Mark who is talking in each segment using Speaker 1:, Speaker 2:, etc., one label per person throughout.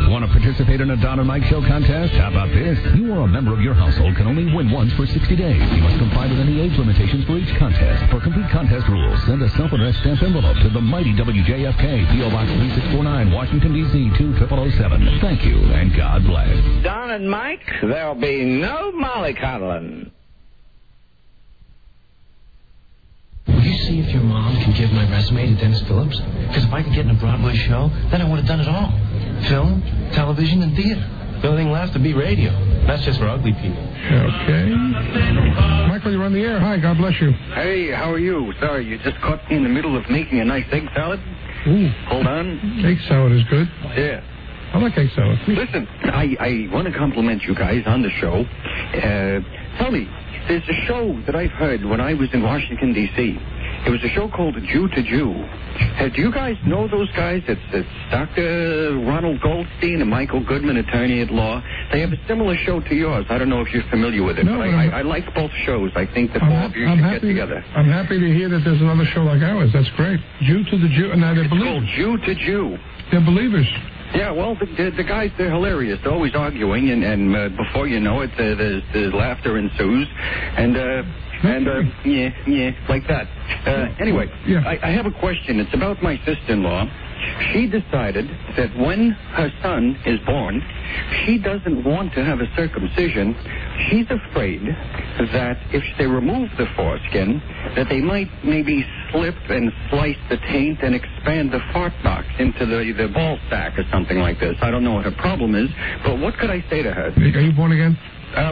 Speaker 1: Want to participate in a Don and Mike Show contest? How about this? You or a member of your household can only win once for 60 days. You must comply with any age limitations for each contest. For complete contest rules, send a self-addressed stamped envelope to the mighty WJFK, P.O. Box 3649, Washington, D.C. 20007. Thank you, and God bless.
Speaker 2: Don and Mike, there'll be no mollycoddling.
Speaker 3: Will you see if your mom can give my resume to Dennis Phillips? Because if I could get in a Broadway show, then I would have done it all. Film, television, and theater. The only thing left to be radio. That's just for ugly people.
Speaker 4: Okay. Michael, you're on the air. Hi, God bless you.
Speaker 5: Hey, how are you? Sorry, you just caught me in the middle of making a nice egg salad.
Speaker 4: Ooh.
Speaker 5: Hold on.
Speaker 4: Egg salad is good.
Speaker 5: Yeah.
Speaker 4: I like egg salad.
Speaker 5: Listen, I want to compliment you guys on the show. Tell me, there's a show that I've heard when I was in Washington, D.C. It was a show called Jew to Jew. Do you guys know those guys? It's Dr. Ronald Goldstein and Michael Goodman, attorney at law. They have a similar show to yours. I don't know if you're familiar with it, but I like both shows. I think the four of you should get together.
Speaker 4: I'm happy to hear that there's another show like ours. That's great. Jew to the Jew. Now they're believers.
Speaker 5: It's called Jew to Jew.
Speaker 4: They're believers.
Speaker 5: Yeah, well, the guys, they're hilarious. They're always arguing, and before you know it, there's laughter ensues, and like that. Anyway, I have a question. It's about my sister-in-law. She decided that when her son is born, she doesn't want to have a circumcision. She's afraid that if they remove the foreskin, that they might maybe slip and slice the taint and expand the fart box into the ball sack or something like this. I don't know what her problem is, but what could I say to her?
Speaker 4: Are you born again?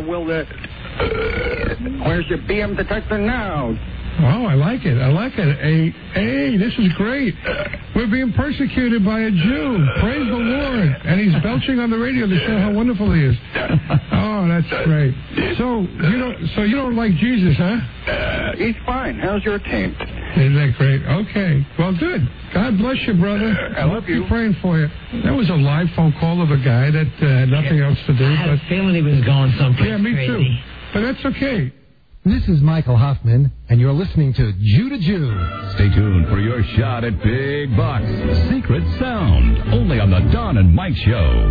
Speaker 5: Where's your BM detector now?
Speaker 4: Oh, I like it. Hey, this is great. We're being persecuted by a Jew. Praise the Lord. And he's belching on the radio to show how wonderful he is. Oh, that's great. So you don't like Jesus, huh?
Speaker 5: He's fine. How's your taint?
Speaker 4: Isn't that great? Okay. Well, good. God bless you, brother.
Speaker 5: I love you.
Speaker 4: I'm praying for you. That was a live phone call of a guy that had nothing else to do.
Speaker 6: I had a feeling he was going someplace
Speaker 4: Yeah, me
Speaker 6: crazy.
Speaker 4: too. But that's okay.
Speaker 7: This is Michael Hoffman, and you're listening to Jew to Jew.
Speaker 1: Stay tuned for your shot at Big Bucks. Secret Sound. Only on the Don and Mike Show.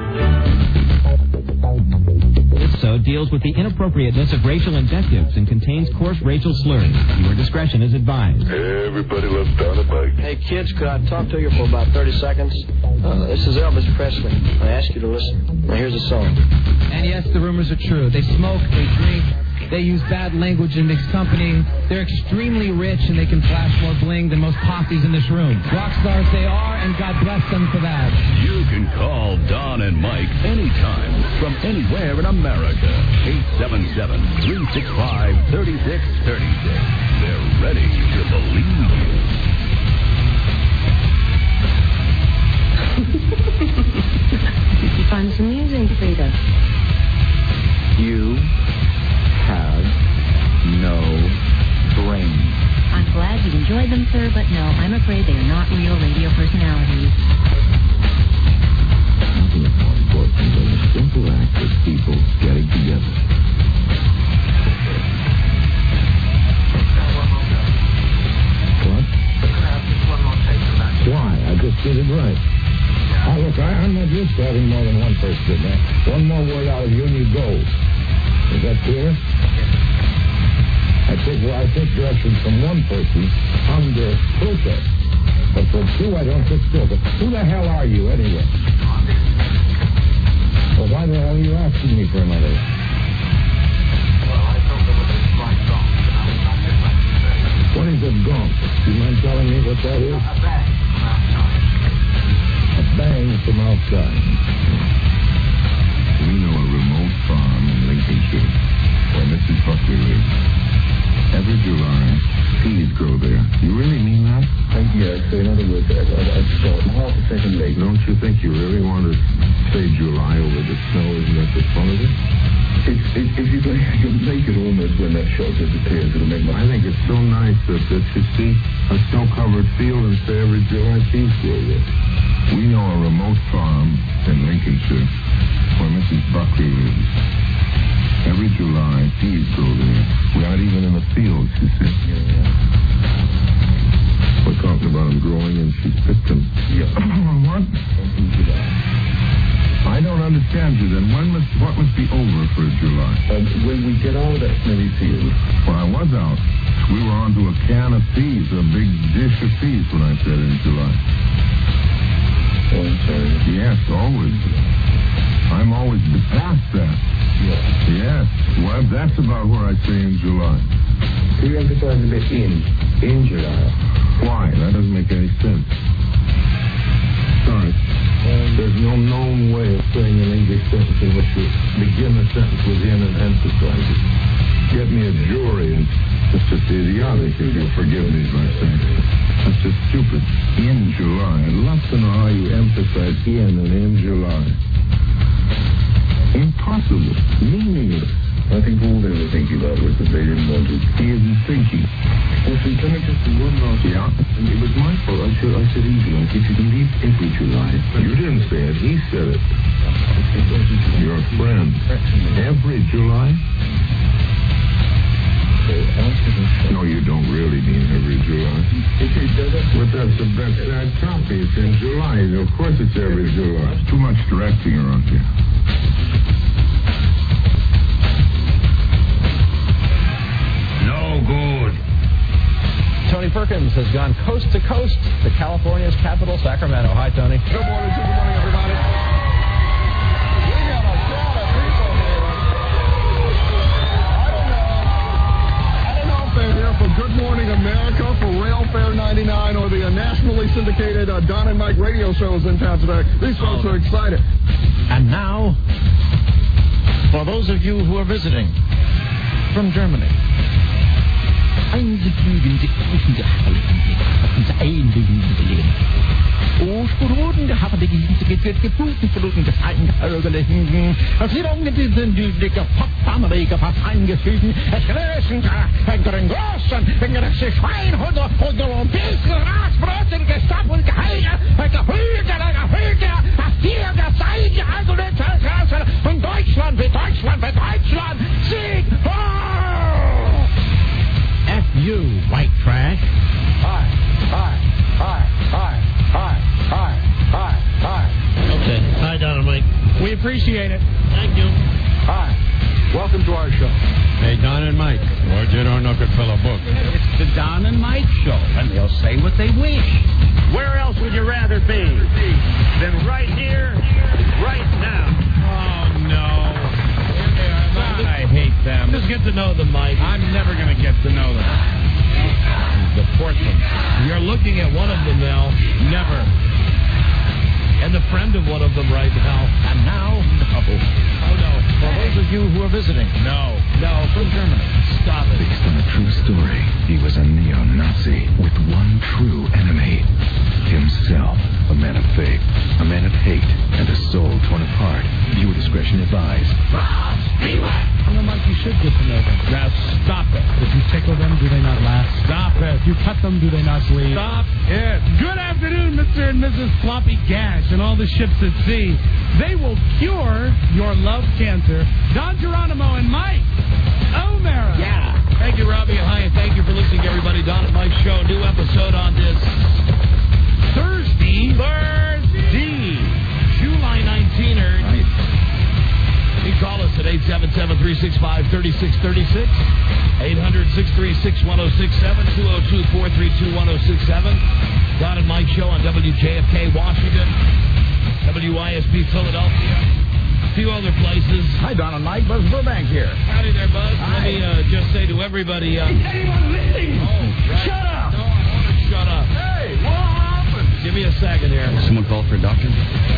Speaker 8: This show deals with the inappropriateness of racial invectives and contains coarse racial slurs. Your discretion is advised.
Speaker 9: Everybody loves Don and Mike.
Speaker 10: Hey, kids, could I talk to you for about 30 seconds? This is Elvis Presley. I ask you to listen. Now, here's a song.
Speaker 11: And yes, the rumors are true. They smoke, they drink, they use bad language in mixed company. They're extremely rich, and they can flash more bling than most posses in this room. Rock stars they are, and God bless them for that.
Speaker 1: You can call Don and Mike anytime from anywhere in America. 877-365-3636. They're ready to believe
Speaker 12: Did you find some amusing, Frida?
Speaker 13: You have no brain.
Speaker 12: I'm glad you enjoyed them, sir, but no, I'm afraid they are not real radio personalities.
Speaker 13: Nothing is more important than the simple act of people getting together. What? Why? I just did it right. Oh, look, I'm not used to having more than one person in there. One more word out of you and you go. Is that clear? I take directions from one person under protest. But from two, I don't sit still. But who the hell are you, anyway? Well, why the hell are you asking me for another? Well, I thought there was a slight gong. What is a gong? Do you mind telling me what that is? A bang from outside. A bang from outside.
Speaker 9: We know a remote farm in Lincolnshire where Mrs. Buckley lives. Every July, peas grow there. You really mean that?
Speaker 13: Yes, so in other words, a half a second late.
Speaker 9: Don't you think you really want to say July over the snow? Isn't that the fun of it?
Speaker 13: If you can make it almost when that shot disappears, it'll make my...
Speaker 9: I think it's so nice that you see a snow-covered field and say every July peas grow there. We know a remote farm in Lincolnshire where Mrs. Buckley lives. Every July, peas grow there. We aren't even in the fields, you see.
Speaker 13: Yeah.
Speaker 9: We're talking about them growing and she's picked them.
Speaker 13: Yeah. What?
Speaker 9: understand you then. What must be over for July?
Speaker 13: When we get out of that smelly field.
Speaker 9: Well, I was out. We were onto a can of peas, a big dish of peas when I said in July.
Speaker 13: Oh, I'm sorry.
Speaker 9: Yes, always. I'm always past that. Yes. Well, that's about where I say in July.
Speaker 13: Can you emphasize a bit in July?
Speaker 9: Why? That doesn't make any sense. Sorry.
Speaker 13: There's no known way of saying an English sentence in which you begin a sentence with in and emphasize it.
Speaker 9: Get me a jury, and it's just idiotic, if you'll forgive me by saying it. That's just stupid. In July. I'd love to know how you emphasize in July. Impossible. Meaningless.
Speaker 13: I think all they were thinking about was that they didn't want to.
Speaker 9: He isn't thinking.
Speaker 13: Well, see, can I just do one last...
Speaker 9: Yeah?
Speaker 13: And it was my fault. I said in July. If you can leave every July.
Speaker 9: You didn't say it. He said it. Your friend. Every July? No, you don't really mean every July. But that's the best sad copy. It's in July. Of course it's every July. It's too much directing around here.
Speaker 14: No good.
Speaker 8: Tony Perkins has gone coast to coast to California's capital, Sacramento. Hi, Tony.
Speaker 14: Good morning, everybody. We have a crowd of people here. I don't know if they're here for Good Morning America, for Rail Fair 99, or the nationally syndicated Don and Mike radio shows in town today. These folks are excited.
Speaker 15: And now, for those of you who are visiting from Germany, F.U., white trash.
Speaker 14: Hi.
Speaker 15: Okay. Hi, Don and Mike.
Speaker 14: We appreciate it.
Speaker 15: Thank you.
Speaker 14: Hi. Welcome to our show.
Speaker 16: Hey, Don and Mike. Or you don't know Goodfellow book.
Speaker 15: It's the Don and Mike show, and they'll say what they wish. Where else would you rather be than right here, right now?
Speaker 16: Oh, no. I hate them.
Speaker 15: Just get to know them, Mike.
Speaker 16: I'm never going to get to know them.
Speaker 15: Deport them.
Speaker 16: You're looking at one of them now. Never.
Speaker 15: And the friend of one of them right now. And now, no. Oh, no. For those of you who are visiting.
Speaker 16: No,
Speaker 15: from Germany. Stop it.
Speaker 1: Based on a true story, he was a neo-Nazi with one true enemy. Himself, a man of faith, a man of hate, and a soul torn apart. Viewer discretion advised.
Speaker 11: Well, Mike, you should get to know them.
Speaker 16: now stop it.
Speaker 11: If you tickle them, do they not laugh?
Speaker 16: Stop it.
Speaker 11: If you cut them, do they not bleed?
Speaker 16: Stop it. Good afternoon, Mr. and Mrs. Floppy Gash and all the ships at sea. They will cure your love cancer. Don Geronimo and Mike O'Mara.
Speaker 15: Yeah.
Speaker 16: Thank you, Robbie. Hi, and thank you for listening, everybody. Don and Mike Show. New episode on this Thursday, July 19th. You can call us at 877-365-3636, 800-636-1067, 202-432-1067. Don and Mike Show on WJFK, Washington, WISP, Philadelphia, a few other places.
Speaker 2: Hi, Don and Mike. Buzz Burbank here.
Speaker 16: Howdy there, Buzz.
Speaker 2: Hi.
Speaker 16: Let me just say to everybody...
Speaker 2: Is anyone listening?
Speaker 16: Right.
Speaker 2: Shut up!
Speaker 16: No, I want to shut up.
Speaker 2: Hey, what happened?
Speaker 16: Give me a second here.
Speaker 17: Someone called for a doctor?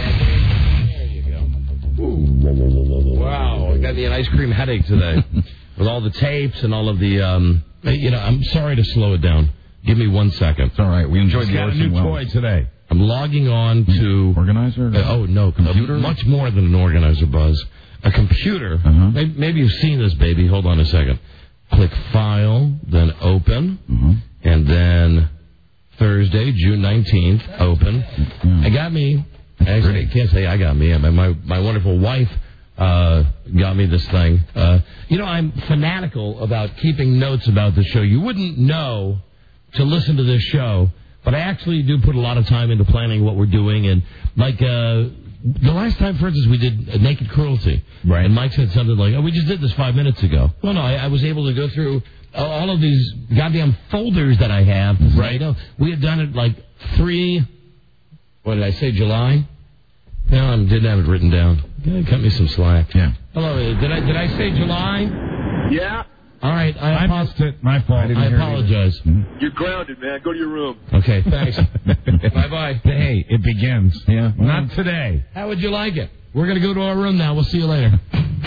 Speaker 15: Wow, I got me an ice cream headache today with all the tapes and all of the, I'm sorry to slow it down. Give me 1 second.
Speaker 17: It's all right. We enjoyed the
Speaker 15: got a new toy
Speaker 17: today.
Speaker 15: I'm logging on to...
Speaker 17: Organizer?
Speaker 15: Computer? Much more than an organizer, Buzz. A computer.
Speaker 17: Uh-huh.
Speaker 15: Maybe you've seen this, baby. Hold on a second. Click File, then Open, and then Thursday, June 19th, Open. I got me... Actually, I can't say I got me. My wonderful wife got me this thing. I'm fanatical about keeping notes about the show. You wouldn't know to listen to this show, but I actually do put a lot of time into planning what we're doing. And like the last time, for instance, we did Naked Cruelty. Right. And Mike said something like, we just did this 5 minutes ago. Well, no, I was able to go through all of these goddamn folders that I have. Right. We had done it like what did I say, July? No, I didn't have it written down. Cut me some slack. Yeah. Hello, did I say July?
Speaker 14: Yeah.
Speaker 15: All right, I missed it.
Speaker 17: My fault.
Speaker 15: I apologize.
Speaker 14: You're grounded, man. Go to your room.
Speaker 15: Okay, thanks. Bye-bye.
Speaker 17: Hey, it begins. Yeah. Not today.
Speaker 15: How would you like it? We're going to go to our room now. We'll see you later.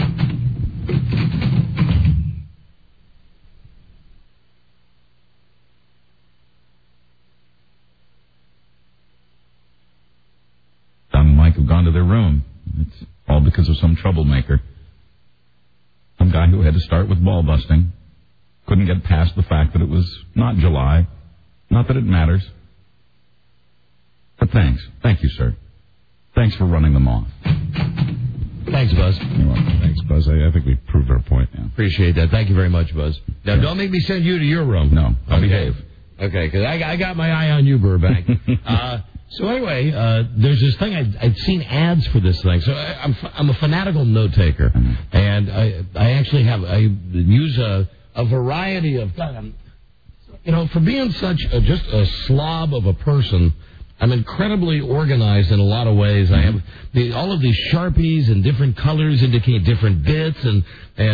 Speaker 17: Don and Mike have gone to their room. It's all because of some troublemaker. Some guy who had to start with ball busting. Couldn't get past the fact that it was not July. Not that it matters. But thanks. Thank you, sir. Thanks for running them off.
Speaker 15: Thanks, Buzz.
Speaker 17: You're welcome. Thanks, Buzz. I think we proved our point. Yeah.
Speaker 15: Appreciate that. Thank you very much, Buzz. Now, don't make me send you to your room.
Speaker 17: No, I'll behave.
Speaker 15: Okay, because I got my eye on you, Burbank. So anyway, there's this thing, I'd seen ads for this thing. So I'm a fanatical note taker. And I actually I use a variety of, for being such just a slob of a person, I'm incredibly organized in a lot of ways. I have all of these Sharpies and different colors indicate different bits and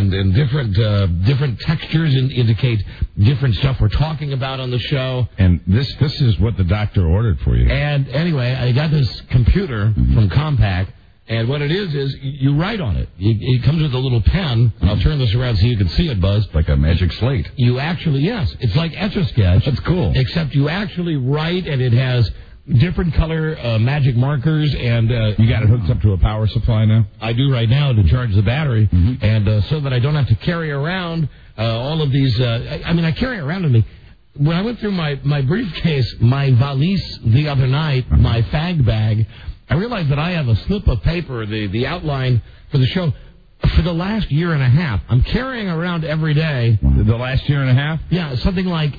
Speaker 15: different textures indicate different stuff we're talking about on the show.
Speaker 17: And this is what the doctor ordered for you.
Speaker 15: And anyway, I got this computer from Compaq, and what it is you write on it. It comes with a little pen. I'll turn this around so you can see it, Buzz.
Speaker 17: Like a magic slate.
Speaker 15: You actually, yes, it's like Etch-a-Sketch.
Speaker 17: That's cool.
Speaker 15: Except you actually write, and it has different color magic markers, and
Speaker 17: you got it hooked up to a power supply now?
Speaker 15: I do right now to charge the battery, and so that I don't have to carry around all of these. I carry around with me. When I went through my briefcase, my valise the other night, my fag bag, I realized that I have a slip of paper, the outline for the show, for the last year and a half. I'm carrying around every day.
Speaker 17: The last year and a half?
Speaker 15: Yeah, something like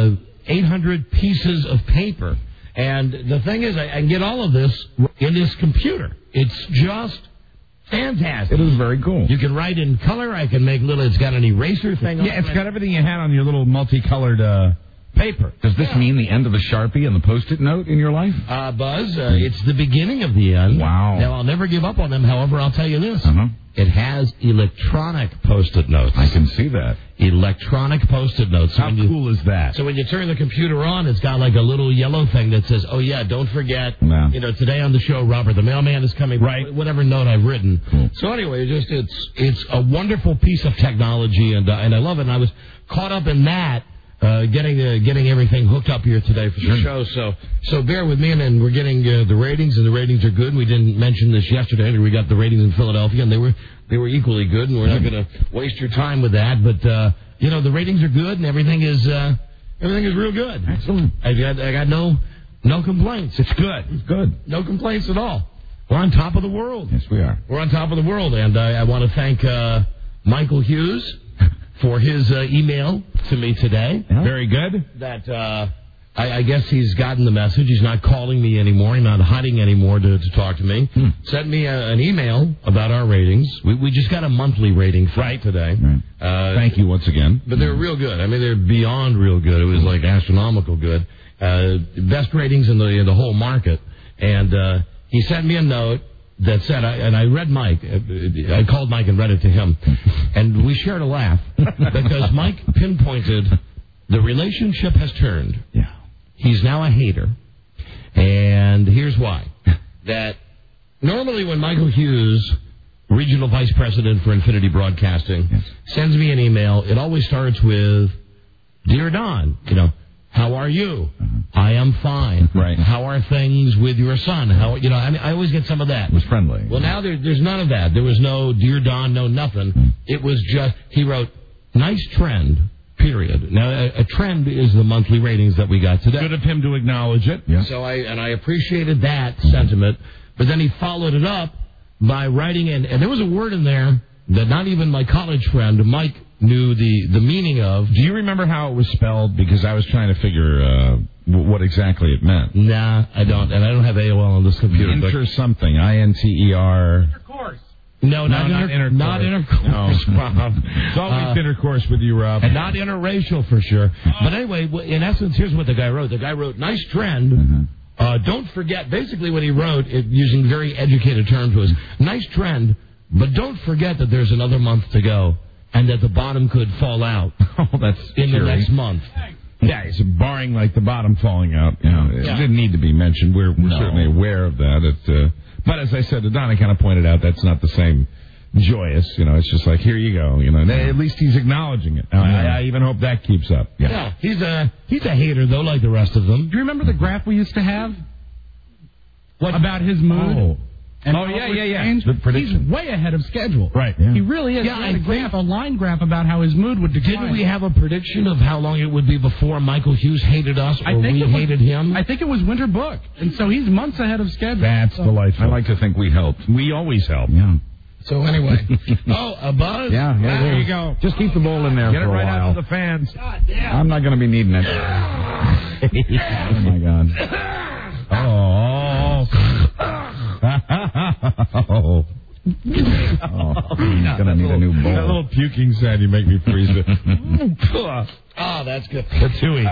Speaker 15: 800 pieces of paper. And the thing is, I can get all of this in this computer. It's just fantastic.
Speaker 17: It is very cool.
Speaker 15: You can write in color. I can make it's got an eraser thing on it.
Speaker 17: Yeah, it's got everything you had on your little multicolored paper. Does this mean the end of the Sharpie and the Post-it note in your life?
Speaker 15: Buzz, it's the beginning of the end.
Speaker 17: Wow.
Speaker 15: Now, I'll never give up on them. However, I'll tell you this. It has electronic Post-it notes.
Speaker 17: I can see that.
Speaker 15: Electronic Post-it notes.
Speaker 17: How cool is that?
Speaker 15: So when you turn the computer on, it's got like a little yellow thing that says, oh, yeah, don't forget, today on the show, Robert the Mailman is coming. Right. Whatever note I've written. Cool. So anyway, it's a wonderful piece of technology, and I love it. And I was caught up in that. Getting everything hooked up here today for the show. So bear with me, and we're getting the ratings, and the ratings are good. We didn't mention this yesterday. We got the ratings in Philadelphia, and they were equally good. And we're not going to waste your time with that. But the ratings are good, and everything is real good.
Speaker 17: Excellent.
Speaker 15: I got no complaints. It's good.
Speaker 17: It's good.
Speaker 15: No complaints at all. We're on top of the world.
Speaker 17: Yes, we are.
Speaker 15: We're on top of the world, and I want to thank Michael Hughes for his email to me today.
Speaker 17: Yeah. Very good.
Speaker 15: That I guess he's gotten the message. He's not calling me anymore. He's not hiding anymore to talk to me. Sent me an email about our ratings. We just got a monthly rating today.
Speaker 17: Right. Thank you once again.
Speaker 15: But they're real good. I mean, they're beyond real good. It was like astronomical good. Best ratings in the whole market. And he sent me a note that said, and I read Mike. I called Mike and read it to him. And we shared a laugh because Mike pinpointed the relationship has turned.
Speaker 17: Yeah.
Speaker 15: He's now a hater. And here's why. That normally when Michael Hughes, Regional Vice President for Infinity Broadcasting, sends me an email, it always starts with, Dear Don, how are you? I am fine.
Speaker 17: Right.
Speaker 15: How are things with your son? I always get some of that.
Speaker 17: It was friendly.
Speaker 15: Well, now there's none of that. There was no Dear Don, no nothing. It was just, he wrote, nice trend, period. Now, a trend is the monthly ratings that we got today.
Speaker 17: Good of him to acknowledge it.
Speaker 15: Yeah. So I appreciated that sentiment, but then he followed it up by writing in, and there was a word in there that not even my college friend, Mike, knew the meaning of.
Speaker 17: Do you remember how it was spelled? Because I was trying to figure what exactly it meant.
Speaker 15: Nah, I don't. And I don't have AOL on this computer.
Speaker 17: Inter something. INTER.
Speaker 16: Intercourse.
Speaker 15: No, not intercourse. Not intercourse, Bob.
Speaker 17: It's always intercourse with you, Rob.
Speaker 15: And not interracial for sure. But anyway, in essence, here's what the guy wrote. The guy wrote, nice trend. Don't forget, basically what he wrote, using very educated terms, was, nice trend, but don't forget that there's another month to go and that the bottom could fall out
Speaker 17: that's
Speaker 15: in the next month.
Speaker 17: Yeah, he's barring like the bottom falling out. It didn't need to be mentioned. We're certainly aware of that. But as I said to Don, I kind of pointed out that's not the same joyous. It's just like, here you go. At least he's acknowledging it. I even hope that keeps up.
Speaker 15: Yeah, he's a hater though, like the rest of them.
Speaker 16: Do you remember the graph we used to have? What about his mood? And
Speaker 17: yeah. The prediction.
Speaker 16: He's way ahead of schedule.
Speaker 17: Right. Yeah.
Speaker 16: He really is.
Speaker 15: Yeah,
Speaker 16: a line graph about how his mood would decline.
Speaker 15: Didn't we have a prediction of how long it would be before Michael Hughes hated us or we hated him?
Speaker 16: I think it was winter book. And so he's months ahead of schedule.
Speaker 17: That's delightful. I like to think we helped. We always help. Yeah.
Speaker 15: So anyway. A buzz?
Speaker 17: Yeah, there you go. Just keep the ball in there for a while. Get it right out to the fans. God damn. I'm not going to be needing it. Oh, my God. I'm gonna need a new bowl. That little puking sound, you make me freeze it.
Speaker 15: That's good.
Speaker 17: That's Huey.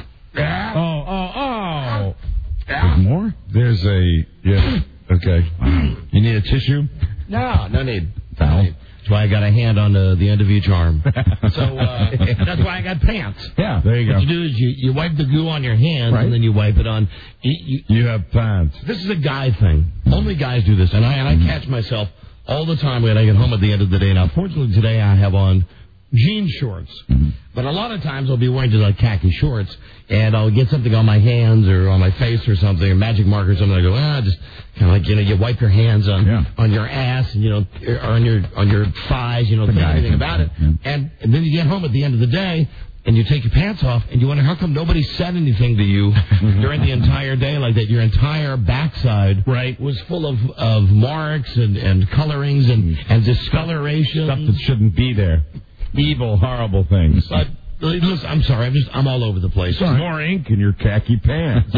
Speaker 17: There's more? There's okay. You need a tissue?
Speaker 15: No need.
Speaker 17: Towel.
Speaker 15: That's why I got a hand on the end of each arm. So that's why I got pants.
Speaker 17: Yeah, there you go.
Speaker 15: What you do is you wipe the goo on your hands, and then you wipe it on.
Speaker 17: You have pants.
Speaker 15: This is a guy thing. Only guys do this, and I catch myself all the time when I get home at the end of the day. Now, fortunately, today I have on jean shorts. But a lot of times I'll be wearing just like khaki shorts, and I'll get something on my hands or on my face or something, or magic marker or something. I go, just kind of like, you wipe your hands on your ass, and, or on your thighs, think anything about it. Yeah. And then you get home at the end of the day, and you take your pants off, and you wonder how come nobody said anything to you during the entire day like that. Your entire backside was full of marks and colorings and discoloration.
Speaker 17: Stuff that shouldn't be there. Evil, horrible things.
Speaker 15: But listen, I'm sorry, I'm all over the place.
Speaker 17: More ink in your khaki pants.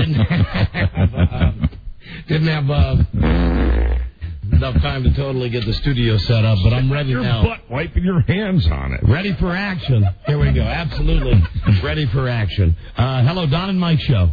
Speaker 15: Didn't have enough time to totally get the studio set up, but I'm ready now.
Speaker 17: Your butt wiping your hands on it.
Speaker 15: Ready for action. Here we go. Absolutely ready for action. Hello, Don and Mike Show.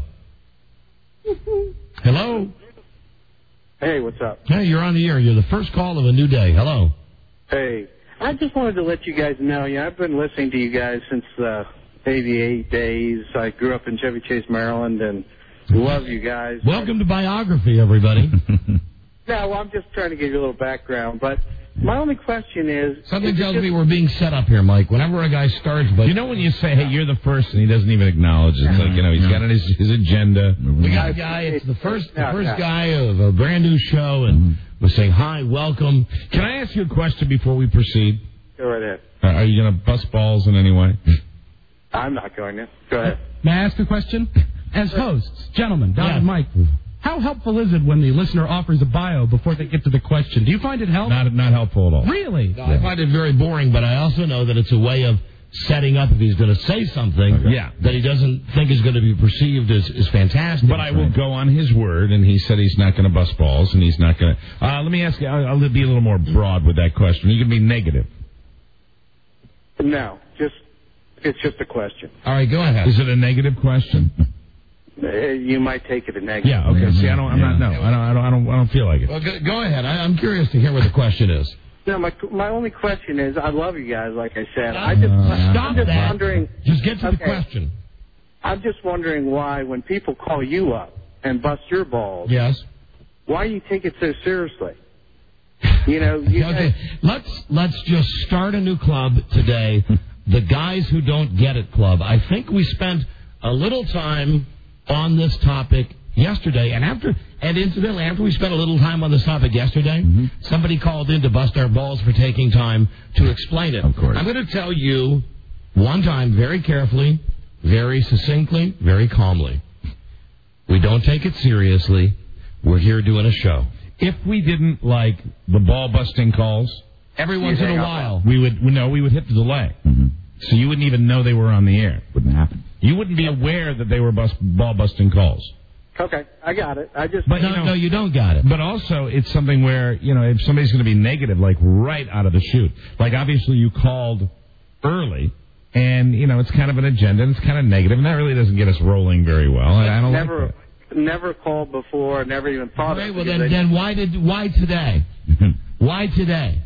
Speaker 15: Hello.
Speaker 18: Hey, what's up?
Speaker 15: Hey, you're on the air. You're the first call of a new day. Hello.
Speaker 18: Hey, I just wanted to let you guys know, I've been listening to you guys since the 88 days. I grew up in Chevy Chase, Maryland, and love you guys.
Speaker 15: Welcome to Biography, everybody.
Speaker 18: No, I'm just trying to give you a little background, but my only question is...
Speaker 15: Something tells me we're being set up here, Mike. Whenever a guy starts... But
Speaker 17: when you say, hey, you're the first, and he doesn't even acknowledge it. It's like, he's got his agenda.
Speaker 15: We got a guy, it's the first guy of a brand new show, and we're saying, hi, welcome.
Speaker 17: Can I ask you a question before we proceed?
Speaker 18: Go right ahead.
Speaker 17: Are you going to bust balls in any way?
Speaker 18: I'm not going to. Go ahead.
Speaker 16: May I ask a question? As hosts, gentlemen, Don and Mike, how helpful is it when the listener offers a bio before they get to the question? Do you find it helpful?
Speaker 17: Not helpful at all.
Speaker 16: Really?
Speaker 15: No, I find it very boring, but I also know that it's a way of setting up if he's going to say something that he doesn't think is going to be perceived as fantastic.
Speaker 17: But I will go on his word, and he said he's not going to bust balls, and he's not going to... let me ask you, I'll be a little more broad with that question. You can be negative.
Speaker 18: No, it's just a question.
Speaker 15: All right, go ahead.
Speaker 17: Is it a negative question?
Speaker 18: You might take it a negative.
Speaker 17: Yeah. Okay. See, I don't feel like it.
Speaker 15: Well, go ahead. I'm curious to hear what the question is.
Speaker 18: No, my only question is, I love you guys. Like I said,
Speaker 15: Stop that.
Speaker 18: Wondering.
Speaker 15: Just get to the question.
Speaker 18: I'm just wondering why, when people call you up and bust your balls, why you take it so seriously.
Speaker 15: Okay. Let's just start a new club today. The Guys Who Don't Get It Club. I think we spent a little time on this topic yesterday, and incidentally, after we spent a little time on this topic yesterday, somebody called in to bust our balls for taking time to explain it.
Speaker 17: Of course.
Speaker 15: I'm going to tell you one time, very carefully, very succinctly, very calmly. We don't take it seriously. We're here doing a show.
Speaker 17: If we didn't like the ball-busting calls,
Speaker 15: every once in a while,
Speaker 17: we would hit the delay. So you wouldn't even know they were on the air. Wouldn't happen. You wouldn't be aware that they were ball-busting calls.
Speaker 18: Okay, I got it. I just.
Speaker 17: But
Speaker 15: No, you don't got it.
Speaker 17: But also, it's something where, if somebody's going to be negative, like right out of the chute, like obviously you called early, and, it's kind of an agenda, and it's kind of negative, and that really doesn't get us rolling very well. I don't like that.
Speaker 18: Never called before, never even thought of it.
Speaker 15: Well, then why today? Why today?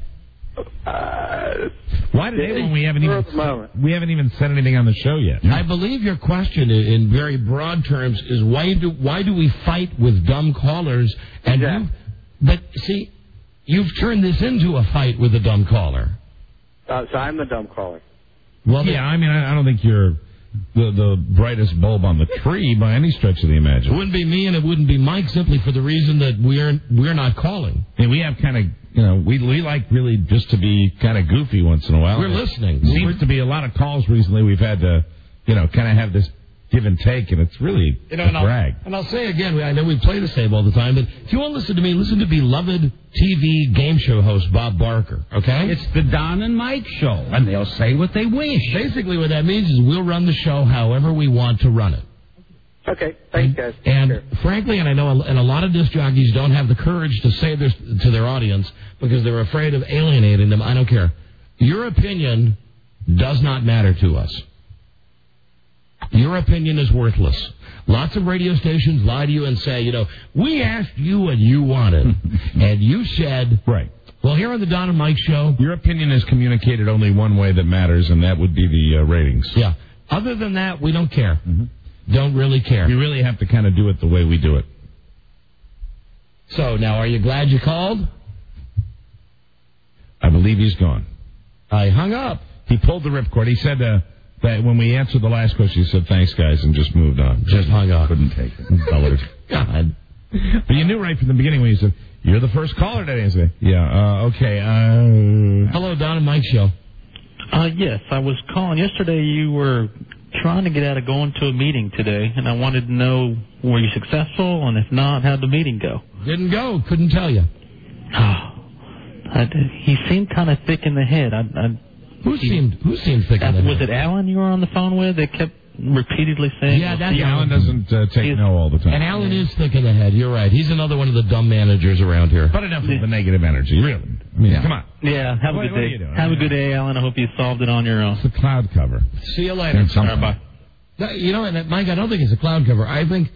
Speaker 17: Why today when we haven't even said anything on the show yet?
Speaker 15: I believe your question, in very broad terms, is why do we fight with dumb callers? And but see, you've turned this into a fight with a dumb caller.
Speaker 18: So I'm the dumb caller.
Speaker 15: Well,
Speaker 17: yeah, I mean, I don't think you're the brightest bulb on the tree by any stretch of the imagination.
Speaker 15: It wouldn't be me and it wouldn't be Mike, simply for the reason that we're not calling.
Speaker 17: And we have kind of, we like really just to be kind of goofy once in a while.
Speaker 15: We're listening.
Speaker 17: Seems to be a lot of calls recently. We've had to, kind of have this give and take, and it's really a drag.
Speaker 15: And I'll say again, I know we play the same all the time, but if you want to listen to me, listen to beloved TV game show host Bob Barker, okay?
Speaker 16: It's the Don and Mike show, and they'll say what they wish.
Speaker 15: Basically what that means is we'll run the show however we want to run it.
Speaker 18: Okay, thanks, guys.
Speaker 15: And frankly, and I know a lot of disc jockeys don't have the courage to say this to their audience because they're afraid of alienating them. I don't care. Your opinion does not matter to us. Your opinion is worthless. Lots of radio stations lie to you and say, we asked you what you wanted. And you said,
Speaker 17: right.
Speaker 15: Well, here on the Don and Mike show,
Speaker 17: your opinion is communicated only one way that matters, and that would be the ratings.
Speaker 15: Yeah. Other than that, we don't care. Mm-hmm. Don't really care.
Speaker 17: You really have to kind of do it the way we do it.
Speaker 15: So, now, are you glad you called?
Speaker 17: I believe he's gone.
Speaker 15: I hung up.
Speaker 17: He pulled the ripcord. He said that when we answered the last question, he said, thanks, guys, and just moved on.
Speaker 15: Just hung up.
Speaker 17: Couldn't take it. Dullard.
Speaker 15: God.
Speaker 17: But you knew right from the beginning when you said, you're the first caller today. I said, yeah, okay.
Speaker 15: Hello, Don and Mike show.
Speaker 19: Yes, I was calling. Yesterday you were trying to get out of going to a meeting today, and I wanted to know, were you successful, and if not, how'd the meeting go?
Speaker 15: Didn't go. Couldn't tell you.
Speaker 19: He seemed kind of thick in the head.
Speaker 15: Who seemed thick in the head?
Speaker 19: Was it Alan you were on the phone with that kept repeatedly saying?
Speaker 15: Yeah, that's
Speaker 17: Alan doesn't take no all the time.
Speaker 15: And Alan is thick in the head. You're right. He's another one of the dumb managers around here.
Speaker 17: But enough of the negative energy, really. I mean, come on.
Speaker 19: Yeah, have a good day. Have a good day, Alan. I hope you solved it on your own.
Speaker 17: It's a cloud cover.
Speaker 15: See you later.
Speaker 19: Bye.
Speaker 15: And Mike, I don't think it's a cloud cover. I think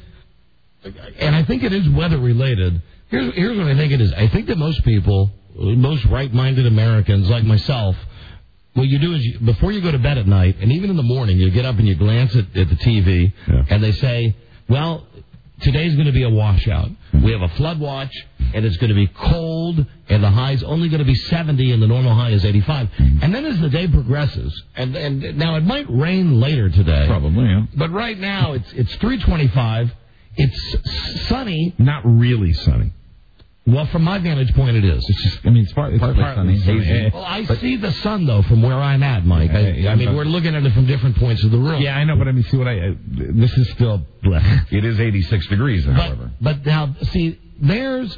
Speaker 15: it is weather related. Here's what I think it is. I think that most people, most right-minded Americans like myself, what you do is before you go to bed at night, and even in the morning, you get up and you glance at the TV, and they say, well, today's going to be a washout. We have a flood watch, and it's going to be cold, and the high's only going to be 70, and the normal high is 85. And then as the day progresses, and now it might rain later today.
Speaker 17: Probably, yeah.
Speaker 15: But right now, it's 3:25. It's sunny.
Speaker 17: Not really sunny.
Speaker 15: Well, from my vantage point, it is.
Speaker 17: It's just, it's partly sunny. Hazy.
Speaker 15: Well, I see the sun, though, from where I'm at, Mike. I mean, we're looking at it from different points of the room.
Speaker 17: Yeah, I know, but see this is still, it is 86 degrees, however.
Speaker 15: But now, see, there's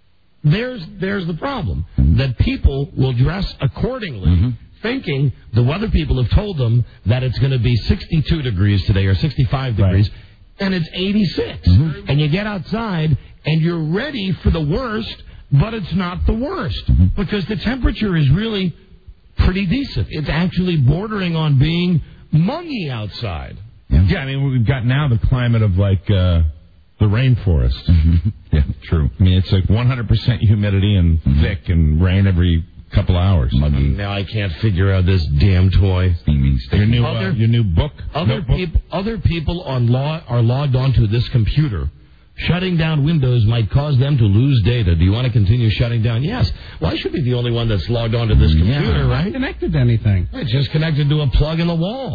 Speaker 15: the problem, that people will dress accordingly, thinking the weather people have told them that it's going to be 62 degrees today or 65 degrees, and it's 86. And you get outside, and you're ready for the worst, but it's not the worst, because the temperature is really pretty decent. It's actually bordering on being muggy outside.
Speaker 17: Yeah, I mean, we've got now the climate of, like, the rainforest. Yeah, true. I mean, it's like 100% humidity and thick and rain every couple hours. Muggy.
Speaker 15: Now I can't figure out this damn toy.
Speaker 17: Your new book?
Speaker 15: Other people are logged onto this computer. Shutting down Windows might cause them to lose data. Do you want to continue shutting down? Yes. Well, I should be the only one that's logged onto this computer, right?
Speaker 16: Not connected to anything.
Speaker 15: It's just connected to a plug in the wall.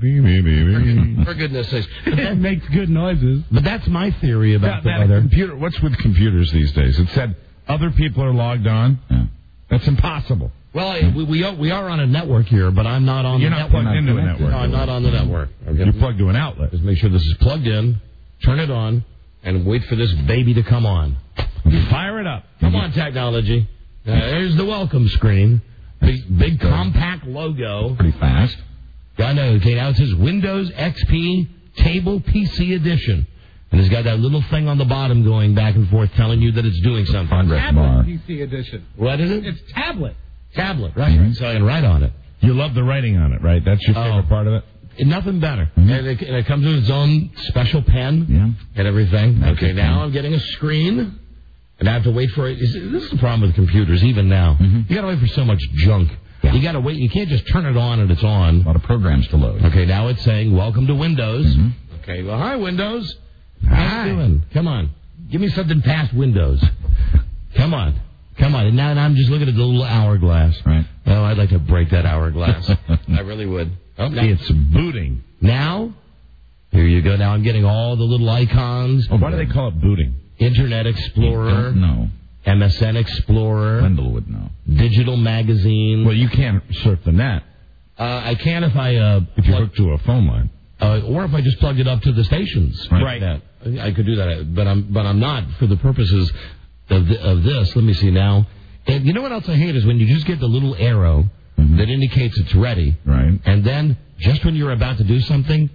Speaker 15: For goodness sakes.
Speaker 16: It makes good noises.
Speaker 15: But that's my theory about the weather.
Speaker 17: What's with computers these days? It said other people are logged on. Yeah. That's impossible.
Speaker 15: Well, we are on a network here, but I'm not on the network.
Speaker 17: You're not plugged into a network.
Speaker 15: No, I'm not on the network. Okay.
Speaker 17: You're plugged to an outlet.
Speaker 15: Just make sure this is plugged in, turn it on, and wait for this baby to come on.
Speaker 17: Fire it up.
Speaker 15: Come on, technology. There's the welcome screen. Big compact logo.
Speaker 17: Pretty fast.
Speaker 15: I know. Okay, now it says Windows XP Table PC Edition. And it's got that little thing on the bottom going back and forth telling you that it's doing something.
Speaker 16: Tablet PC edition.
Speaker 15: What is it?
Speaker 16: It's tablet.
Speaker 15: Tablet, right. So I can write on it.
Speaker 17: You love the writing on it, right? That's your favorite part of it?
Speaker 15: Nothing better. And it comes with its own special pen and everything. Okay, now I'm getting a screen, and I have to wait for it. This is the problem with computers, even now. You got to wait for so much junk. Yeah. You got to wait. You can't just turn it on and it's on.
Speaker 17: A lot of programs to load.
Speaker 15: Okay, now it's saying, welcome to Windows. Okay, well, hi, Windows. How you doing? Come on. Give me something past Windows. Come on. And now I'm just looking at the little hourglass.
Speaker 17: Right.
Speaker 15: Oh, I'd like to break that hourglass. I really would. Oh, now
Speaker 17: it's booting.
Speaker 15: Now, here you go. Now I'm getting all the little icons.
Speaker 17: Oh, why do they call it booting?
Speaker 15: Internet Explorer.
Speaker 17: No.
Speaker 15: MSN Explorer.
Speaker 17: Wendell would know.
Speaker 15: Digital Magazine.
Speaker 17: Well, you can't surf the net.
Speaker 15: I can if I...
Speaker 17: if you hook to a phone line.
Speaker 15: Or if I just plugged it up to the stations.
Speaker 17: Right.
Speaker 15: I could do that, but I'm not for the purposes of this. Let me see now. And you know what else I hate is when you just get the little arrow that indicates it's ready.
Speaker 17: Right.
Speaker 15: And then just when you're about to do something,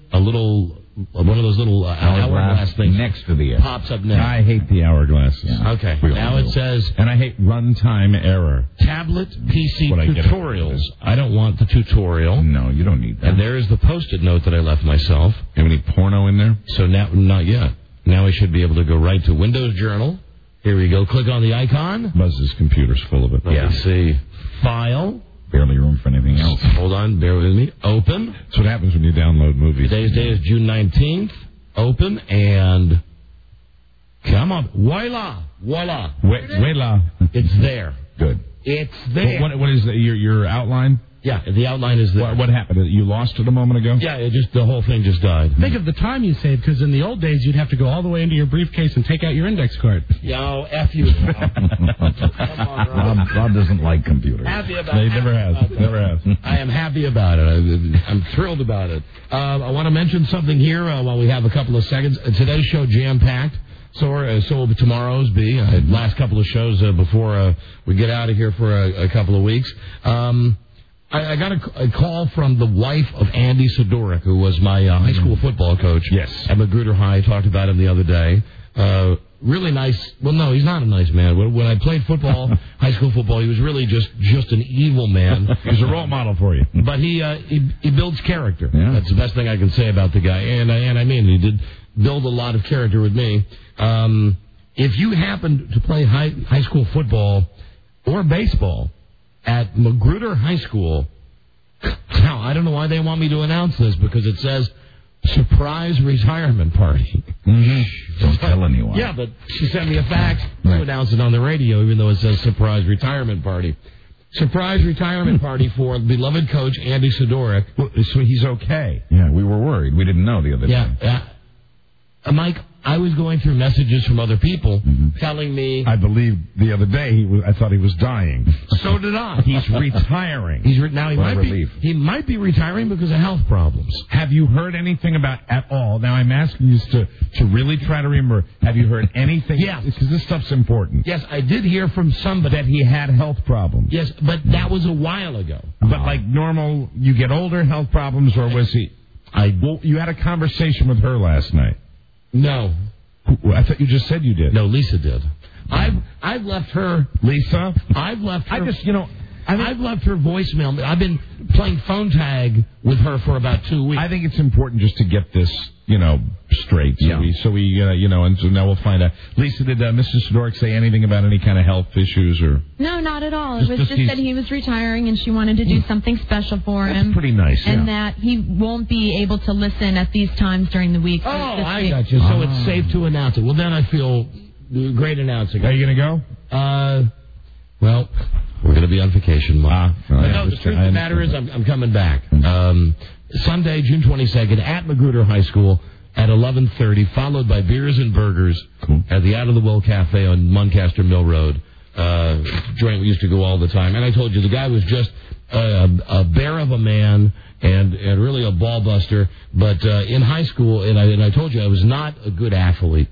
Speaker 15: one of those little hourglass things
Speaker 17: next to the
Speaker 15: pops up next.
Speaker 17: I hate the hourglasses.
Speaker 15: Yeah. Okay. Now it says...
Speaker 17: And I hate runtime error.
Speaker 15: Tablet PC tutorials. I don't want the tutorial.
Speaker 17: No, you don't need that.
Speaker 15: And there is the Post-it note that I left myself.
Speaker 17: Have any porno in there?
Speaker 15: So now, not yet. Now I should be able to go right to Windows Journal. Here we go. Click on the icon.
Speaker 17: Buzz's computer's full of it.
Speaker 15: Let me see. File.
Speaker 17: Barely room for anything else.
Speaker 15: Hold on. Bear with me. Open.
Speaker 17: That's what happens when you download movies.
Speaker 15: Today's day is June 19th. Open and... Come on. Voila.
Speaker 17: Voila.
Speaker 15: It's there.
Speaker 17: Good.
Speaker 15: It's there.
Speaker 17: What is your outline?
Speaker 15: Yeah, the outline is there.
Speaker 17: What happened? You lost it a moment ago?
Speaker 15: Yeah, the whole thing just died.
Speaker 16: Think of the time you saved, because in the old days, you'd have to go all the way into your briefcase and take out your index card.
Speaker 15: Yo, F you.
Speaker 17: Rob doesn't like computers.
Speaker 15: Happy about
Speaker 17: it. He never has.
Speaker 15: I am happy about it. I'm thrilled about it. I want to mention something here while we have a couple of seconds. Today's show jam-packed. So will tomorrow's be. Last couple of shows before we get out of here for a couple of weeks. I got a call from the wife of Andy Sidoric, who was my high school football coach.
Speaker 17: Yes.
Speaker 15: At Magruder High. I talked about him the other day. Really nice. Well, no, he's not a nice man. When I played football, high school football, he was really just an evil man.
Speaker 17: He's a role model for you.
Speaker 15: But he builds character.
Speaker 17: Yeah.
Speaker 15: That's the best thing I can say about the guy. And I mean, he did build a lot of character with me. If you happen to play high school football or baseball at Magruder High School, now I don't know why they want me to announce this, because it says surprise retirement party.
Speaker 17: Don't tell anyone.
Speaker 15: Yeah, but she sent me a fax to announce it on the radio, even though it says surprise retirement party. Surprise retirement party for beloved coach Andy Sidoric.
Speaker 17: Well, so he's okay. Yeah, we were worried. We didn't know the other day.
Speaker 15: Yeah. Mike, I was going through messages from other people telling me...
Speaker 17: I believe the other day I thought he was dying.
Speaker 15: So did I.
Speaker 17: He's retiring.
Speaker 15: Now he might be retiring because of health problems.
Speaker 17: Have you heard anything about at all? Now I'm asking you to really try to remember. Have you heard anything?
Speaker 15: Yeah.
Speaker 17: Because this stuff's important.
Speaker 15: Yes, I did hear from somebody
Speaker 17: that he had health problems.
Speaker 15: Yes, but that was a while ago.
Speaker 17: But like normal, you get older health problems, or was he? You had a conversation with her last night.
Speaker 15: No.
Speaker 17: I thought you just said you did.
Speaker 15: No, Lisa did. I've left her...
Speaker 17: Lisa?
Speaker 15: I've left her... I've left her voicemail. I've been playing phone tag with her for about 2 weeks.
Speaker 17: I think it's important just to get this, straight. So we and so now we'll find out. Lisa, did Mrs. Sidoric say anything about any kind of health issues or?
Speaker 20: No, not at all. It was just that he was retiring and she wanted to do something special for him.
Speaker 17: That's pretty nice.
Speaker 20: And that he won't be able to listen at these times during the week.
Speaker 15: Oh, I got you. So it's safe to announce it. Well, then I feel great announcing it.
Speaker 17: Are you going to go?
Speaker 15: Well, we're going to be on vacation, Ma. No, the truth of the matter is I'm coming back. Sunday, June 22nd, at Magruder High School at 11:30, followed by Beers and Burgers at the Out of the Well Cafe on Muncaster Mill Road. Joint we used to go all the time. And I told you, the guy was just a bear of a man and really a ball buster. But in high school, and I told you I was not a good athlete.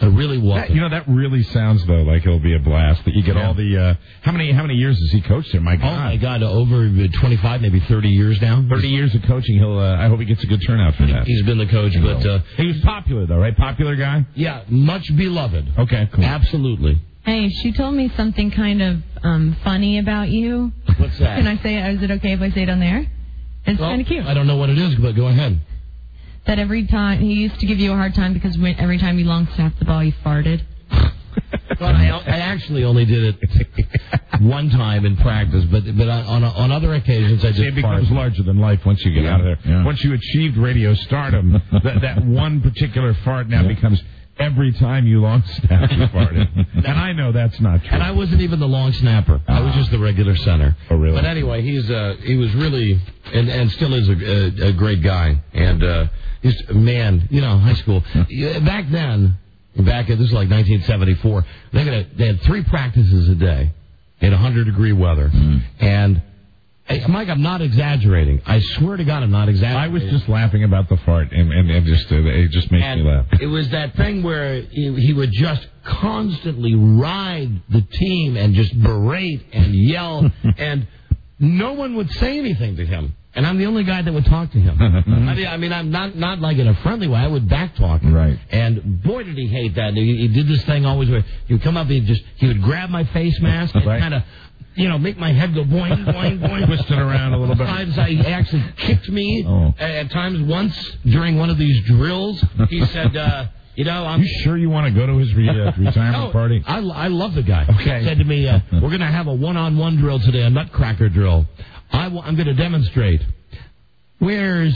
Speaker 15: I really want
Speaker 17: that. You know, that really sounds, though, like it'll be a blast. That you get all the... How many years has he coached there? My God.
Speaker 15: Oh, my God. Over 25, maybe 30 years now.
Speaker 17: 30 years of coaching. I hope he gets a good turnout for that.
Speaker 15: He's been the coach, but...
Speaker 17: he was popular, though, right? Popular guy?
Speaker 15: Yeah, much beloved.
Speaker 17: Okay, cool.
Speaker 15: Absolutely.
Speaker 20: Hey, she told me something kind of funny about you.
Speaker 15: What's that?
Speaker 20: Can I say it? Is it okay if I say it on there? It's kind of cute.
Speaker 15: I don't know what it is, but go ahead.
Speaker 20: That every time... He used to give you a hard time because every time you long-snapped the ball, you farted.
Speaker 15: Well, I actually only did it one time in practice, but on other occasions I just
Speaker 17: it becomes larger than life once you get out of there. Yeah. Once you achieved radio stardom, that one particular fart now becomes every time you long snap you farted. And I know that's not true.
Speaker 15: And I wasn't even the long snapper. I was just the regular center.
Speaker 17: Oh, really?
Speaker 15: But anyway, he was really and still is a great guy. And he's high school back then. This is like 1974. They had 3 practices a day in 100-degree weather. And, Mike, I'm not exaggerating. I swear to God I'm not exaggerating.
Speaker 17: I was just laughing about the fart, and it just makes me laugh.
Speaker 15: It was that thing where he would just constantly ride the team and just berate and yell, and no one would say anything to him. And I'm the only guy that would talk to him. I mean, I'm not like in a friendly way. I would backtalk him.
Speaker 17: Right.
Speaker 15: And boy, did he hate that. He did this thing always where he would come up and he would grab my face mask and kind of, make my head go boing, boing, boing.
Speaker 17: Twist it around a little bit.
Speaker 15: Sometimes he actually kicked me at times. Once during one of these drills, he said,
Speaker 17: You sure you want to go to his retirement party?
Speaker 15: I love the guy.
Speaker 17: Okay.
Speaker 15: He said to me, we're going to have a one-on-one drill today, a nutcracker drill. I'm going to demonstrate. Where's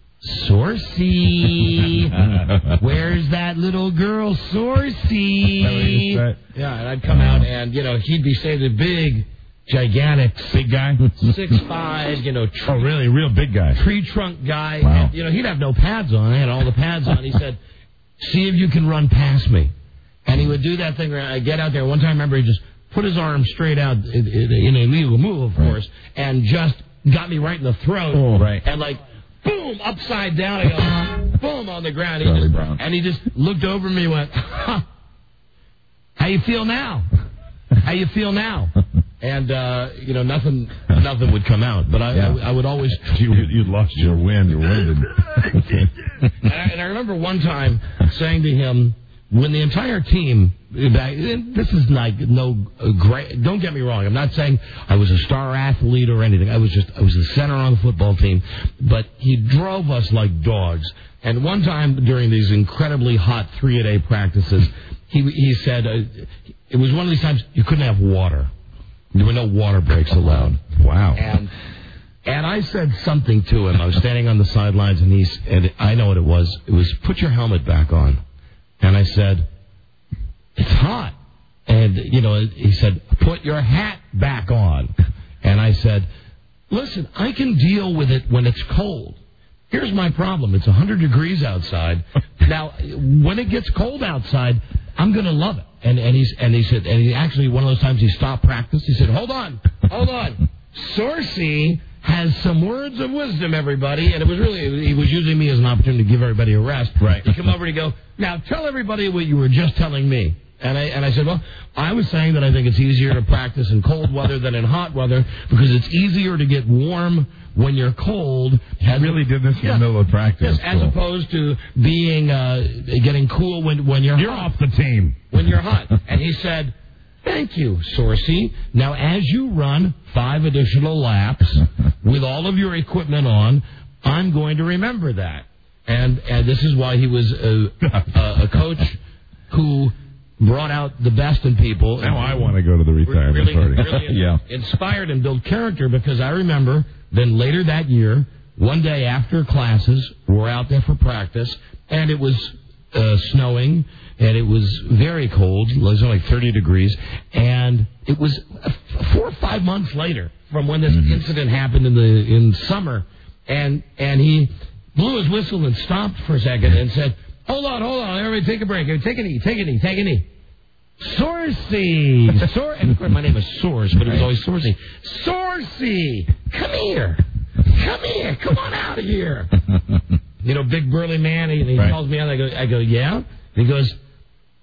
Speaker 15: Sorcy? Where's that little girl, Sorcy? Yeah, and I'd come out, and, he'd be, say, the big, gigantic...
Speaker 17: Big guy?
Speaker 15: 6'5",
Speaker 17: oh, really? Real big guy?
Speaker 15: Tree trunk guy.
Speaker 17: Wow.
Speaker 15: And, he'd have no pads on. I had all the pads on. He said, see if you can run past me. And he would do that thing where I'd get out there. One time, I remember, he just... put his arm straight out in an illegal move, of course, and just got me right in the throat.
Speaker 17: Oh, right.
Speaker 15: And boom, upside down. I go, boom, on the ground. He just looked over me and went, how you feel now? How you feel now? And, nothing would come out. But I would always...
Speaker 17: You'd lost your wind. You're winded.
Speaker 15: And I remember one time saying to him, when the entire team, this is like great. Don't get me wrong. I'm not saying I was a star athlete or anything. I was the center on the football team, but he drove us like dogs. And one time during these incredibly hot 3-a-day practices, he said it was one of these times you couldn't have water. There were no water breaks allowed.
Speaker 17: Wow.
Speaker 15: And I said something to him. I was standing on the sidelines, and I know what it was. It was put your helmet back on. And I said, it's hot. And, he said, put your hat back on. And I said, listen, I can deal with it when it's cold. Here's my problem. It's 100 degrees outside. Now, when it gets cold outside, I'm going to love it. And he said, actually, one of those times he stopped practice. He said, hold on. Sorcy has some words of wisdom, everybody. And it was really, he was using me as an opportunity to give everybody a rest.
Speaker 17: Right.
Speaker 15: He'd come over and he'd go, now tell everybody what you were just telling me. And I said, well, I was saying that I think it's easier to practice in cold weather than in hot weather because it's easier to get warm when you're cold.
Speaker 17: I really did this in the middle of practice.
Speaker 15: Yes, as opposed to being getting cool when you're
Speaker 17: You're
Speaker 15: hot.
Speaker 17: off the team.
Speaker 15: When you're hot. And he said, thank you, Sorcy. Now, as you run 5 additional laps with all of your equipment on, I'm going to remember that. And this is why he was a coach who brought out the best in people.
Speaker 17: Now I want to go to the retirement party.
Speaker 15: Really inspired and built character, because I remember then later that year, one day after classes, we're out there for practice, and it was snowing, and it was very cold. It was only 30 degrees, and it was 4 or 5 months later from when this incident happened in summer, and he blew his whistle and stopped for a second and said, hold on, everybody take a break. Take a knee. Sorcy! And of course, my name is Source, but it was always Sorcy. Sorcy! Come here! Come on out of here! Big burly man, and he calls me out, I go, yeah? And he goes,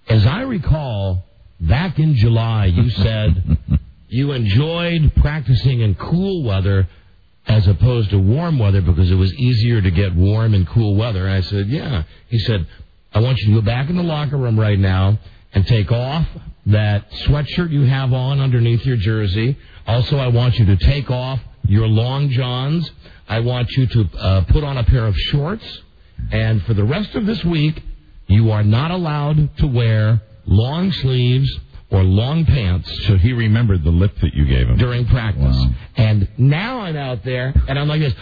Speaker 15: as I recall, back in July, you said you enjoyed practicing in cool weather as opposed to warm weather because it was easier to get warm in cool weather. I said, yeah. He said, I want you to go back in the locker room right now and take off that sweatshirt you have on underneath your jersey. Also, I want you to take off your long johns. I want you to put on a pair of shorts. And for the rest of this week, you are not allowed to wear long sleeves or long pants.
Speaker 17: So he remembered the lip that you gave him.
Speaker 15: During practice.
Speaker 17: Wow.
Speaker 15: And now I'm out there, and I'm like this.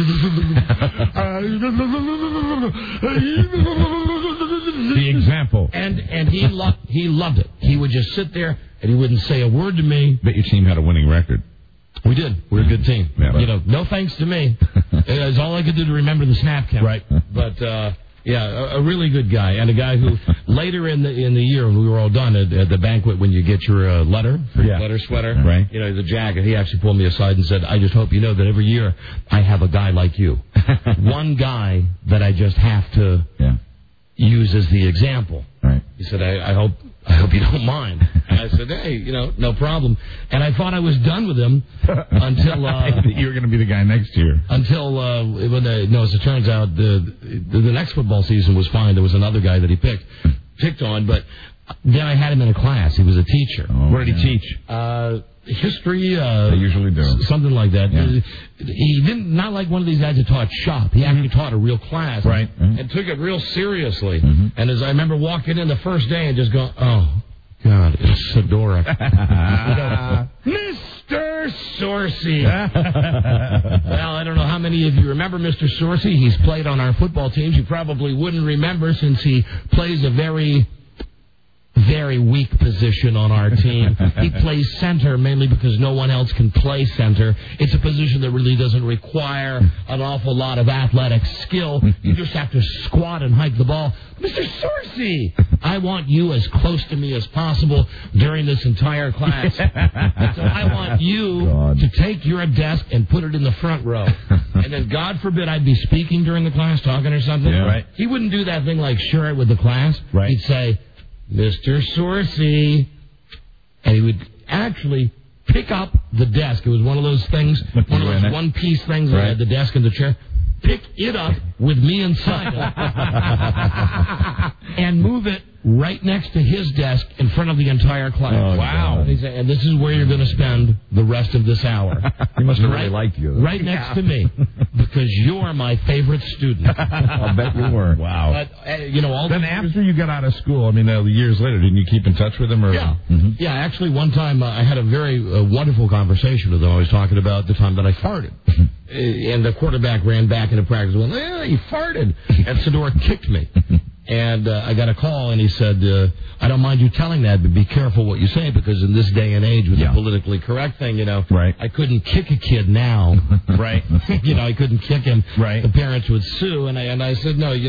Speaker 17: The example.
Speaker 15: And he loved it. He would just sit there, and he wouldn't say a word to me.
Speaker 17: Bet your team had a winning record.
Speaker 15: We did. We're a good team.
Speaker 17: Yeah,
Speaker 15: no thanks to me. It's all I could do to remember the snap count.
Speaker 17: Right.
Speaker 15: But, a really good guy, and a guy who later in the year when we were all done at the banquet when you get your letter sweater,
Speaker 17: right?
Speaker 15: The jacket. He actually pulled me aside and said, "I just hope you know that every year I have a guy like you, one guy that I just have to use as the example."
Speaker 17: Right.
Speaker 15: He said, "I hope you don't mind." And I said, "Hey, no problem." And I thought I was done with him until
Speaker 17: you were going to be the guy next year.
Speaker 15: Until as it turns out, the next football season was fine. There was another guy that he picked on, but then I had him in a class. He was a teacher.
Speaker 17: Oh, what did he teach?
Speaker 15: History.
Speaker 17: They usually do
Speaker 15: something like that.
Speaker 17: Yeah.
Speaker 15: He didn't not like one of these guys that taught shop. He actually taught a real class,
Speaker 17: right?
Speaker 15: And took it real seriously. And as I remember walking in the first day and just going, "Oh God, it's Sidoric." Mr. Sorcy. Well, I don't know how many of you remember Mr. Sorcy. He's played on our football teams. You probably wouldn't remember since he plays a very, very weak position on our team. He plays center mainly because no one else can play center. It's a position that really doesn't require an awful lot of athletic skill. You just have to squat and hike the ball. Mr. Sorcy, I want you as close to me as possible during this entire class. So I want you to take your desk and put it in the front row. And then, God forbid, I'd be speaking during the class, talking or something.
Speaker 17: Yeah, right.
Speaker 15: He wouldn't do that thing like share it with the class.
Speaker 17: Right.
Speaker 15: He'd say, "Mr. Sorcy," and he would actually pick up the desk. It was one of those things, one of those one-piece things that had the desk and the chair. Pick it up with me inside it and move it right next to his desk in front of the entire class.
Speaker 17: Oh, wow.
Speaker 15: And he said, "And this is where you're going to spend the rest of this hour."
Speaker 17: He must have really liked you.
Speaker 15: Right next to me, because you're my favorite student.
Speaker 17: I'll bet you were. Wow.
Speaker 15: But, all
Speaker 17: then after you got out of school, years later, didn't you keep in touch with him? Or?
Speaker 15: Yeah. Yeah, actually, one time I had a very wonderful conversation with him. I was talking about the time that I farted. And the quarterback ran back into practice and went, "Yeah, you farted." And Sidoric kicked me. And I got a call, and he said, "I don't mind you telling that, but be careful what you say, because in this day and age with the politically correct thing,
Speaker 17: right.
Speaker 15: I couldn't kick a kid now."
Speaker 17: Right.
Speaker 15: I couldn't kick him.
Speaker 17: Right.
Speaker 15: The parents would sue, and I said, "No,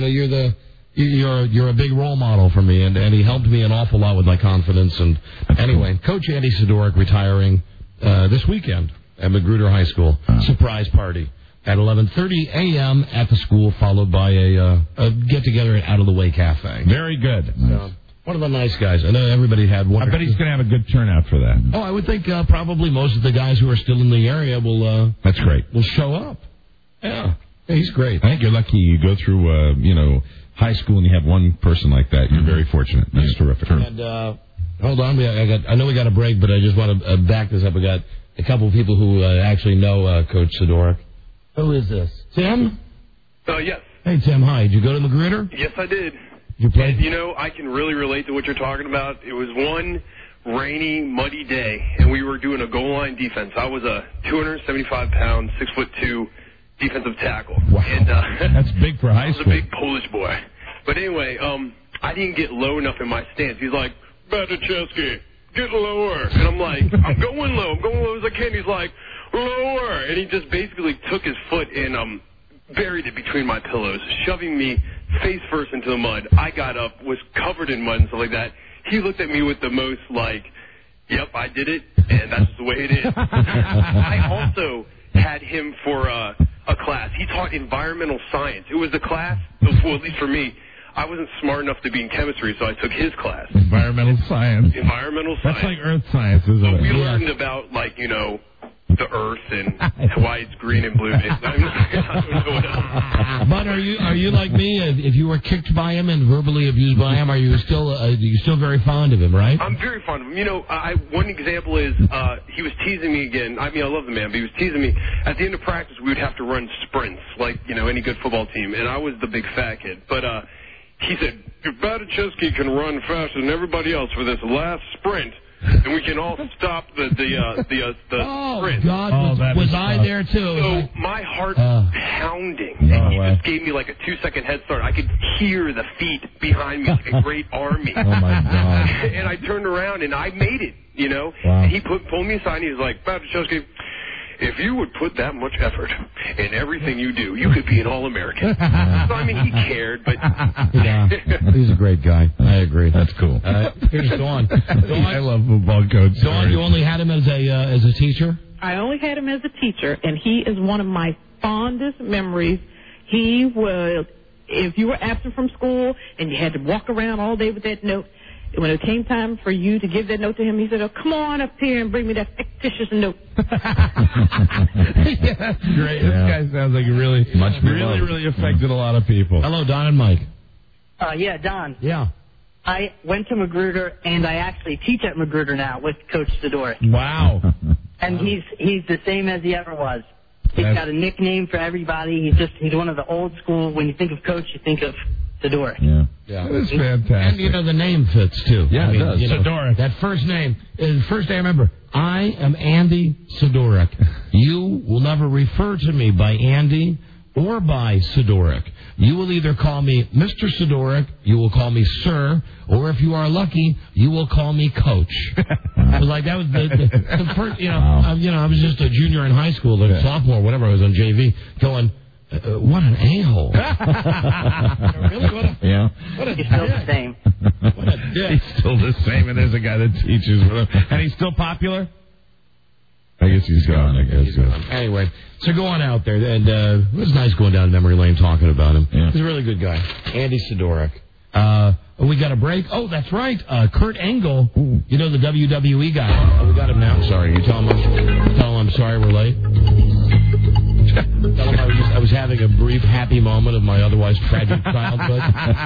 Speaker 15: you're a big role model for me," and he helped me an awful lot with my confidence. And anyway, Coach Andy Sidoric retiring this weekend at Magruder High School. Surprise party at 11:30 a.m. at the school, followed by a get-together at Out of the Way Cafe.
Speaker 17: Very good.
Speaker 15: One of the nice guys. I know everybody had one.
Speaker 17: I bet he's going to have a good turnout for that.
Speaker 15: Oh, I would think probably most of the guys who are still in the area will.
Speaker 17: That's great.
Speaker 15: Will show up. Yeah, he's great.
Speaker 17: I think you're lucky you go through, high school and you have one person like that. You're very fortunate. That's terrific.
Speaker 15: And hold on, I know we got a break, but I just want to back this up. We got a couple of people who actually know Coach Sidoric. Who is this? Tim?
Speaker 21: Yes.
Speaker 15: Hey, Tim, hi. Did you go to Magruder?
Speaker 21: Yes, I did.
Speaker 15: You played?
Speaker 21: And, I can really relate to what you're talking about. It was one rainy, muddy day, and we were doing a goal line defense. I was a 275-pound, 6'2" defensive tackle.
Speaker 17: Wow.
Speaker 21: And,
Speaker 17: that's big for high
Speaker 21: school. I was a big Polish boy. But anyway, I didn't get low enough in my stance. He's like, "Batichevsky, get lower." And I'm like, I'm going low as I can. He's like, "Lower." And he just basically took his foot and buried it between my pillows, shoving me face first into the mud. I got up, was covered in mud and stuff like that. He looked at me with the most "Yep, I did it, and that's the way it is." I also had him for a class. He taught environmental science. It was the class, well, at least for me, I wasn't smart enough to be in chemistry, so I took his class.
Speaker 17: Environmental science.
Speaker 21: Environmental science.
Speaker 17: That's like earth science, isn't it?
Speaker 21: We learned about, like, you know, the earth and why it's green and blue. I don't know what else.
Speaker 15: But are you like me? If you were kicked by him and verbally abused by him, are you still very fond of him, right?
Speaker 21: I'm very fond of him. You know, one example is he was teasing me again. I mean, I love the man, but he was teasing me. At the end of practice, we would have to run sprints, like, you know, any good football team, and I was the big fat kid. But he said, if Batichevsky can run faster than everybody else for this last sprint, and we can all stop the sprint.
Speaker 15: God, was I there too?
Speaker 21: So my heart pounding, and he just gave me like a 2-second head start. I could hear the feet behind me like a great army.
Speaker 17: Oh my God!
Speaker 21: And I turned around and I made it. You know,
Speaker 17: wow.
Speaker 21: And he pulled me aside and he was like, Batichevsky, if you would put that much effort in everything you do, you could be an All-American. So, I mean, he cared, but...
Speaker 15: Yeah, he's a great guy. I agree.
Speaker 17: That's cool.
Speaker 15: Here's Dawn.
Speaker 17: I love football coach.
Speaker 15: Dawn, you only had him as a teacher?
Speaker 3: I only had him as a teacher, and he is one of my fondest memories. He was, if you were absent from school and you had to walk around all day with that note, when it came time for you to give that note to him, he said, oh, come on up here and bring me that fictitious note.
Speaker 17: Yeah, that's great. Yeah. This guy sounds like he really affected a lot of people.
Speaker 15: Hello, Don and Mike.
Speaker 22: Yeah, Don.
Speaker 15: Yeah.
Speaker 22: I went to Magruder, and I actually teach at Magruder now with Coach Sidoric.
Speaker 17: Wow.
Speaker 22: And he's the same as he ever was. He's got a nickname for everybody. He's one of the old school. When you think of Coach, you think of Sidoric.
Speaker 17: Yeah. That is fantastic.
Speaker 15: And, you know, the name fits, too.
Speaker 17: Yeah, it does.
Speaker 15: You know,
Speaker 17: Sidoric.
Speaker 15: That first name, the first day I remember, I am Andy Sidoric. You will never refer to me by Andy or by Sidoric. You will either call me Mr. Sidoric, you will call me Sir, or if you are lucky, you will call me Coach. I was like, that was the first, you know, I was just a junior in high school, like a sophomore, whatever, I was on JV, going, what an a-hole. Really?
Speaker 22: What a He's still the same.
Speaker 15: What a dick.
Speaker 17: He's still the same, and there's a guy that teaches with him. And he's still popular? I guess he's gone.
Speaker 15: Anyway, so go on out there. And it was nice going down memory lane talking about him. Yeah. He's a really good guy. Andy Sidoric. We got a break. Oh, that's right. Kurt Angle. Ooh. You know the WWE guy. Oh, we got him now. Sorry. You tell him I'm sorry we're late. Tell him I was having a brief happy moment of my otherwise tragic childhood.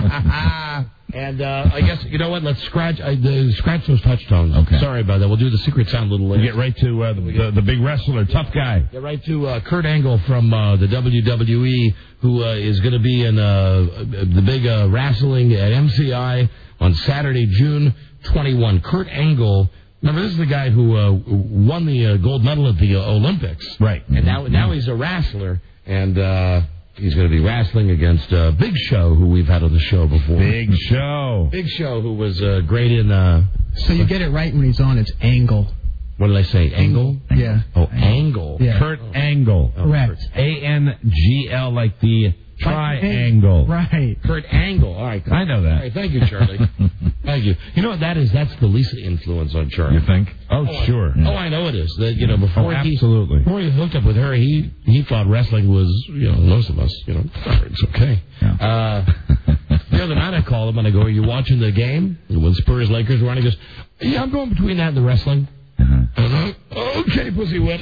Speaker 15: And I guess, you know what, let's scratch those touch tones. Okay. Sorry about that. We'll do the secret sound a little later.
Speaker 17: Get right to the big wrestler, tough guy.
Speaker 15: Get right to Kurt Angle from the WWE, who is going to be in the big wrestling at MCI on Saturday, June 21. Kurt Angle... Remember, this is the guy who won the gold medal at the Olympics.
Speaker 17: Right.
Speaker 15: And now he's a wrestler, and he's going to be wrestling against Big Show, who we've had on the show before.
Speaker 17: Big Show.
Speaker 15: Big Show, who was great in...
Speaker 6: So you get it right when he's on, it's Angle.
Speaker 15: What did I say, Angle?
Speaker 6: Yeah.
Speaker 15: Oh, Angle.
Speaker 6: Yeah.
Speaker 17: Kurt Angle.
Speaker 6: Correct.
Speaker 17: A-N-G-L, like the triangle.
Speaker 6: Right.
Speaker 15: Kurt Angle. All right.
Speaker 17: I know that.
Speaker 15: All right, thank you, Charlie. Thank you. You know what that is? That's the Lisa influence on Charlie.
Speaker 17: You think? Oh, sure.
Speaker 15: I know it is. That, you know, before he hooked up with her, he thought wrestling was, you know, most of us, you know, it's okay. Yeah. The other night I called him and I go, are you watching the game? When Spurs-Lakers were on, he goes, yeah, I'm going between that and the wrestling. And okay, pussy whip.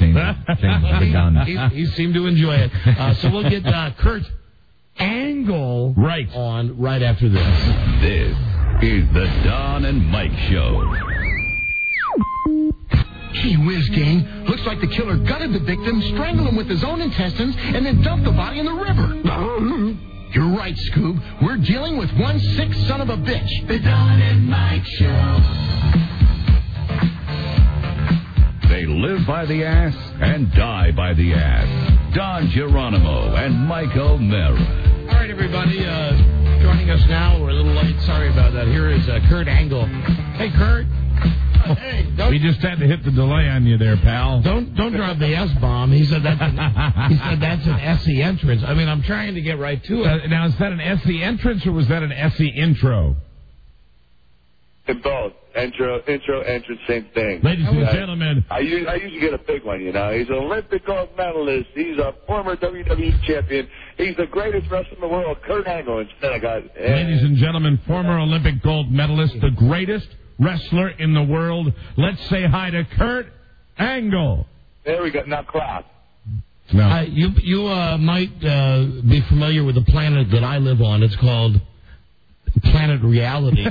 Speaker 15: He seemed to enjoy it. So we'll get Kurt Angle on right after this.
Speaker 1: This is the Don and Mike Show.
Speaker 23: Gee whiz, gang. Looks like the killer gutted the victim, strangled him with his own intestines, and then dumped the body in the river. You're right, Scoob. We're dealing with one sick son of a bitch. The Don and Mike Show.
Speaker 1: They live by the ass and die by the ass. Don Geronimo and Mike O'Meara.
Speaker 15: All right, everybody. Joining us now. We're a little late. Sorry about that. Here is Kurt Angle. Hey, Kurt. Hey,
Speaker 17: we just had to hit the delay on you there, pal.
Speaker 15: Don't drop the S-bomb. He said that's an SE entrance. I mean, I'm trying to get right to it.
Speaker 17: Now, is that an SE entrance or was that an SE intro?
Speaker 2: Both. Intro, entrance, same thing.
Speaker 17: Ladies and gentlemen.
Speaker 2: I usually get a big one, you know. He's an Olympic gold medalist. He's a former WWE champion.
Speaker 4: He's the greatest wrestler in the world, Kurt Angle. Instead, I got...
Speaker 17: Ladies and gentlemen, former Olympic gold medalist, the greatest wrestler in the world. Let's say hi to Kurt Angle.
Speaker 4: There we go. Now, clap.
Speaker 17: No.
Speaker 15: You might be familiar with the planet that I live on. It's called Planet Reality.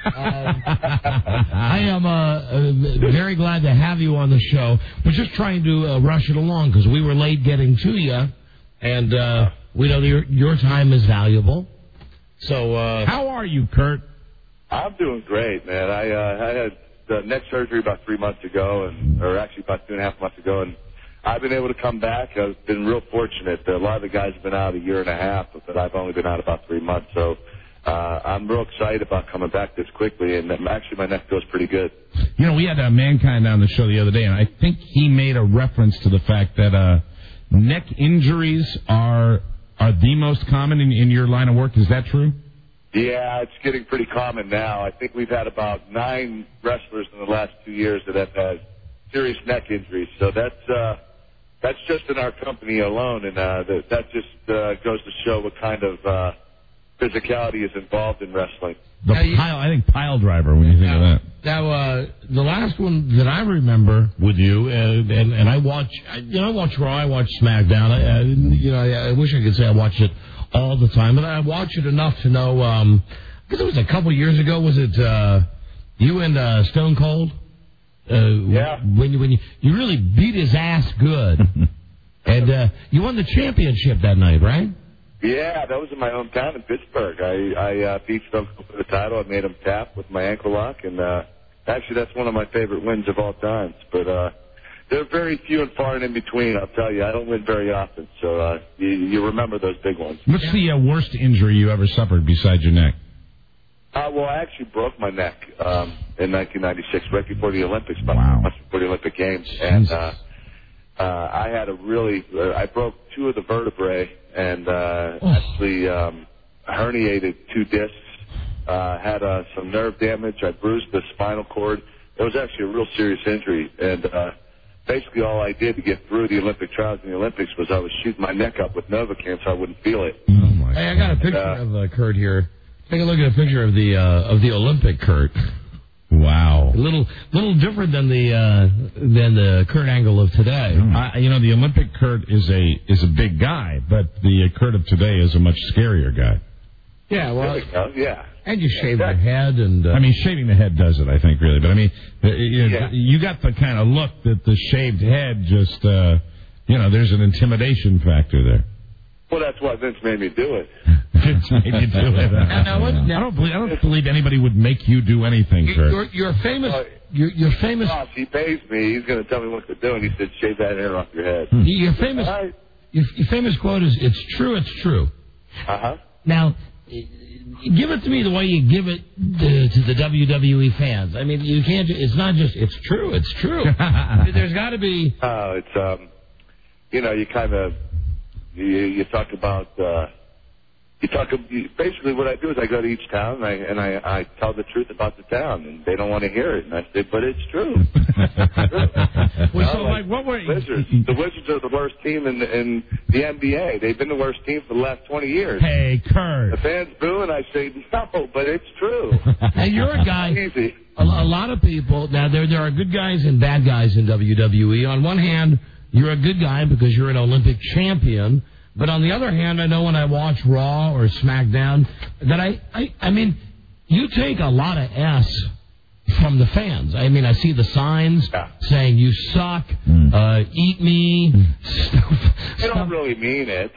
Speaker 15: I am very glad to have you on the show. We're just trying to rush it along because we were late getting to you, and we know your time is valuable. So,
Speaker 17: how are you, Kurt?
Speaker 4: I'm doing great, man. I had neck surgery about 3 months ago, or actually about 2.5 months ago, and I've been able to come back. I've been real fortunate. A lot of the guys have been out 1.5 years, but I've only been out about 3 months. So I'm real excited about coming back this quickly, and actually my neck feels pretty good.
Speaker 17: You know, we had Mankind on the show the other day, and I think he made a reference to the fact that neck injuries are the most common in your line of work. Is that true?
Speaker 4: Yeah, it's getting pretty common now. I think we've had about 9 wrestlers in the last 2 years that have had serious neck injuries. So that's just in our company alone, and that just goes to show what kind of physicality is involved in wrestling.
Speaker 17: I think pile driver when you think of that.
Speaker 15: Now, the last one that I remember with you, and I watch Raw, I watch SmackDown. I wish I could say I watch it all the time, but I watch it enough to know. Because it was a couple years ago. Was it you and Stone Cold?
Speaker 4: Yeah.
Speaker 15: When you really beat his ass good, and you won the championship that night, right?
Speaker 4: Yeah, that was in my hometown in Pittsburgh. I beat Stone Cold for the title. I made him tap with my ankle lock, and actually that's one of my favorite wins of all times. But they're very few and far and in between, I'll tell you. I don't win very often, so you remember those big ones.
Speaker 17: What's the worst injury you ever suffered besides your neck?
Speaker 4: Well, I actually broke my neck in 1996, right before the Olympics, about months before the Olympic Games. And I had I broke 2 of the vertebrae and actually herniated 2 discs, had some nerve damage. I bruised the spinal cord. It was actually a real serious injury. And basically all I did to get through the Olympic trials in the Olympics was I was shooting my neck up with Novocaine so I wouldn't feel it.
Speaker 17: Oh, my
Speaker 15: Hey, I got a picture of Kurt here. Take a look at a picture of the Olympic Kurt.
Speaker 17: Wow,
Speaker 15: a little different than the Kurt Angle of today.
Speaker 17: The Olympic Kurt is a big guy, but the Kurt of today is a much scarier guy.
Speaker 15: Yeah, well,
Speaker 4: yeah.
Speaker 15: And you shave your head, and
Speaker 17: shaving the head does it, I think, really. But you got the kind of look that the shaved head just, there's an intimidation factor there.
Speaker 4: Well, that's why Vince made me do it.
Speaker 17: Vince made you do it. I don't believe anybody would make you do anything, Kurt.
Speaker 15: You're famous. You're famous.
Speaker 4: Boss, he pays me. He's going to tell me what to do, and he said, "Shave that hair off your head."
Speaker 15: Your famous. Your famous quote is, "It's true. It's true." Now, give it to me the way you give it to the WWE fans. I mean, you can't. It's not just. It's true. It's true. There's got to be.
Speaker 4: It's you kind of. You talk about basically what I do is I go to each town and I tell the truth about the town, and they don't want to hear it, and I say, but it's true.
Speaker 17: What were
Speaker 4: Wizards? The Wizards are the worst team in the NBA. They've been the worst team for the last 20 years.
Speaker 17: Hey, Kurt.
Speaker 4: The fans boo, and I say no, but it's true.
Speaker 15: And you're a guy.
Speaker 4: Easy.
Speaker 15: A lot of people now. There are good guys and bad guys in WWE. On one hand, you're a good guy because you're an Olympic champion. But on the other hand, I know when I watch Raw or SmackDown that I mean, you take a lot of S from the fans. I mean, I see the signs saying you suck, eat me.
Speaker 4: They don't really mean it.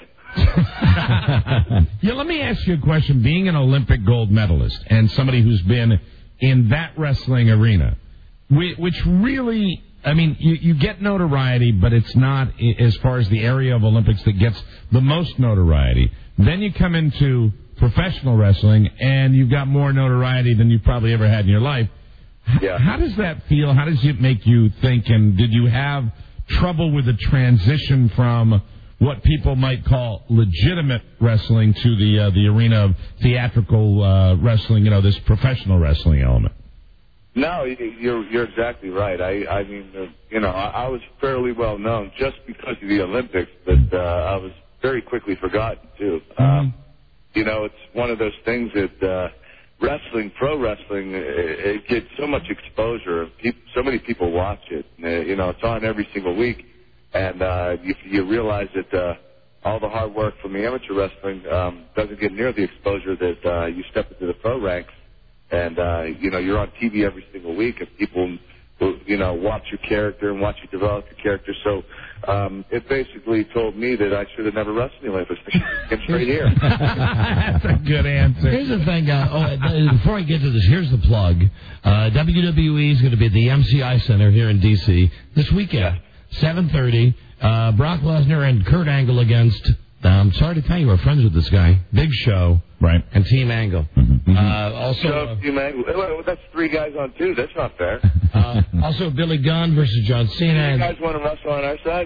Speaker 17: Let me ask you a question. Being an Olympic gold medalist and somebody who's been in that wrestling arena, which really... I mean, you get notoriety, but it's not as far as the area of Olympics that gets the most notoriety. Then you come into professional wrestling, and you've got more notoriety than you've probably ever had in your life.
Speaker 4: Yeah.
Speaker 17: How does that feel? How does it make you think? And did you have trouble with the transition from what people might call legitimate wrestling to the arena of theatrical wrestling, this professional wrestling element?
Speaker 4: No, you're exactly right. I was fairly well known just because of the Olympics, but I was very quickly forgotten too. You know, it's one of those things that pro wrestling, it gets so much exposure. So many people watch it. You know, it's on every single week, and you realize that all the hard work from the amateur wrestling doesn't get near the exposure that you step into the pro ranks, and you know, you're on TV every single week, and people, you know, watch your character and watch you develop your character. So it basically told me that I should have never wrestled in the Olympics. I should have come straight here.
Speaker 17: That's a good answer.
Speaker 15: Here's the thing. Before I get to this, here's the plug. WWE is going to be at the MCI Center here in D.C. this weekend, 7:30. Brock Lesnar and Kurt Angle against, I'm sorry to tell you, we're friends with this guy, Big Show,
Speaker 17: right,
Speaker 15: and Team Angle. Also,
Speaker 4: Team Angle. Well, that's 3 guys on 2. That's not fair.
Speaker 15: Also, Billy Gunn versus John Cena.
Speaker 4: You guys want to wrestle on our side?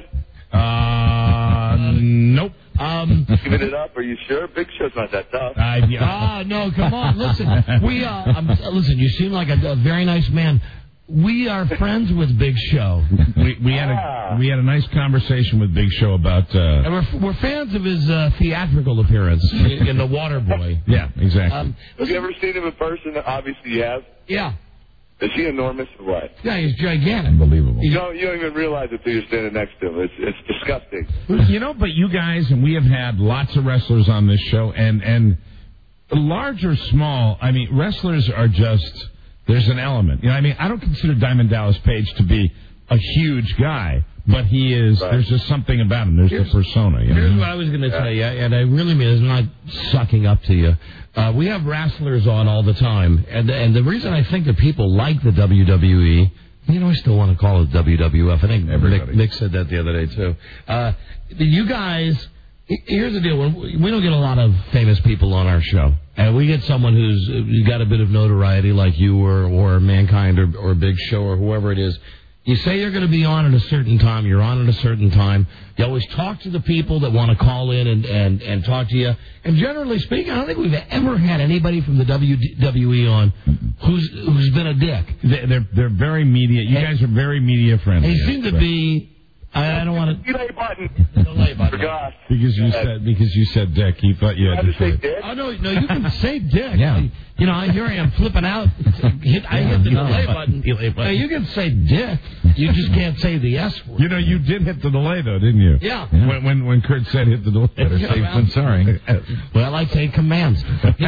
Speaker 17: Nope.
Speaker 4: Giving it up? Are you sure? Big Show's not that tough.
Speaker 15: No, come on. Listen, listen. You seem like a very nice man. We are friends with Big Show.
Speaker 17: We had a nice conversation with Big Show about.
Speaker 15: And we're fans of his theatrical appearance in The Waterboy.
Speaker 17: Yeah, exactly.
Speaker 4: Have you ever seen him in person? Obviously, you have.
Speaker 15: Yeah.
Speaker 4: Is he enormous or what?
Speaker 15: Yeah, he's gigantic.
Speaker 17: Unbelievable.
Speaker 4: You don't even realize it until you're standing next to him. It's disgusting.
Speaker 17: You know, but you guys, and we have had lots of wrestlers on this show, and large or small, I mean, wrestlers are just, there's an element. You know, I mean, I don't consider Diamond Dallas Page to be a huge guy, but he is, there's just something about him. There's the persona. You know?
Speaker 15: Here's what I was going to tell you, and I really mean it's not sucking up to you. We have wrestlers on all the time, and the reason I think that people like the WWE, you know, I still want to call it WWF. I think Mick said that the other day, too. You guys, here's the deal. We don't get a lot of famous people on our show. And we get someone who's got a bit of notoriety like you or Mankind or Big Show or whoever it is. You say you're going to be on at a certain time. You're on at a certain time. You always talk to the people that want to call in and talk to you. And generally speaking, I don't think we've ever had anybody from the WWE on who's been a dick.
Speaker 17: They're very media. You guys are very media friendly.
Speaker 15: They seem to be. I don't want to.
Speaker 4: Delay button.
Speaker 15: Delay button.
Speaker 4: Forgot.
Speaker 17: Because you said dick. He thought you had to say
Speaker 4: dick.
Speaker 15: Oh no, you can say dick.
Speaker 17: Yeah.
Speaker 15: You know, here I am flipping out. I hit the delay button. No, you can say dick. You just can't say the S word.
Speaker 17: You know, you did hit the delay though, didn't you?
Speaker 15: Yeah.
Speaker 17: When Kurt said hit the delay. Better safe than sorry.
Speaker 15: Well, I say commands.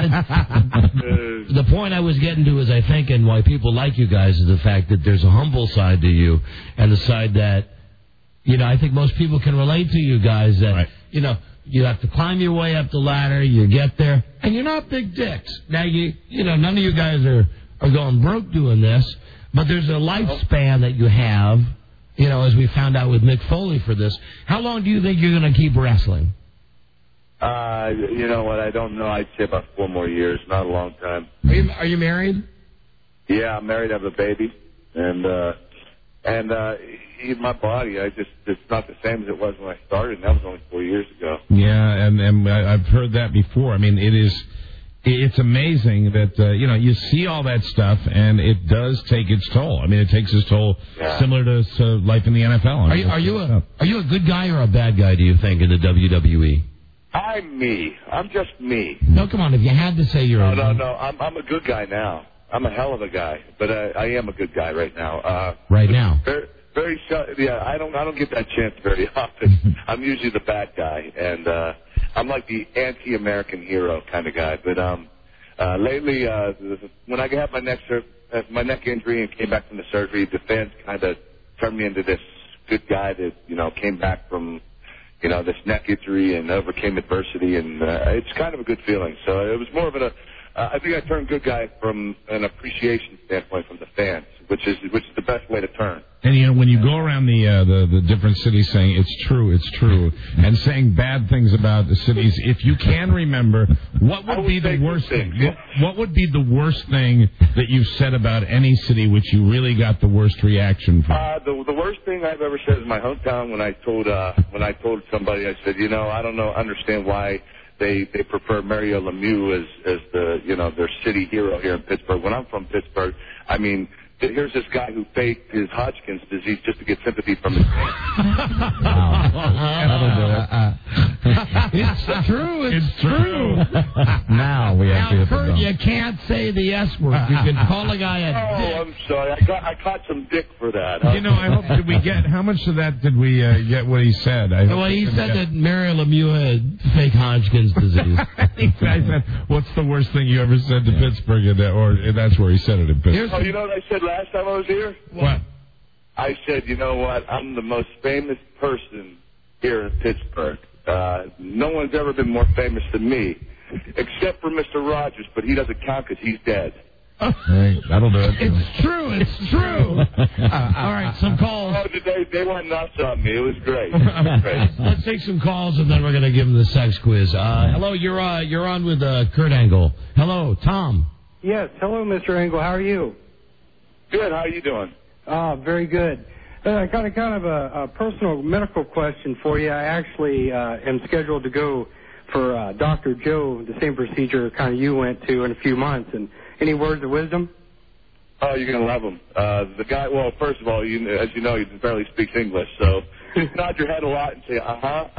Speaker 15: The point I was getting to is I think, and why people like you guys is the fact that there's a humble side to you, and the side that. You know, I think most people can relate to you guys that, you know, you have to climb your way up the ladder, you get there, and you're not big dicks. Now, you know, none of you guys are going broke doing this, but there's a lifespan that you have, you know, as we found out with Mick Foley for this. How long do you think you're going to keep wrestling?
Speaker 4: You know what, I don't know. I'd say about 4 more years, not a long time.
Speaker 15: Are you married?
Speaker 4: Yeah, I'm married, I have a baby, and my body, it's not the same as it was when I started, and that was only 4 years ago.
Speaker 17: Yeah, and I've heard that before. I mean, it's amazing that, you know, you see all that stuff, and it does take its toll. I mean, it takes its toll similar to life in the NFL.
Speaker 15: Are you a good guy or a bad guy, do you think, in the WWE?
Speaker 4: I'm me. I'm just me.
Speaker 15: No, come on, if you had to say you're
Speaker 4: No, I'm a good guy now. I'm a hell of a guy, but I am a good guy right now.
Speaker 15: Right now?
Speaker 4: Very yeah, I don't get that chance very often. I'm usually the bad guy, and I'm like the anti-American hero kind of guy. But lately, when I had my neck injury and came back from the surgery, the fans kind of turned me into this good guy that, you know, came back from, you know, this neck injury and overcame adversity, and it's kind of a good feeling. So it was more of I think I turned good guy from an appreciation standpoint from the fans, which is the best way to turn.
Speaker 17: And you know, when you go around the different cities saying it's true, and saying bad things about the cities, if you can remember, what would be the worst thing? What would be the worst thing that you've said about any city which you really got the worst reaction from?
Speaker 4: The worst thing I've ever said is my hometown. When I told somebody, I said, you know, I don't understand why they prefer Mario Lemieux as the, you know, their city hero here in Pittsburgh. When I'm from Pittsburgh, I mean, here's this guy who faked his Hodgkin's disease just to get sympathy from his fans.
Speaker 5: It's true. It's true.
Speaker 17: Now we have to
Speaker 5: Now,
Speaker 17: hit the
Speaker 5: Kurt,
Speaker 17: drum.
Speaker 5: you can't say the S word. You can call a guy a dick.
Speaker 4: Oh, I'm sorry. I caught some dick for that.
Speaker 7: You know, I hope did we get how much of that did we get? What he said? I hope
Speaker 15: Well, he
Speaker 7: we
Speaker 15: said
Speaker 7: get-
Speaker 15: that Mary Lemieux had fake Hodgkin's disease.
Speaker 7: I said, "What's the worst thing you ever said to Pittsburgh?" And that's where he said it in Pittsburgh.
Speaker 4: Oh, you know what I said last time I was here?
Speaker 7: What?
Speaker 4: I said, you know what? I'm the most famous person here in Pittsburgh. No one's ever been more famous than me, except for Mr. Rogers, but he doesn't count because he's dead.
Speaker 7: Hey, that'll do it.
Speaker 5: It's true. It's true. All right, some calls.
Speaker 4: Oh, they went nuts on me. It was great.
Speaker 15: Let's take some calls, and then we're going to give him the sex quiz. Hello, you're on with Kurt Angle. Hello, Tom.
Speaker 18: Yes. Hello, Mr. Engel. How are you?
Speaker 4: Good. How are you doing?
Speaker 18: Very good. I got a kind of a personal medical question for you. I actually am scheduled to go for Dr. Joe, the same procedure kind of you went to in a few months. And any words of wisdom?
Speaker 4: Oh, you're going to love him. The guy, well, first of all, as you know, he barely speaks English, so nod your head a lot and say,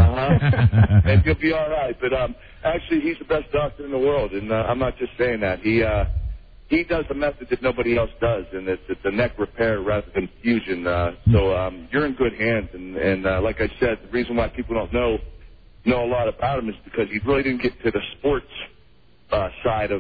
Speaker 4: and you'll be all right. But actually, he's the best doctor in the world, and I'm not just saying that. He does the method that nobody else does, and it's a neck repair rather than fusion. So you're in good hands, and like I said, the reason why people don't know a lot about him is because he really didn't get to the sports side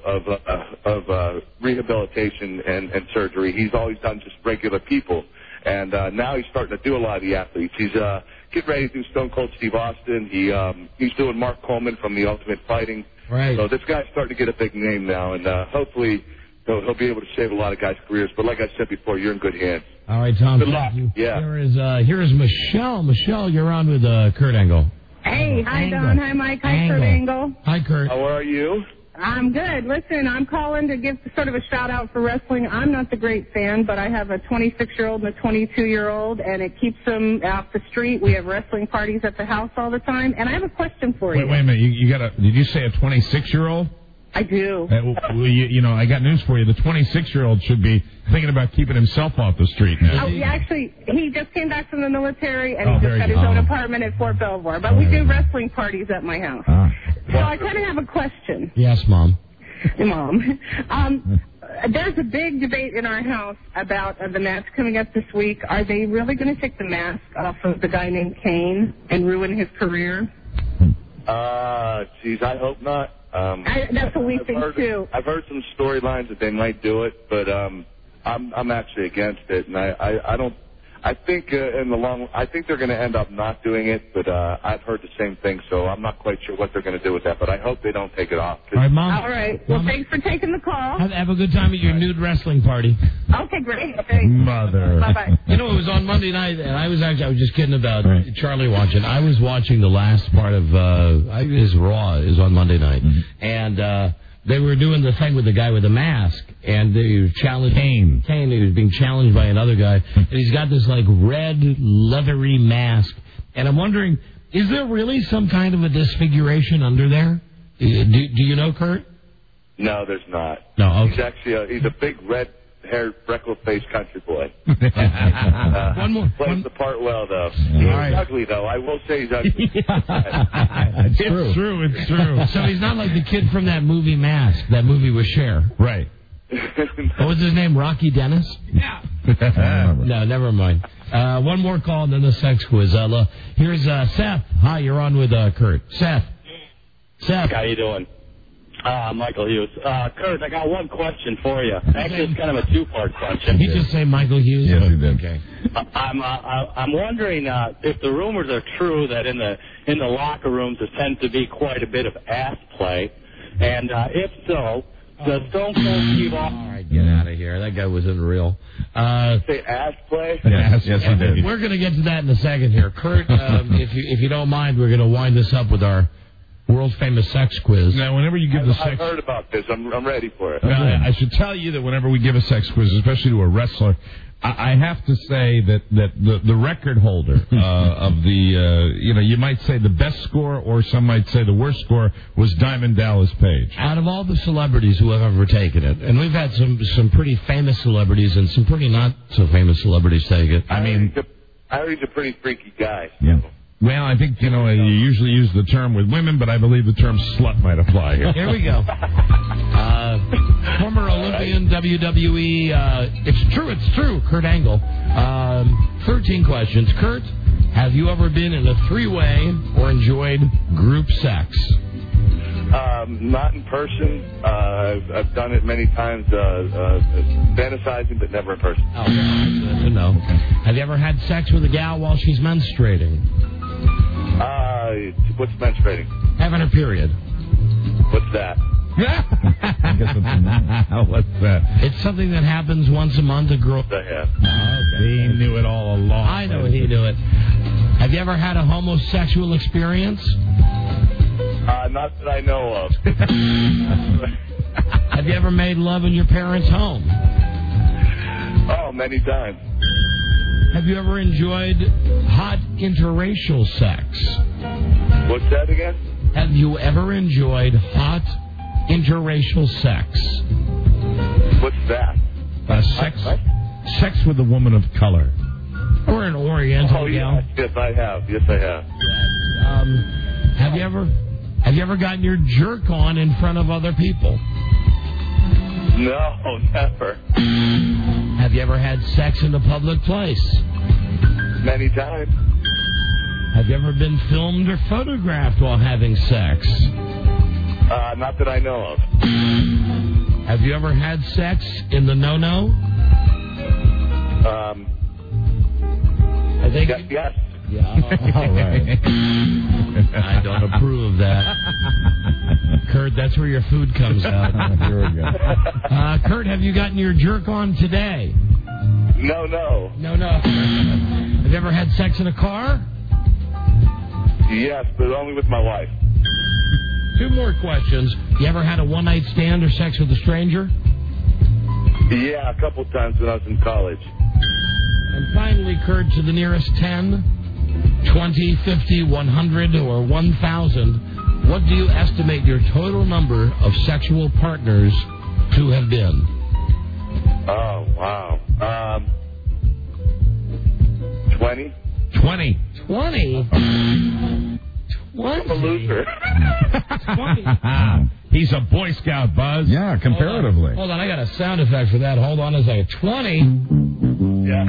Speaker 4: of rehabilitation and surgery. He's always done just regular people, and now he's starting to do a lot of the athletes. He's getting ready to do Stone Cold Steve Austin. He's doing Mark Coleman from The Ultimate Fighting.
Speaker 15: Right.
Speaker 4: So this guy's starting to get a big name now, and hopefully he'll be able to save a lot of guys' careers. But like I said before, you're in good hands.
Speaker 15: All right, Tom.
Speaker 4: Good
Speaker 15: thank
Speaker 4: luck.
Speaker 15: you.
Speaker 4: Yeah.
Speaker 15: Here is Michelle. Michelle, you're on with Kurt Angle.
Speaker 10: Hey, hi, Don. Hi, Mike. Hi, Kurt Angle.
Speaker 15: Hi, Kurt.
Speaker 4: How are you?
Speaker 10: I'm good. Listen, I'm calling to give sort of a shout-out for wrestling. I'm not the great fan, but I have a 26-year-old and a 22-year-old, and it keeps them off the street. We have wrestling parties at the house all the time, and I have a question for you.
Speaker 7: Wait a minute. You got did you say a 26-year-old?
Speaker 10: I do.
Speaker 7: Well, you know, I got news for you. The 26-year-old should be thinking about keeping himself off the street now.
Speaker 10: Oh, yeah, actually, he just came back from the military, and
Speaker 7: Oh,
Speaker 10: he just
Speaker 7: very
Speaker 10: got his
Speaker 7: good.
Speaker 10: own apartment at Fort Belvoir. But we do wrestling parties at my house. So I kind of have a question.
Speaker 15: Yes, Mom.
Speaker 10: Mom. There's a big debate in our house about the match coming up this week. Are they really going to take the mask off of the guy named Kane and ruin his career?
Speaker 4: Geez, I hope not.
Speaker 10: That's what we think, too.
Speaker 4: I've heard some storylines that they might do it, but I'm actually against it, and I don't. I think I think they're going to end up not doing it, but I've heard the same thing, so I'm not quite sure what they're going to do with that. But I hope they don't take it off.
Speaker 15: All right, Mom.
Speaker 10: All right. Well, thanks for taking the call.
Speaker 15: Have a good time at your nude wrestling party.
Speaker 10: Okay, great. Thanks.
Speaker 7: Mother.
Speaker 10: Bye-bye.
Speaker 15: You know, it was on Monday night, and I was just kidding about Charlie watching. I was watching the last part of his Raw is on Monday night, and they were doing the thing with the guy with the mask, and they were challenging Kane. He was being challenged by another guy, and he's got this like red leathery mask, and I'm wondering, is there really some kind of a disfiguration under there? Do you know, Kurt?
Speaker 4: No, there's not.
Speaker 15: No, okay.
Speaker 4: He's actually he's a big red-haired, freckle-faced country boy. Plays the part well, though. He's ugly, though. I will say he's ugly.
Speaker 15: It's true. It's true. So he's not like the kid from that movie Mask. That movie with Cher.
Speaker 7: Right.
Speaker 15: What was his name? Rocky Dennis? Yeah. No, never mind. One more call and then the sex quiz. Here's Seth. Hi, you're on with Kurt. Seth.
Speaker 24: How you doing? Michael Hughes. Kurt, I got one question for you. Actually, it's kind of a two-part question.
Speaker 15: Did he just say Michael Hughes?
Speaker 7: Yes, he did.
Speaker 15: Okay.
Speaker 24: I'm wondering if the rumors are true that in the locker rooms there tends to be quite a bit of ass play, and if so, does Stone Cold Steve Austin?
Speaker 15: All right, get out of here. That guy wasn't real.
Speaker 4: Say ass play?
Speaker 7: Yes, he did.
Speaker 15: We're going to get to that in a second here. Kurt, if you don't mind, we're going to wind this up with our world-famous sex quiz.
Speaker 7: Now, whenever you give the sex...
Speaker 4: I've heard about this. I'm ready for it.
Speaker 7: Now, I should tell you that whenever we give a sex quiz, especially to a wrestler, I have to say that the record holder of the, you might say the best score, or some might say the worst score, was Diamond Dallas Page.
Speaker 15: Out of all the celebrities who have ever taken it, and we've had some pretty famous celebrities and some pretty not so famous celebrities take it.
Speaker 4: I heard he's a pretty freaky guy.
Speaker 7: Yeah. Well, I think, you usually use the term with women, but I believe the term slut might apply here.
Speaker 15: Here we go. Former Olympian, WWE, it's true, Kurt Angle. 13 questions. Kurt, have you ever been in a three-way or enjoyed group sex?
Speaker 4: Not in person. I've done it many times, fantasizing, but never in person.
Speaker 15: Oh, no. Okay. Have you ever had sex with a gal while she's menstruating?
Speaker 4: What's menstruating?
Speaker 15: Having a period.
Speaker 4: What's that?
Speaker 7: What's that?
Speaker 15: It's something that happens once a month. A girl.
Speaker 4: I have.
Speaker 7: He knew it all along.
Speaker 15: I know he knew it. Have you ever had a homosexual experience?
Speaker 4: Not that I know of.
Speaker 15: Have you ever made love in your parents' home?
Speaker 4: Oh, many times.
Speaker 15: Have you ever enjoyed hot interracial sex?
Speaker 4: What's that again?
Speaker 15: Have you ever enjoyed hot interracial sex?
Speaker 4: What's that?
Speaker 7: Sex with a woman of color.
Speaker 15: Or an Oriental gal?
Speaker 4: Yes, I have. Yes, I have.
Speaker 15: Have you ever gotten your jerk on in front of other people?
Speaker 4: No, never.
Speaker 15: Have you ever had sex in a public place?
Speaker 4: Many times.
Speaker 15: Have you ever been filmed or photographed while having sex?
Speaker 4: Not that I know of.
Speaker 15: Have you ever had sex in the no-no? I think
Speaker 4: yes.
Speaker 15: Yeah, all right. I don't approve of that. Kurt, that's where your food comes out.
Speaker 7: Here we go.
Speaker 15: Kurt, have you gotten your jerk on today?
Speaker 4: No.
Speaker 15: No. Have you ever had sex in a car?
Speaker 4: Yes, but only with my wife.
Speaker 15: 2 more questions. You ever had a one-night stand or sex with a stranger?
Speaker 4: Yeah, a couple times when I was in college.
Speaker 15: And finally, Kurt, to the nearest 10, 20, 50, 100, or 1,000, what do you estimate your total number of sexual partners to have been?
Speaker 4: Oh, wow. 20?
Speaker 7: 20.
Speaker 15: 20?
Speaker 4: I'm a loser.
Speaker 15: 20.
Speaker 7: He's a Boy Scout, Buzz.
Speaker 17: Yeah, comparatively.
Speaker 15: Hold on, I got a sound effect for that. Hold on a second. 20?
Speaker 4: Yeah.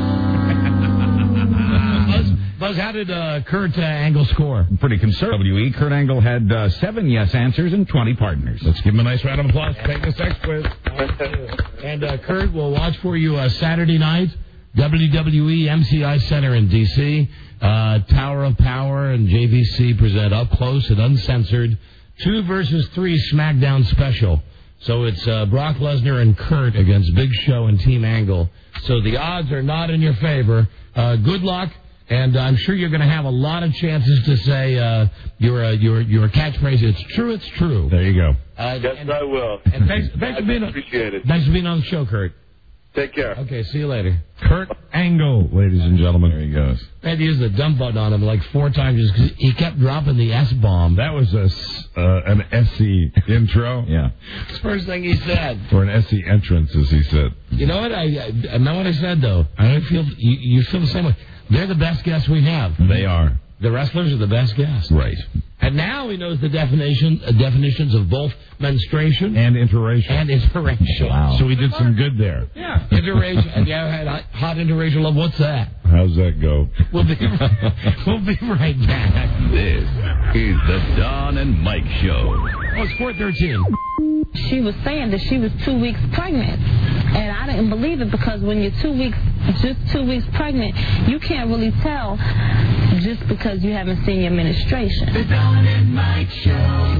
Speaker 15: Buzz, how did Kurt Angle score?
Speaker 17: Pretty conservative. WWE. Kurt Angle had 7 yes answers and 20 partners.
Speaker 7: Let's give him a nice round of applause for taking the sex quiz.
Speaker 15: And Kurt, we'll watch for you Saturday night, WWE MCI Center in D.C. Tower of Power and JVC present Up Close and Uncensored 2 versus 3 SmackDown special. So it's Brock Lesnar and Kurt against Big Show and Team Angle. So the odds are not in your favor. Good luck, and I'm sure you're going to have a lot of chances to say your catchphrase. It's true.
Speaker 7: There you go.
Speaker 4: Yes, I will.
Speaker 15: And thanks for being
Speaker 4: appreciate it.
Speaker 15: Thanks for being on the show, Kurt.
Speaker 4: Take care.
Speaker 15: Okay, see you later.
Speaker 7: Kurt Angle, ladies and gentlemen.
Speaker 17: There he goes.
Speaker 15: I had to use the dump button on him like 4 times just because he kept dropping the S-bomb.
Speaker 7: That was an SE intro.
Speaker 17: Yeah.
Speaker 15: It's the first thing he said.
Speaker 7: Or an SE entrance, as he said.
Speaker 15: You know what? I know what I said, though. I don't feel you feel the same way. They're the best guests we have.
Speaker 7: They are.
Speaker 15: The wrestlers are the best guests.
Speaker 7: Right.
Speaker 15: And now he knows the definitions of both menstruation
Speaker 7: and interracial.
Speaker 15: Wow.
Speaker 7: So he did some good there.
Speaker 15: Yeah. Interracial. Have you ever had hot interracial love? What's that?
Speaker 7: How's that go?
Speaker 15: We'll be right back.
Speaker 1: This is the Don and Mike Show.
Speaker 15: Oh, it's 4:13.
Speaker 8: She was saying that she was 2 weeks pregnant. And I didn't believe it because when you're 2 weeks pregnant, you can't really tell just because you haven't seen your menstruation.
Speaker 1: The Don and Mike Show.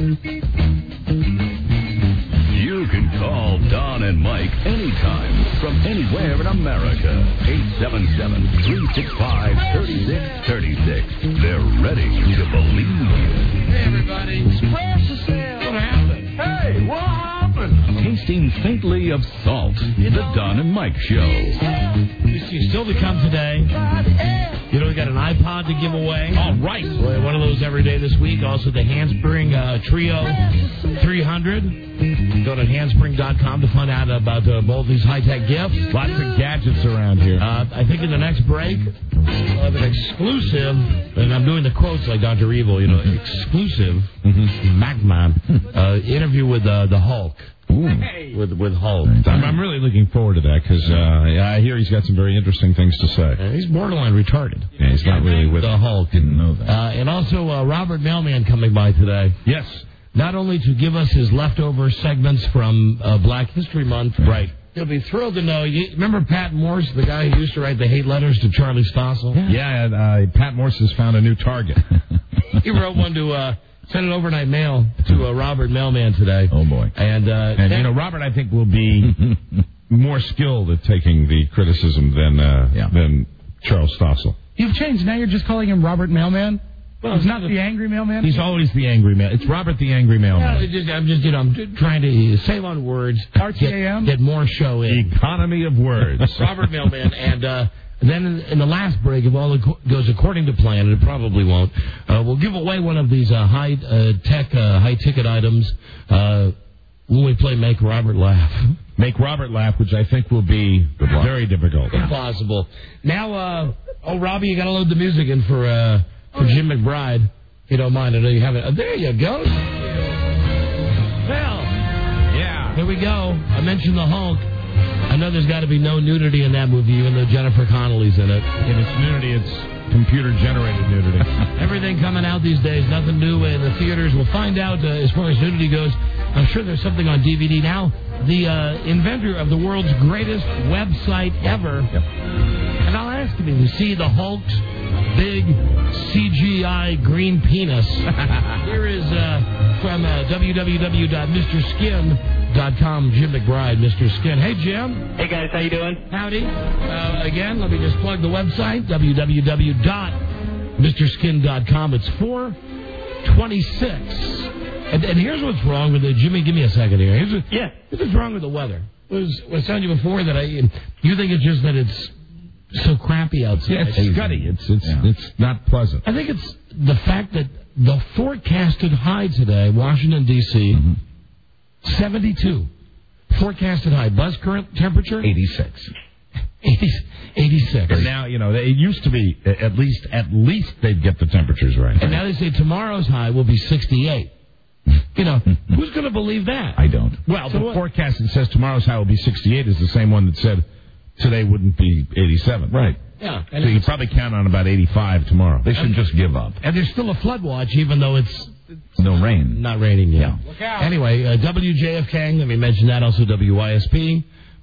Speaker 1: You can call Don and Mike anytime from anywhere in America. 877-365-3636. They're ready to believe you.
Speaker 15: Hey, everybody. Express yourself. What happened?
Speaker 1: Hey, what happened? Tasting faintly of salt. The Don and Mike Show.
Speaker 15: You still to come today. You know, we got an iPod to give away. All right. One of those every day this week. Also, the Handspring Trio 300. Go to handspring.com to find out about both these high-tech gifts.
Speaker 7: Lots of gadgets around here.
Speaker 15: I think in the next break, we'll have an exclusive, and I'm doing the quotes like Dr. Evil, you know, exclusive MacMan interview with the Hulk. With Hulk.
Speaker 7: I'm really looking forward to that because I hear he's got some very interesting things to say.
Speaker 15: He's borderline retarded.
Speaker 7: Yeah, he's not really with
Speaker 15: the Hulk.
Speaker 7: Didn't know that.
Speaker 15: And also Robert Mailman coming by today.
Speaker 7: Yes.
Speaker 15: Not only to give us his leftover segments from Black History Month.
Speaker 7: Right.
Speaker 15: He'll be thrilled to know. You remember Pat Morse, the guy who used to write the hate letters to Charlie Stossel?
Speaker 7: Yeah, Pat Morse has found a new target.
Speaker 15: He wrote one to send an overnight mail to Robert Mailman today.
Speaker 7: Oh, boy.
Speaker 15: And
Speaker 7: you know, Robert, I think, will be more skilled at taking the criticism than Charles Stossel.
Speaker 16: You've changed. Now you're just calling him Robert Mailman? Well, he's not the angry mailman?
Speaker 7: He's always the angry mailman. It's Robert the angry mailman.
Speaker 15: I'm trying to save on words. Get more show in.
Speaker 7: Economy of words.
Speaker 15: Robert Mailman. And then in the last break, if all goes according to plan, and it probably won't, we'll give away one of these high-tech, high-ticket items when we play Make Robert Laugh.
Speaker 7: Make Robert Laugh, which I think will be very difficult.
Speaker 15: Impossible. Now, Robbie, you got to load the music in for Jim McBride. If you don't mind, I know you have it. There you go. Well,
Speaker 7: yeah.
Speaker 15: Here we go. I mentioned the Hulk. I know there's got to be no nudity in that movie, even though Jennifer Connelly's in it.
Speaker 7: If it's nudity, it's computer-generated nudity.
Speaker 15: Everything coming out these days, nothing new in the theaters. We'll find out as far as nudity goes. I'm sure there's something on DVD now. The inventor of the world's greatest website ever.
Speaker 7: Yep.
Speaker 15: And I'll ask him to see the Hulk's big CGI green penis. Here is from www.mrskin.com, Jim McBride, Mr. Skin. Hey, Jim.
Speaker 9: Hey, guys. How you doing?
Speaker 15: Howdy. Again, let me just plug the website, www.mrskin.com. It's 426. And here's what's wrong with it. Jimmy, give me a second here. Here's what's wrong with the weather. I was telling you before that you think it's just that it's so crappy outside.
Speaker 7: Yeah, it's scuddy. It's not pleasant.
Speaker 15: I think it's the fact that the forecasted high today, Washington, D.C., 72. Forecasted high. Buzz current temperature?
Speaker 7: 86.
Speaker 15: 86.
Speaker 7: And now, you know, it used to be at least they'd get the temperatures right.
Speaker 15: And now they say tomorrow's high will be 68. You know, who's going to believe that?
Speaker 7: I don't. Well, so the forecast that says tomorrow's high will be 68 is the same one that said today wouldn't be 87. Right.
Speaker 15: Yeah.
Speaker 7: So you can probably count on about 85 tomorrow. They should just give up.
Speaker 15: And there's still a flood watch, even though it's
Speaker 7: no rain.
Speaker 15: Not raining yet.
Speaker 7: Yeah.
Speaker 15: Look out. Anyway, WJFK, let me mention that. Also WYSP,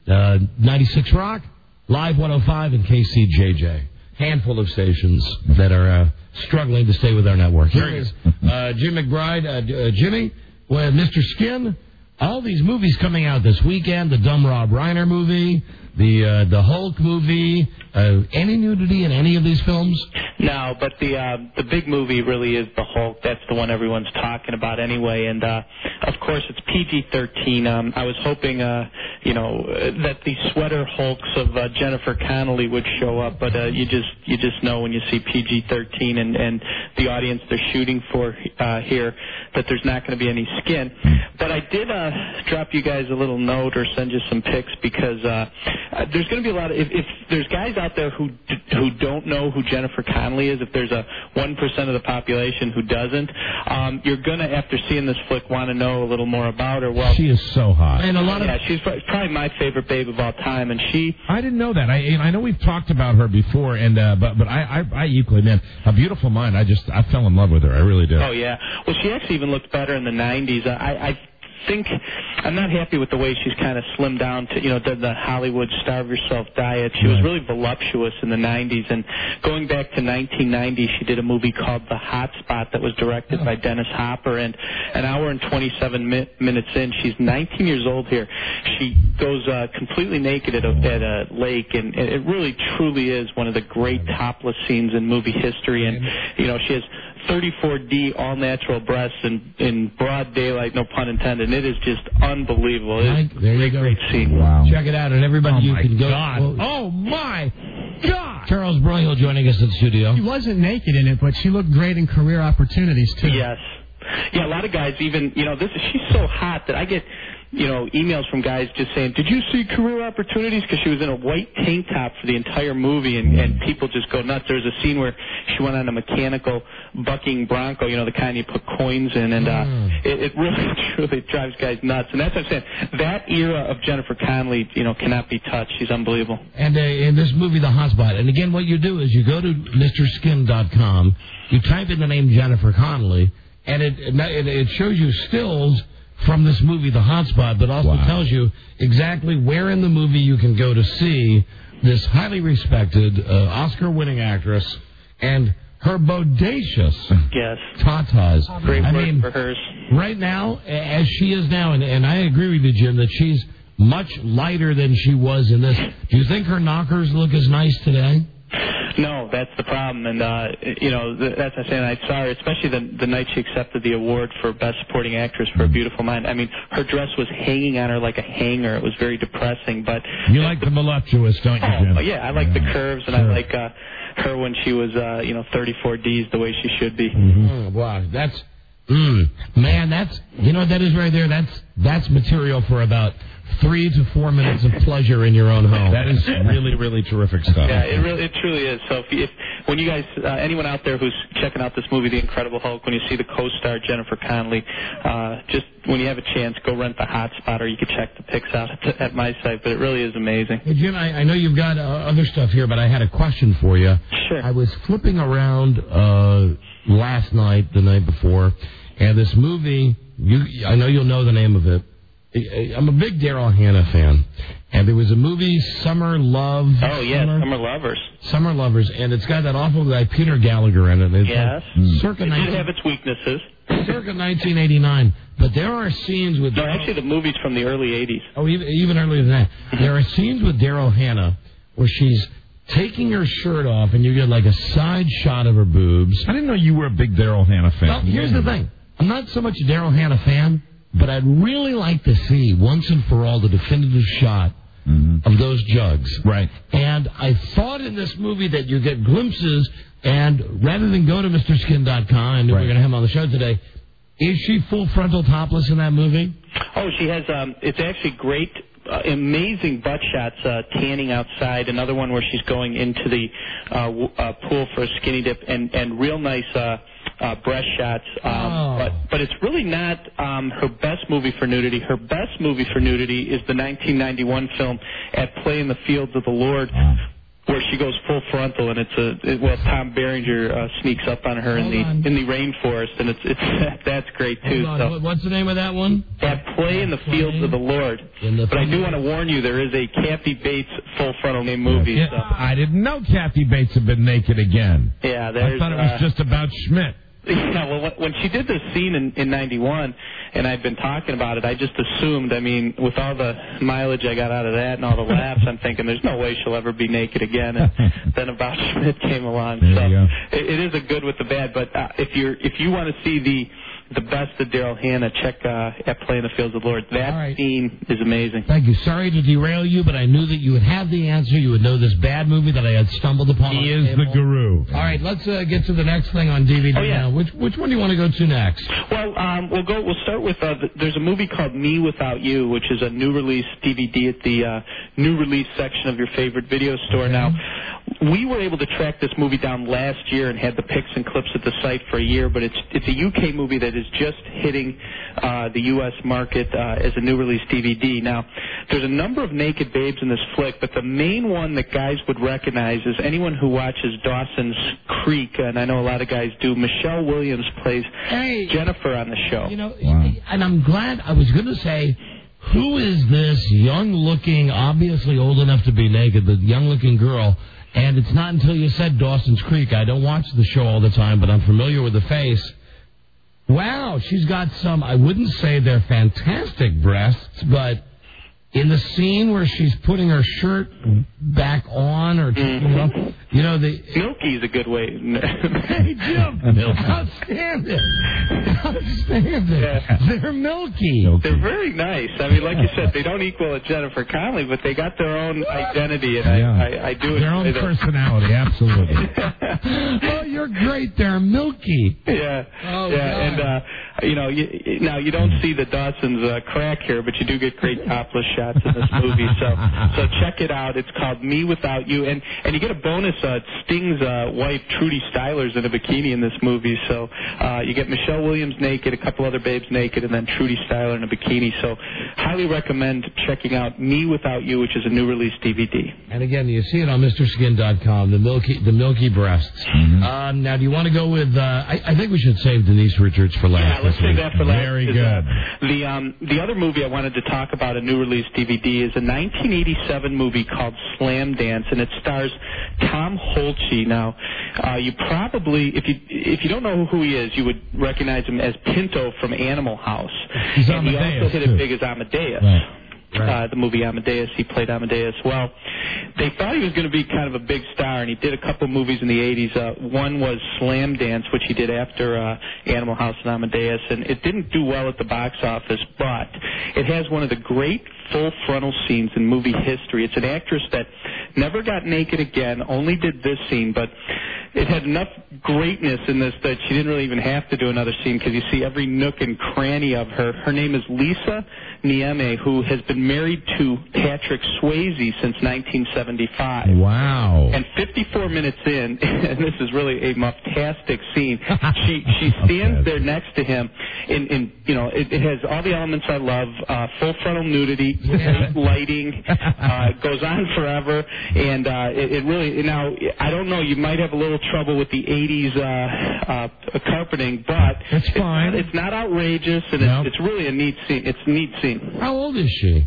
Speaker 15: 96 Rock, Live 105, and KCJJ. Handful of stations that are struggling to stay with our network. Here is Jim McBride. Jimmy, with Mr. Skin, all these movies coming out this weekend, the dumb Rob Reiner movie, the Hulk movie, any nudity in any of these films?
Speaker 9: No, but the big movie really is the Hulk. That's the one everyone's talking about anyway. And of course, it's PG-13. I was hoping, that the sweater Hulks of Jennifer Connelly would show up, but you just know when you see PG-13 and the audience they're shooting for here that there's not going to be any skin. But I did drop you guys a little note or send you some pics because there's going to be a lot of if there's guys out there who don't know who Jennifer Connelly is, if there's a 1% of the population who doesn't, you're going to, after seeing this flick, want to know a little more about her. Well,
Speaker 7: she is so hot.
Speaker 9: And she's probably my favorite babe of all time, and
Speaker 7: I didn't know that. I know we've talked about her before, and but I equally, man, a beautiful mind. I fell in love with her. I really did.
Speaker 9: Oh yeah. Well, she actually even looked better in the 90s. I think I'm not happy with the way she's kind of slimmed down to, the Hollywood starve yourself diet. She was really voluptuous in the 90s, and going back to 1990, she did a movie called The Hot Spot that was directed by Dennis Hopper, and an hour and 27 minutes in, she's 19 years old here. She goes completely naked at a lake, and it really truly is one of the great topless scenes in movie history, and she has 34D all-natural breasts in broad daylight, no pun intended. It is just unbelievable. It's
Speaker 15: there you go.
Speaker 9: Great scene.
Speaker 7: Wow.
Speaker 15: Check it out, and everybody can go.
Speaker 7: God. Oh, my God.
Speaker 15: Charles Broyhill joining us in the studio.
Speaker 6: She wasn't naked in it, but she looked great in career opportunities, too.
Speaker 9: Yes. Yeah, a lot of guys even, she's so hot that I get, emails from guys just saying, did you see career opportunities? Because she was in a white tank top for the entire movie, and people just go nuts. There was a scene where she went on a mechanical bucking Bronco, the kind you put coins in, and it really, truly drives guys nuts. And that's what I'm saying. That era of Jennifer Connelly, cannot be touched. She's unbelievable.
Speaker 15: And in this movie, The Hotspot, and again, what you do is you go to MrSkin.com, you type in the name Jennifer Connelly, and it shows you stills from this movie, The Hotspot, but also tells you exactly where in the movie you can go to see this highly respected Oscar-winning actress and her bodacious tatas.
Speaker 9: Great work for hers.
Speaker 15: Right now, as she is now, and I agree with you, Jim, that she's much lighter than she was in this. Do you think her knockers look as nice today?
Speaker 9: No, that's the problem, and that's what I'm saying. I saw her, especially the night she accepted the award for Best Supporting Actress for A Beautiful Mind. I mean, her dress was hanging on her like a hanger. It was very depressing, but
Speaker 7: you like the voluptuous, don't you, Jim?
Speaker 9: Yeah, I like the curves, and I like her when she was 34 Ds the way she should be.
Speaker 15: Mm-hmm. Wow, that's man, that's that is right there. That's material for about 3 to 4 minutes of pleasure in your own home.
Speaker 7: That is really, really terrific stuff.
Speaker 9: Yeah, it truly is. So when you guys, anyone out there who's checking out this movie, The Incredible Hulk, when you see the co-star Jennifer Connelly, just when you have a chance, go rent The Hotspot, or you can check the pics out at my site. But it really is amazing.
Speaker 15: Hey, Jim, I know you've got other stuff here, but I had a question for you.
Speaker 9: Sure.
Speaker 15: I was flipping around last night, the night before, and this movie, I know you'll know the name of it. I'm a big Daryl Hannah fan, and there was a movie, Summer Love.
Speaker 9: Oh, yeah, Summer Lovers.
Speaker 15: Summer Lovers, and it's got that awful guy Peter Gallagher in it. It's
Speaker 9: yes.
Speaker 15: Circa
Speaker 9: it did have its weaknesses.
Speaker 15: Circa 1989, but there are scenes with...
Speaker 9: No, actually, the movie's from the early 80s.
Speaker 15: Oh, even earlier than that. There are scenes with Daryl Hannah where she's taking her shirt off, and you get like a side shot of her boobs.
Speaker 7: I didn't know you were a big Daryl Hannah fan.
Speaker 15: Well, here's the thing. I'm not so much a Daryl Hannah fan, but I'd really like to see, once and for all, the definitive shot of those jugs.
Speaker 7: Right.
Speaker 15: And I thought in this movie that you get glimpses, and rather than go to MrSkin.com, I knew we were going to have him on the show today, is she full frontal topless in that movie?
Speaker 9: Oh, she has, it's actually great, amazing butt shots, tanning outside, another one where she's going into the pool for a skinny dip, and real nice... breast shots, but it's really not her best movie for nudity. Her best movie for nudity is the 1991 film At Play in the Fields of the Lord, where she goes full frontal, and Tom Berenger sneaks up on her in the rainforest, and that's great too. So
Speaker 15: what's the name of that one?
Speaker 9: At Play in the Fields of the Lord. But I do want to warn you, there is a Kathy Bates full frontal name movie.
Speaker 7: Yeah,
Speaker 9: so.
Speaker 7: I didn't know Kathy Bates had been naked again.
Speaker 9: Yeah, there's.
Speaker 7: I thought it was just about Schmidt.
Speaker 9: Yeah, well, when she did this scene in 91, and I'd been talking about it, I just assumed, I mean, with all the mileage I got out of that and all the laughs, I'm thinking there's no way she'll ever be naked again. And then About Schmidt came along. So it is a good with the bad, but if you want to see the best of Daryl Hannah, check At Play in the Fields of the Lord. That scene is amazing.
Speaker 15: Thank you. Sorry to derail you, but I knew that you would have the answer. You would know this bad movie that I had stumbled upon.
Speaker 7: He is the guru.
Speaker 15: All right, let's get to the next thing on DVD now. Which one do you want to go to next?
Speaker 9: Well, we'll start with there's a movie called Me Without You, which is a new release DVD at the new release section of your favorite video store. Now, we were able to track this movie down last year and had the pics and clips at the site for a year, but it's a UK movie that is just hitting the U.S. market as a new release DVD. Now, there's a number of naked babes in this flick, but the main one that guys would recognize is anyone who watches Dawson's Creek, and I know a lot of guys do. Michelle Williams plays Jennifer on the show.
Speaker 15: You know, and I'm glad. I was going to say, who is this young-looking, obviously old enough to be naked, but young-looking girl? And it's not until you said Dawson's Creek. I don't watch the show all the time, but I'm familiar with the face. Wow, she's got some, I wouldn't say they're fantastic breasts, but
Speaker 11: in the scene where she's putting her shirt back on or taking it off,
Speaker 9: Milky's a good way.
Speaker 11: Hey, Jim, outstanding.
Speaker 9: Yeah.
Speaker 11: They're milky.
Speaker 9: They're very nice. I mean, like you said, they don't equal a Jennifer Connelly, but they got their own identity, and I do
Speaker 7: their own
Speaker 9: enjoy them.
Speaker 7: personality, absolutely.
Speaker 11: Oh, you're great. They're milky.
Speaker 9: Yeah.
Speaker 11: Oh,
Speaker 9: yeah,
Speaker 11: God.
Speaker 9: and now you don't see the Dawson's crack here, but you do get great topless shots in this movie. So check it out. It's called Me Without You, and you get a bonus. Sting's wife Trudy Styler's in a bikini in this movie. So you get Michelle Williams naked, a couple other babes naked, and then Trudy Styler in a bikini. So highly recommend checking out Me Without You, which is a new release DVD.
Speaker 11: And again, you see it on MrSkin.com. The milky breasts.
Speaker 7: Mm-hmm.
Speaker 11: Now, do you want to go with? I think we should save Denise Richards for last.
Speaker 9: Yeah, let's save that for last.
Speaker 7: Very good.
Speaker 9: The other movie I wanted to talk about, a new release DVD, is a 1987 movie called Slam Dance, and it stars Tom Holtze. Now, you probably, if you don't know who he is, you would recognize him as Pinto from Animal House.
Speaker 7: He's
Speaker 9: and he
Speaker 7: Amadeus,
Speaker 9: also hit
Speaker 7: too.
Speaker 9: it big as Amadeus.
Speaker 7: Right.
Speaker 9: The movie Amadeus, he played Amadeus. Well, they thought he was going to be kind of a big star, and he did a couple movies in the 80s. One was Slam Dance, which he did after Animal House and Amadeus, and it didn't do well at the box office, but it has one of the great full frontal scenes in movie history. It's an actress that never got naked again, only did this scene, but it had enough greatness in this that she didn't really even have to do another scene because you see every nook and cranny of her. Her name is Lisa Nieme, who has been married to Patrick Swayze since 1975.
Speaker 7: Wow.
Speaker 9: And 54 minutes in, and this is really a fantastic scene, she stands there next to him, in it has all the elements I love, full frontal nudity, great lighting, goes on forever, and it really, now, I don't know, you might have a little trouble with the 80s carpeting, but
Speaker 11: it's fine.
Speaker 9: It's not outrageous, and it's really a neat scene. It's a neat scene.
Speaker 11: How old is she?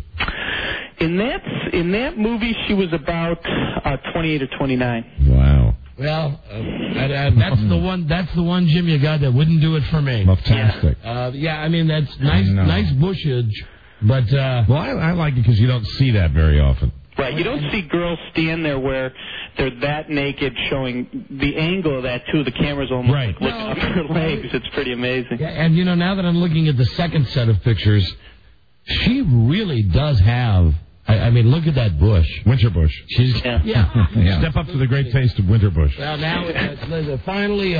Speaker 9: In that movie, she was about 28 or 29.
Speaker 7: Wow.
Speaker 11: Well, that's the one. That's the one, Jim. You got that wouldn't do it for me.
Speaker 7: Fantastic.
Speaker 11: I mean that's nice, nice bushage, but
Speaker 7: well, I like it because you don't see that very often.
Speaker 9: Right, you don't see girls stand there where they're that naked, showing the angle of that too. The camera's almost like looking up her legs. It's pretty amazing.
Speaker 11: Yeah, and now that I'm looking at the second set of pictures, she really does have. I mean, look at that bush.
Speaker 7: Winter Bush.
Speaker 11: She's yeah.
Speaker 7: Step up to the great face of Winter Bush.
Speaker 11: Well, now finally,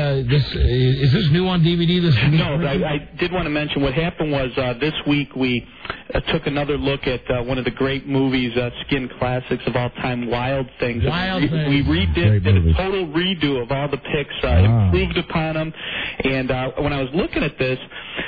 Speaker 11: is this new on DVD?
Speaker 9: No, I did want to mention what happened was this week we took another look at one of the great movies, Skin Classics of all time, Wild Things. We redid a total redo of all the picks, improved upon them, and when I was looking at this,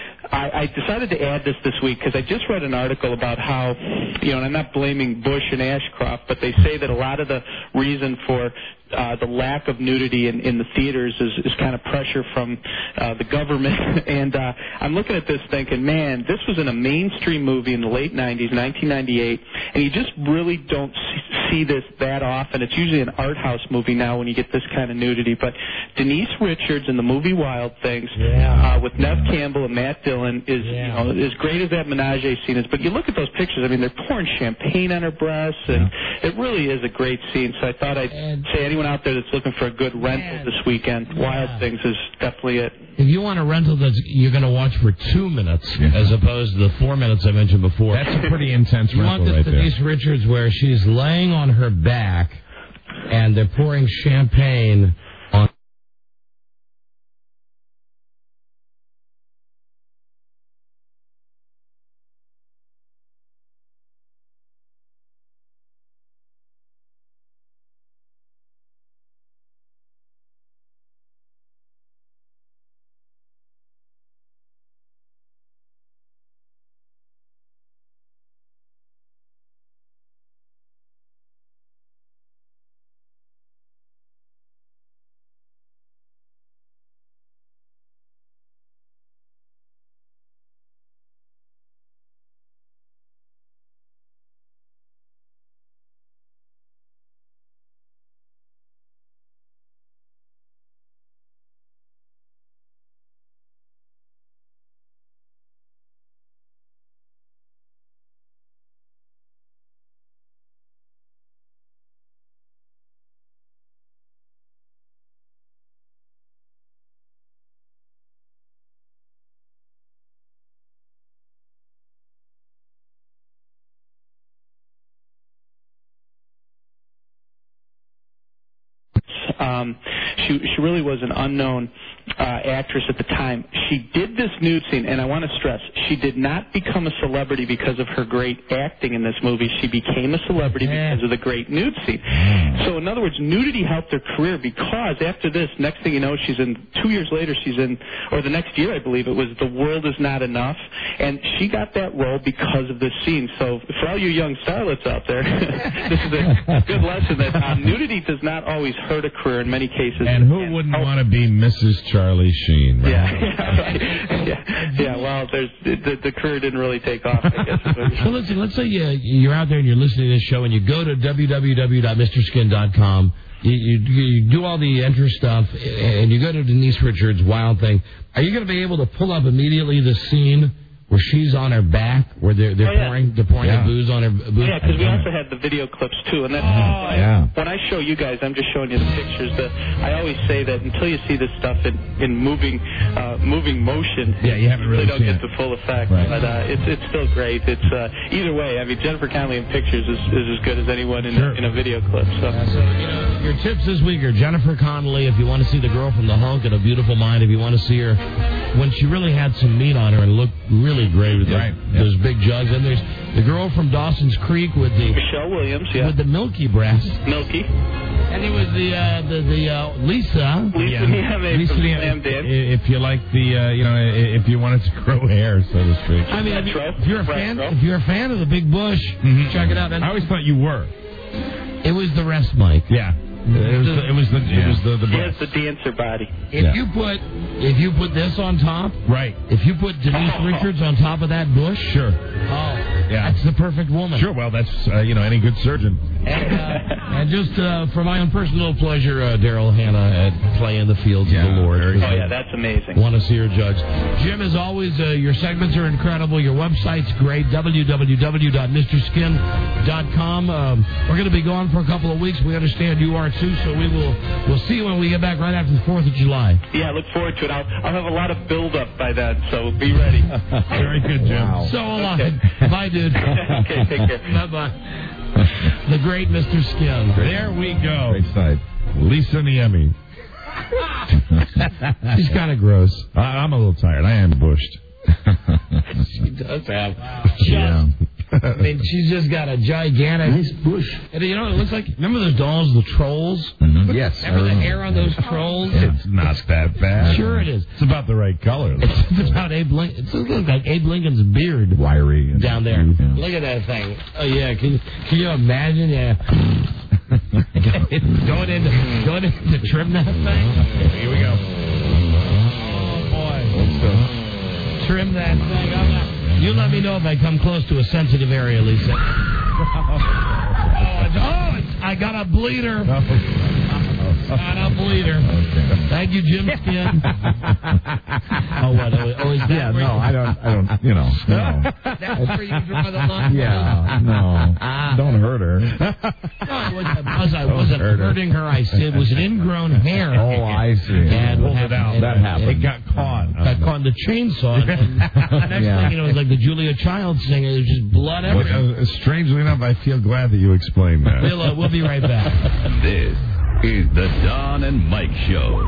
Speaker 9: I decided to add this week because I just read an article about how, and I'm not blaming Bush and Ashcroft, but they say that a lot of the reason for the lack of nudity in the theaters is kind of pressure from the government. And I'm looking at this thinking, man, this was in a mainstream movie in the late 90s, 1998, and you just really don't see this that often. It's usually an art house movie now when you get this kind of nudity. But Denise Richards in the movie Wild Things with Nev Campbell and Matt Dillon is as great as that menage scene is. But you look at those pictures, I mean, they're pouring champagne on her breasts, and it really is a great scene. So I thought I'd say anyone out there that's looking for a good rental this weekend, Wild Things is definitely it.
Speaker 11: If you want a rental that you're going to watch for 2 minutes as opposed to the 4 minutes I mentioned before,
Speaker 7: that's a pretty intense rental
Speaker 11: right there. You want this Denise Richards where she's laying on her back and they're pouring champagne on.
Speaker 9: She really was an unknown actress at the time. She did this nude scene, and I want to stress, she did not become a celebrity because of her great acting in this movie. She became a celebrity because of the great nude scene. So, in other words, nudity helped her career because after this, next thing you know, 2 years later, or the next year, I believe it was, The World Is Not Enough, and she got that role because of this scene. So, for all you young starlets out there, this is a good lesson that nudity does not always hurt a career in many cases.
Speaker 7: And who wouldn't want to be Mrs. Charlie Sheen? Right?
Speaker 9: Yeah. Well, the career didn't really take off, I guess.
Speaker 11: Well, listen, let's say you're out there and you're listening to this show and you go to www.mrskin.com. You do all the entry stuff, and you go to Denise Richards' Wild Thing. Are you going to be able to pull up immediately the scene where she's on her back, where they're pouring the booze on her booze?
Speaker 9: Yeah, because we also had the video clips too, and that's when I show you guys, I'm just showing you the pictures. I always say that until you see this stuff in moving motion,
Speaker 7: you haven't really
Speaker 9: don't get the full effect. Right. But it's still great. It's either way. I mean, Jennifer Connelly in pictures is as good as anyone in a video clip. So
Speaker 11: your tips this week are Jennifer Connelly. If you want to see the girl from The Hulk and A Beautiful Mind, if you want to see her when she really had some meat on her and looked really great with those big jugs. And there's the girl from Dawson's Creek with the
Speaker 9: Michelle Williams,
Speaker 11: with the milky breasts.
Speaker 9: Milky.
Speaker 11: And it was the Lisa.
Speaker 9: Lisa Slam Dance.
Speaker 7: If you like if you wanted to grow hair, so to speak.
Speaker 11: I mean, if you're a fan of the Big Bush, check it out.
Speaker 7: I always thought you were.
Speaker 11: It was the rest, Mike.
Speaker 7: Yeah. It was the
Speaker 9: He has the dancer body.
Speaker 11: If you put this on top,
Speaker 7: right?
Speaker 11: If you put Denise Richards on top of that bush,
Speaker 7: sure.
Speaker 11: That's the perfect woman.
Speaker 7: Sure. Well, that's any good surgeon.
Speaker 11: And just for my own personal pleasure, Daryl Hannah play in the fields of the Lord.
Speaker 9: That's amazing.
Speaker 11: Want to see her judge. Jim, as always, your segments are incredible. Your website's great. www.mrskin.com. We're going to be gone for a couple of weeks. We understand you are too, so we'll see you when we get back right after the 4th of July.
Speaker 9: Yeah, look forward to it. I'll have a lot of build-up by then, so be ready.
Speaker 7: Very good, Jim.
Speaker 11: Wow. So long. Okay. Bye, dude.
Speaker 9: Okay, take care.
Speaker 11: Bye-bye. The great Mr. Skin.
Speaker 7: There we go.
Speaker 17: Great side.
Speaker 7: Lisa Niemi.
Speaker 11: She's kind of gross.
Speaker 7: I'm a little tired. I am bushed.
Speaker 11: She does have. I mean, she's just got a gigantic bush. And, it looks like, remember those dolls, the trolls?
Speaker 17: Mm-hmm. Yes.
Speaker 11: Remember the hair on those trolls?
Speaker 7: It's not that bad.
Speaker 11: Sure it is.
Speaker 7: It's about the right color.
Speaker 11: It's about Abe Lincoln. It looks like Abe Lincoln's beard.
Speaker 17: Wiry.
Speaker 11: Down there. Yeah. Look at that thing. Oh, yeah. Can you imagine? Yeah. going in to trim that thing?
Speaker 7: Here we go.
Speaker 11: Oh, boy. Trim that thing up. You let me know if I come close to a sensitive area, Lisa. I got a bleeder. Got a bleeder.
Speaker 17: Okay.
Speaker 11: Thank you, Jim Skin. What? Oh, is that
Speaker 17: no, I don't, no.
Speaker 11: That's where you draw the line?
Speaker 17: Yeah, no. Don't hurt her.
Speaker 11: No, I wasn't hurting her. I said it was an ingrown hair.
Speaker 17: Oh, I see.
Speaker 11: And
Speaker 7: pulled it out.
Speaker 17: That happened.
Speaker 7: It got caught.
Speaker 11: Got caught in the chainsaw. And next thing you know, it was like the Julia Child singer. There was just blood everywhere.
Speaker 7: Strangely enough, I feel glad that you explained that.
Speaker 11: We'll be right back.
Speaker 1: This is the Don and Mike Show.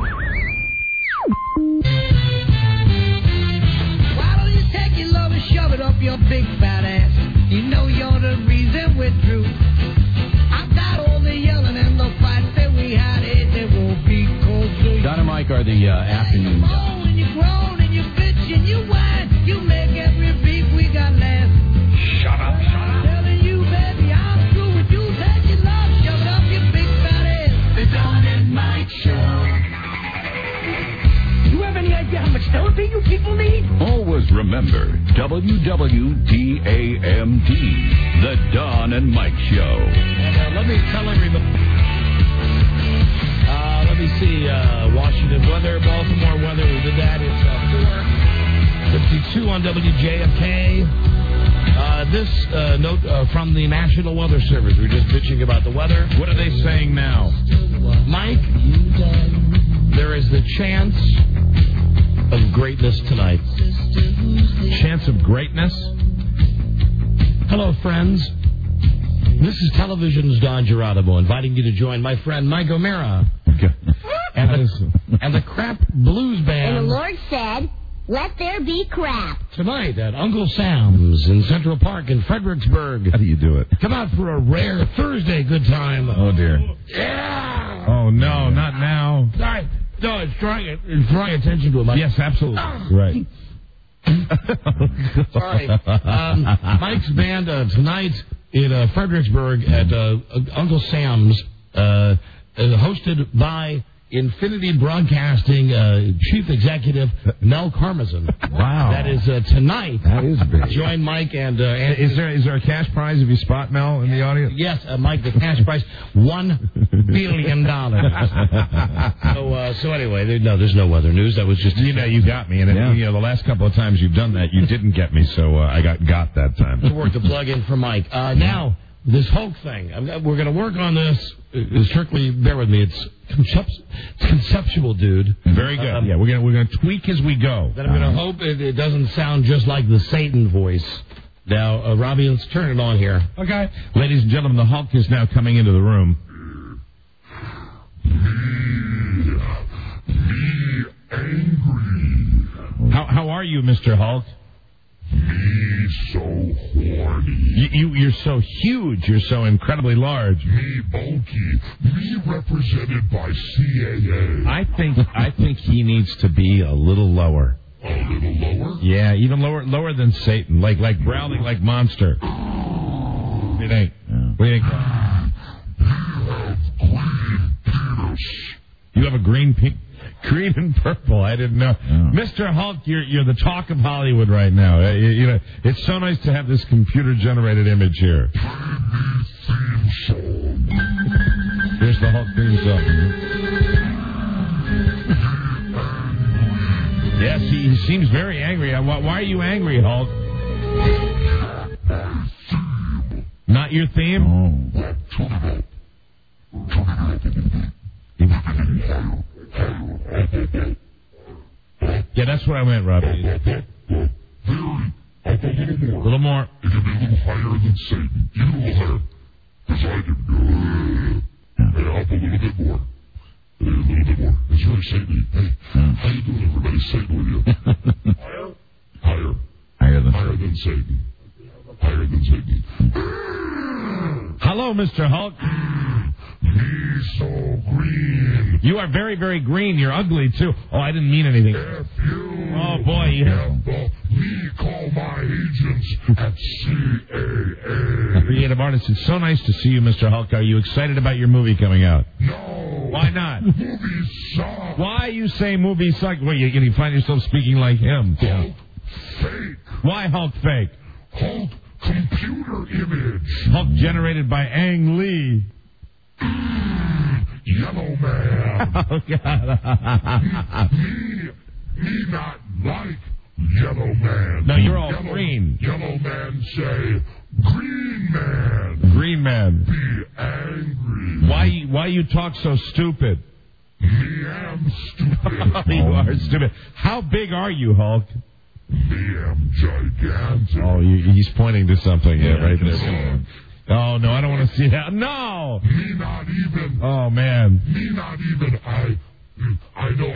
Speaker 12: Why don't you take your love and shove it up your big fat ass? You know you're the reason we're through. I've got all the yelling and the fights that we had. It won't be cold to you.
Speaker 17: Don and Mike are the afternoon guys.
Speaker 12: And you groan and you bitch and you whine. You make every beef we got last.
Speaker 7: Shut up.
Speaker 12: I'm telling you, baby, I'm through with you. Take your love, shove it up your big fat ass. The Don and Mike Show. You have any idea how much therapy you people need?
Speaker 1: Always remember WWDAMD, the Don and Mike Show.
Speaker 11: And let me tell everybody. Let me see. Washington weather, Baltimore weather. We did that. It's 4:52 on WJFK. This note from the National Weather Service. We're just bitching about the weather.
Speaker 7: What are they saying now?
Speaker 11: Mike, there is the chance of greatness tonight.
Speaker 7: Chance of greatness?
Speaker 11: Hello, friends. This is television's Don Geronimo inviting you to join my friend Mike O'Mara and the Crap Blues Band.
Speaker 13: And the Lord said, let there be crap.
Speaker 11: Tonight at Uncle Sam's in Central Park in Fredericksburg.
Speaker 7: How do you do it?
Speaker 11: Come out for a rare Thursday good time.
Speaker 7: Oh, dear.
Speaker 11: Yeah!
Speaker 7: Oh, no, not now.
Speaker 11: Sorry. No, it's drawing attention to it. Mike.
Speaker 7: Yes, absolutely. Right.
Speaker 11: Sorry. Mike's band tonight in Fredericksburg at Uncle Sam's, hosted by Infinity Broadcasting Chief Executive Mel Karmazin.
Speaker 7: Wow.
Speaker 11: That is tonight.
Speaker 7: That is big.
Speaker 11: Join Mike and...
Speaker 7: is there a cash prize if you spot Mel in the audience?
Speaker 11: Yes, Mike, the cash prize, $1 billion. So anyway, there's no other news. That was just...
Speaker 7: You got me. And the last couple of times you've done that, you didn't get me, so I got that time.
Speaker 11: To work the plug in for Mike. Now, this Hulk thing. We're going to work on this. Strictly, bear with me. It's conceptual, dude.
Speaker 7: Very good. We're going to tweak as we go.
Speaker 11: Then I'm going to hope it doesn't sound just like the Satan voice. Now, Robbie, let's turn it on here.
Speaker 7: Okay. Ladies and gentlemen, the Hulk is now coming into the room. Be angry. How are you, Mr. Hulk?
Speaker 14: Me so horny.
Speaker 7: You're so huge. You're so incredibly large.
Speaker 14: Me bulky. Me represented by CAA.
Speaker 7: I think he needs to be a little lower.
Speaker 14: A little lower?
Speaker 7: Yeah, even lower than Satan. Like growling like monster. What do you think? What do you think? You have green penis. Green and purple. I didn't know. Mr. Hulk, you're the talk of Hollywood right now. It's so nice to have this computer-generated image here. Here's the Hulk theme song. Yes, he seems very angry. Why are you angry, Hulk? Not your theme? Yeah, that's what I meant, Robbie. A little more.
Speaker 14: It can be a little higher than Satan. Even a little higher. Because I can go. Up a little bit more. A little bit more. It's very Satan. Hey, how you doing, everybody? Satan with you. Higher. Higher than Satan. Higher than Satan.
Speaker 7: Hello, Mr. Hulk.
Speaker 14: Me so green.
Speaker 7: You are very, very green. You're ugly, too. Oh, I didn't mean anything.
Speaker 14: F you.
Speaker 7: Oh, boy.
Speaker 14: Me call my agents at CAA.
Speaker 7: Creative artist. It's so nice to see you, Mr. Hulk. Are you excited about your movie coming out?
Speaker 14: No.
Speaker 7: Why not?
Speaker 14: Movies suck.
Speaker 7: Why you say movies suck? Well, you find yourself speaking like him.
Speaker 14: Hulk fake.
Speaker 7: Why Hulk fake?
Speaker 14: Hulk computer image.
Speaker 7: Hulk generated by Ang Lee.
Speaker 14: Yellow Man.
Speaker 7: Oh, God.
Speaker 14: me not like Yellow Man.
Speaker 7: No, you're all green.
Speaker 14: Yellow Man say, Green Man.
Speaker 7: Green Man.
Speaker 14: Be angry.
Speaker 7: Why you talk so stupid?
Speaker 14: Me am stupid.
Speaker 7: You are stupid. How big are you, Hulk?
Speaker 14: Me am gigantic.
Speaker 7: Oh, he's pointing to something right there. Oh, no, I don't want to see that. No!
Speaker 14: Me not even.
Speaker 7: Oh, man.
Speaker 14: Me not even. I know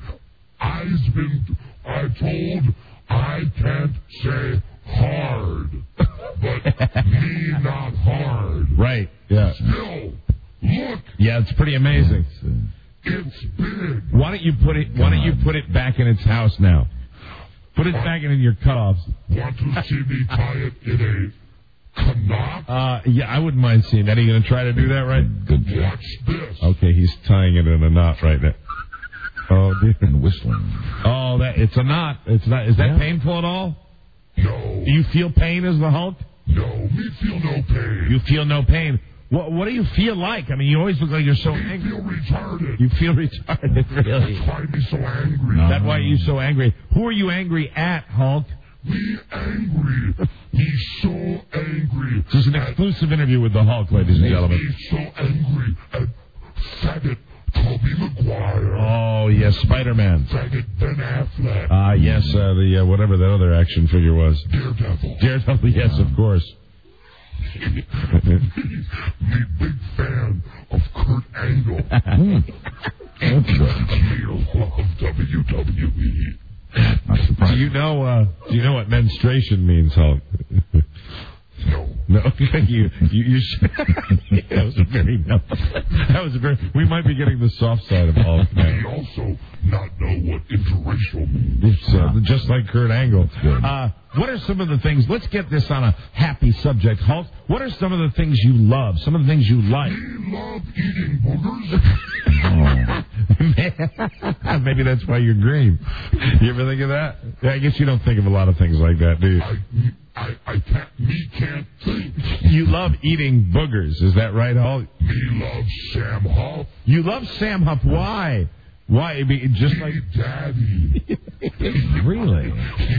Speaker 14: I told I can't say hard. But me not hard.
Speaker 7: Right, yeah.
Speaker 14: Still, look.
Speaker 7: Yeah, it's pretty amazing.
Speaker 14: It's big.
Speaker 7: Why don't you put it back in its house now? Put it back in your cutoffs.
Speaker 14: Want to see me tie it in a knot?
Speaker 7: Yeah, I wouldn't mind seeing that. Are you going to try to do that, right?
Speaker 14: Good. Watch this.
Speaker 7: Okay, he's tying it in a knot right now. Oh, dear.
Speaker 17: And whistling.
Speaker 7: Oh, it's a knot. It's not. Is that painful at all?
Speaker 14: No.
Speaker 7: Do you feel pain as the Hulk?
Speaker 14: No, me feel no pain.
Speaker 7: You feel no pain. What do you feel like? I mean, you always look like you're so angry.
Speaker 14: You feel retarded.
Speaker 7: You feel retarded, really?
Speaker 14: That's why me so angry.
Speaker 7: That's why you're so angry. Who are you angry at, Hulk?
Speaker 14: Me angry. Me so angry.
Speaker 7: This is an exclusive interview with the Hulk, ladies and gentlemen.
Speaker 14: Me so angry at faggot Tobey Maguire.
Speaker 7: Oh, yes, Spider-Man.
Speaker 14: Faggot Ben Affleck.
Speaker 7: Yes, the whatever that other action figure was.
Speaker 14: Daredevil.
Speaker 7: Daredevil, yes, of course.
Speaker 14: Me big fan of Kurt Angle. Of WWE.
Speaker 7: Do you know what menstruation means, Hulk? No. you should. That was a very no. That was a very. We might be getting the soft side of Hulk now.
Speaker 14: We also not know what interracial means.
Speaker 7: It's just like Kurt Angle. What are some of the things? Let's get this on a happy subject, Hulk. What are some of the things you love? Some of the things you like?
Speaker 14: We love eating boogers.
Speaker 7: Maybe that's why you're green. You ever think of that? Yeah, I guess you don't think of a lot of things like that, do you?
Speaker 14: I can't think.
Speaker 7: You love eating boogers, is that right, Hulk?
Speaker 14: Me love Sam Huff.
Speaker 7: You love Sam Huff. Why? Why? Just like
Speaker 14: Daddy.
Speaker 17: Really?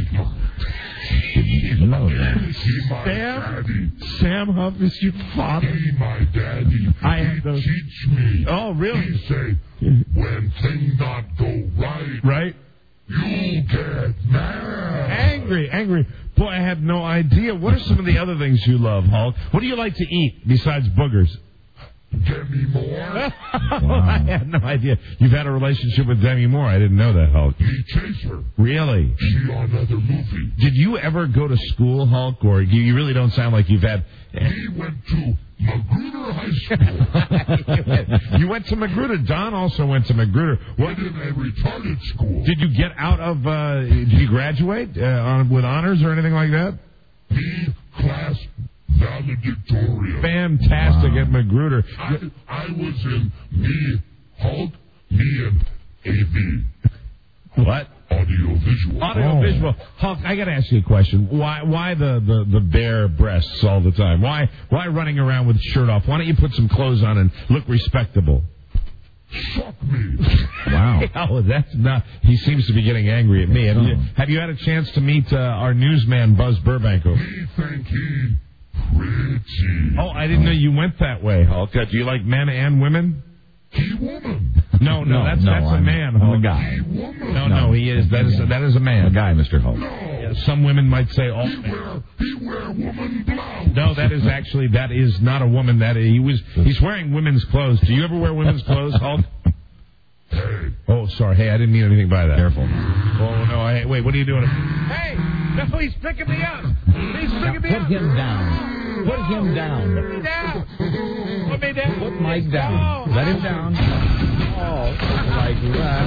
Speaker 17: Didn't know that.
Speaker 7: Sam Huff is your father.
Speaker 14: He my daddy.
Speaker 7: I have those.
Speaker 14: Teach me.
Speaker 7: Oh, really?
Speaker 14: He say, when things not go right.
Speaker 7: Right.
Speaker 14: You get mad.
Speaker 7: Angry. Boy, I had no idea. What are some of the other things you love, Hulk? What do you like to eat besides boogers?
Speaker 14: Demi Moore.
Speaker 7: Wow. I had no idea. You've had a relationship with Demi Moore. I didn't know that, Hulk.
Speaker 14: He chased her.
Speaker 7: Really?
Speaker 14: She on another movie.
Speaker 7: Did you ever go to school, Hulk, or you really don't sound like you've had...
Speaker 14: He went to Magruder High School.
Speaker 7: You went to Magruder. Don also went to Magruder.
Speaker 14: What? In a retarded school.
Speaker 7: Did you get out of... did you graduate with honors or anything like that?
Speaker 14: B class valedictorian.
Speaker 7: Fantastic at Magruder.
Speaker 14: I was in Hulk, and AV.
Speaker 7: What?
Speaker 14: Audiovisual.
Speaker 7: Audiovisual. Hulk, I got to ask you a question. Why the bare breasts all the time? Why running around with shirt off? Why don't you put some clothes on and look respectable?
Speaker 14: Suck me.
Speaker 7: Wow. Oh, that's not... He seems to be getting angry at me. Have you had a chance to meet our newsman, Buzz Burbank?
Speaker 14: Me think he pretty.
Speaker 7: Oh, I didn't know you went that way, Hulk. Do you like men and women?
Speaker 14: He woman.
Speaker 7: No, that's a man, Hulk.
Speaker 17: I'm a guy.
Speaker 7: No, he is. That is a man.
Speaker 17: A guy, Mr. Hulk.
Speaker 14: No.
Speaker 7: Yeah, some women might say, "Oh,
Speaker 14: he wear woman blouse."
Speaker 7: No, that is not a woman. He's wearing women's clothes. Do you ever wear women's clothes, Hulk?
Speaker 14: Hey.
Speaker 7: Oh, sorry. Hey, I didn't mean anything by that.
Speaker 17: Careful.
Speaker 7: Oh no. Wait. What are you doing? Hey, no, he's picking me up. He's picking me up.
Speaker 17: Put him down. Put him down.
Speaker 7: Put me down. Put me down.
Speaker 17: Put Mike down.
Speaker 7: Oh.
Speaker 17: Let him down. Oh, like that.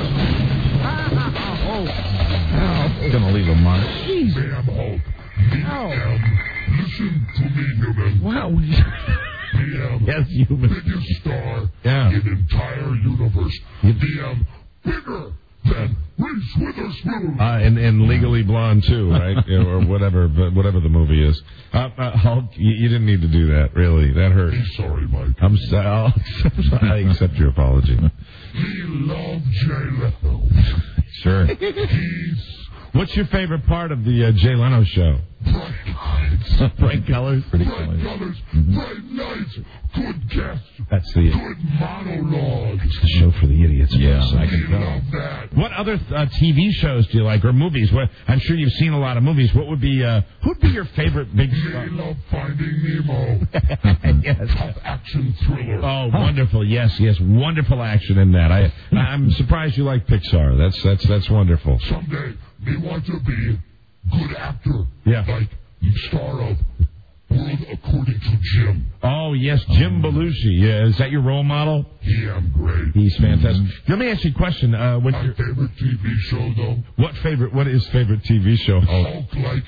Speaker 17: Oh. Gonna leave a mark.
Speaker 14: Jeez. Damn Hulk. Listen to me, human.
Speaker 7: Wow. Yes, human.
Speaker 14: Biggest star in entire universe. Bigger than Reese Witherspoon.
Speaker 7: And Legally Blonde too, right? Or whatever the movie is. Hulk, you didn't need to do that. Really, that hurt.
Speaker 14: Sorry, Mike.
Speaker 7: I'm sorry. I accept your apology.
Speaker 14: We love Jay Leno.
Speaker 7: Sure. What's your favorite part of the Jay Leno show?
Speaker 14: Bright
Speaker 7: colors.
Speaker 14: Bright colors. Bright lights. Good guests.
Speaker 7: That's the
Speaker 14: good monologues.
Speaker 7: It's the show for the idiots.
Speaker 14: Yeah,
Speaker 7: I can tell.
Speaker 14: Love that.
Speaker 7: What other TV shows do you like, or movies? I'm sure you've seen a lot of movies. What would be who'd be your favorite big star?
Speaker 14: I love Finding Nemo.
Speaker 7: Yes.
Speaker 14: Tough action thriller.
Speaker 7: Oh, wonderful! Yes, wonderful action in that. I'm surprised you like Pixar. That's wonderful.
Speaker 14: Someday we want to be good actor.
Speaker 7: Yeah.
Speaker 14: Like star of World According to Jim.
Speaker 7: Oh, yes, Jim Belushi. Yeah, is that your role model?
Speaker 14: He am great.
Speaker 7: He's fantastic. Let me ask you a question.
Speaker 14: My favorite TV show, though.
Speaker 7: What is favorite TV show?
Speaker 14: Hulk like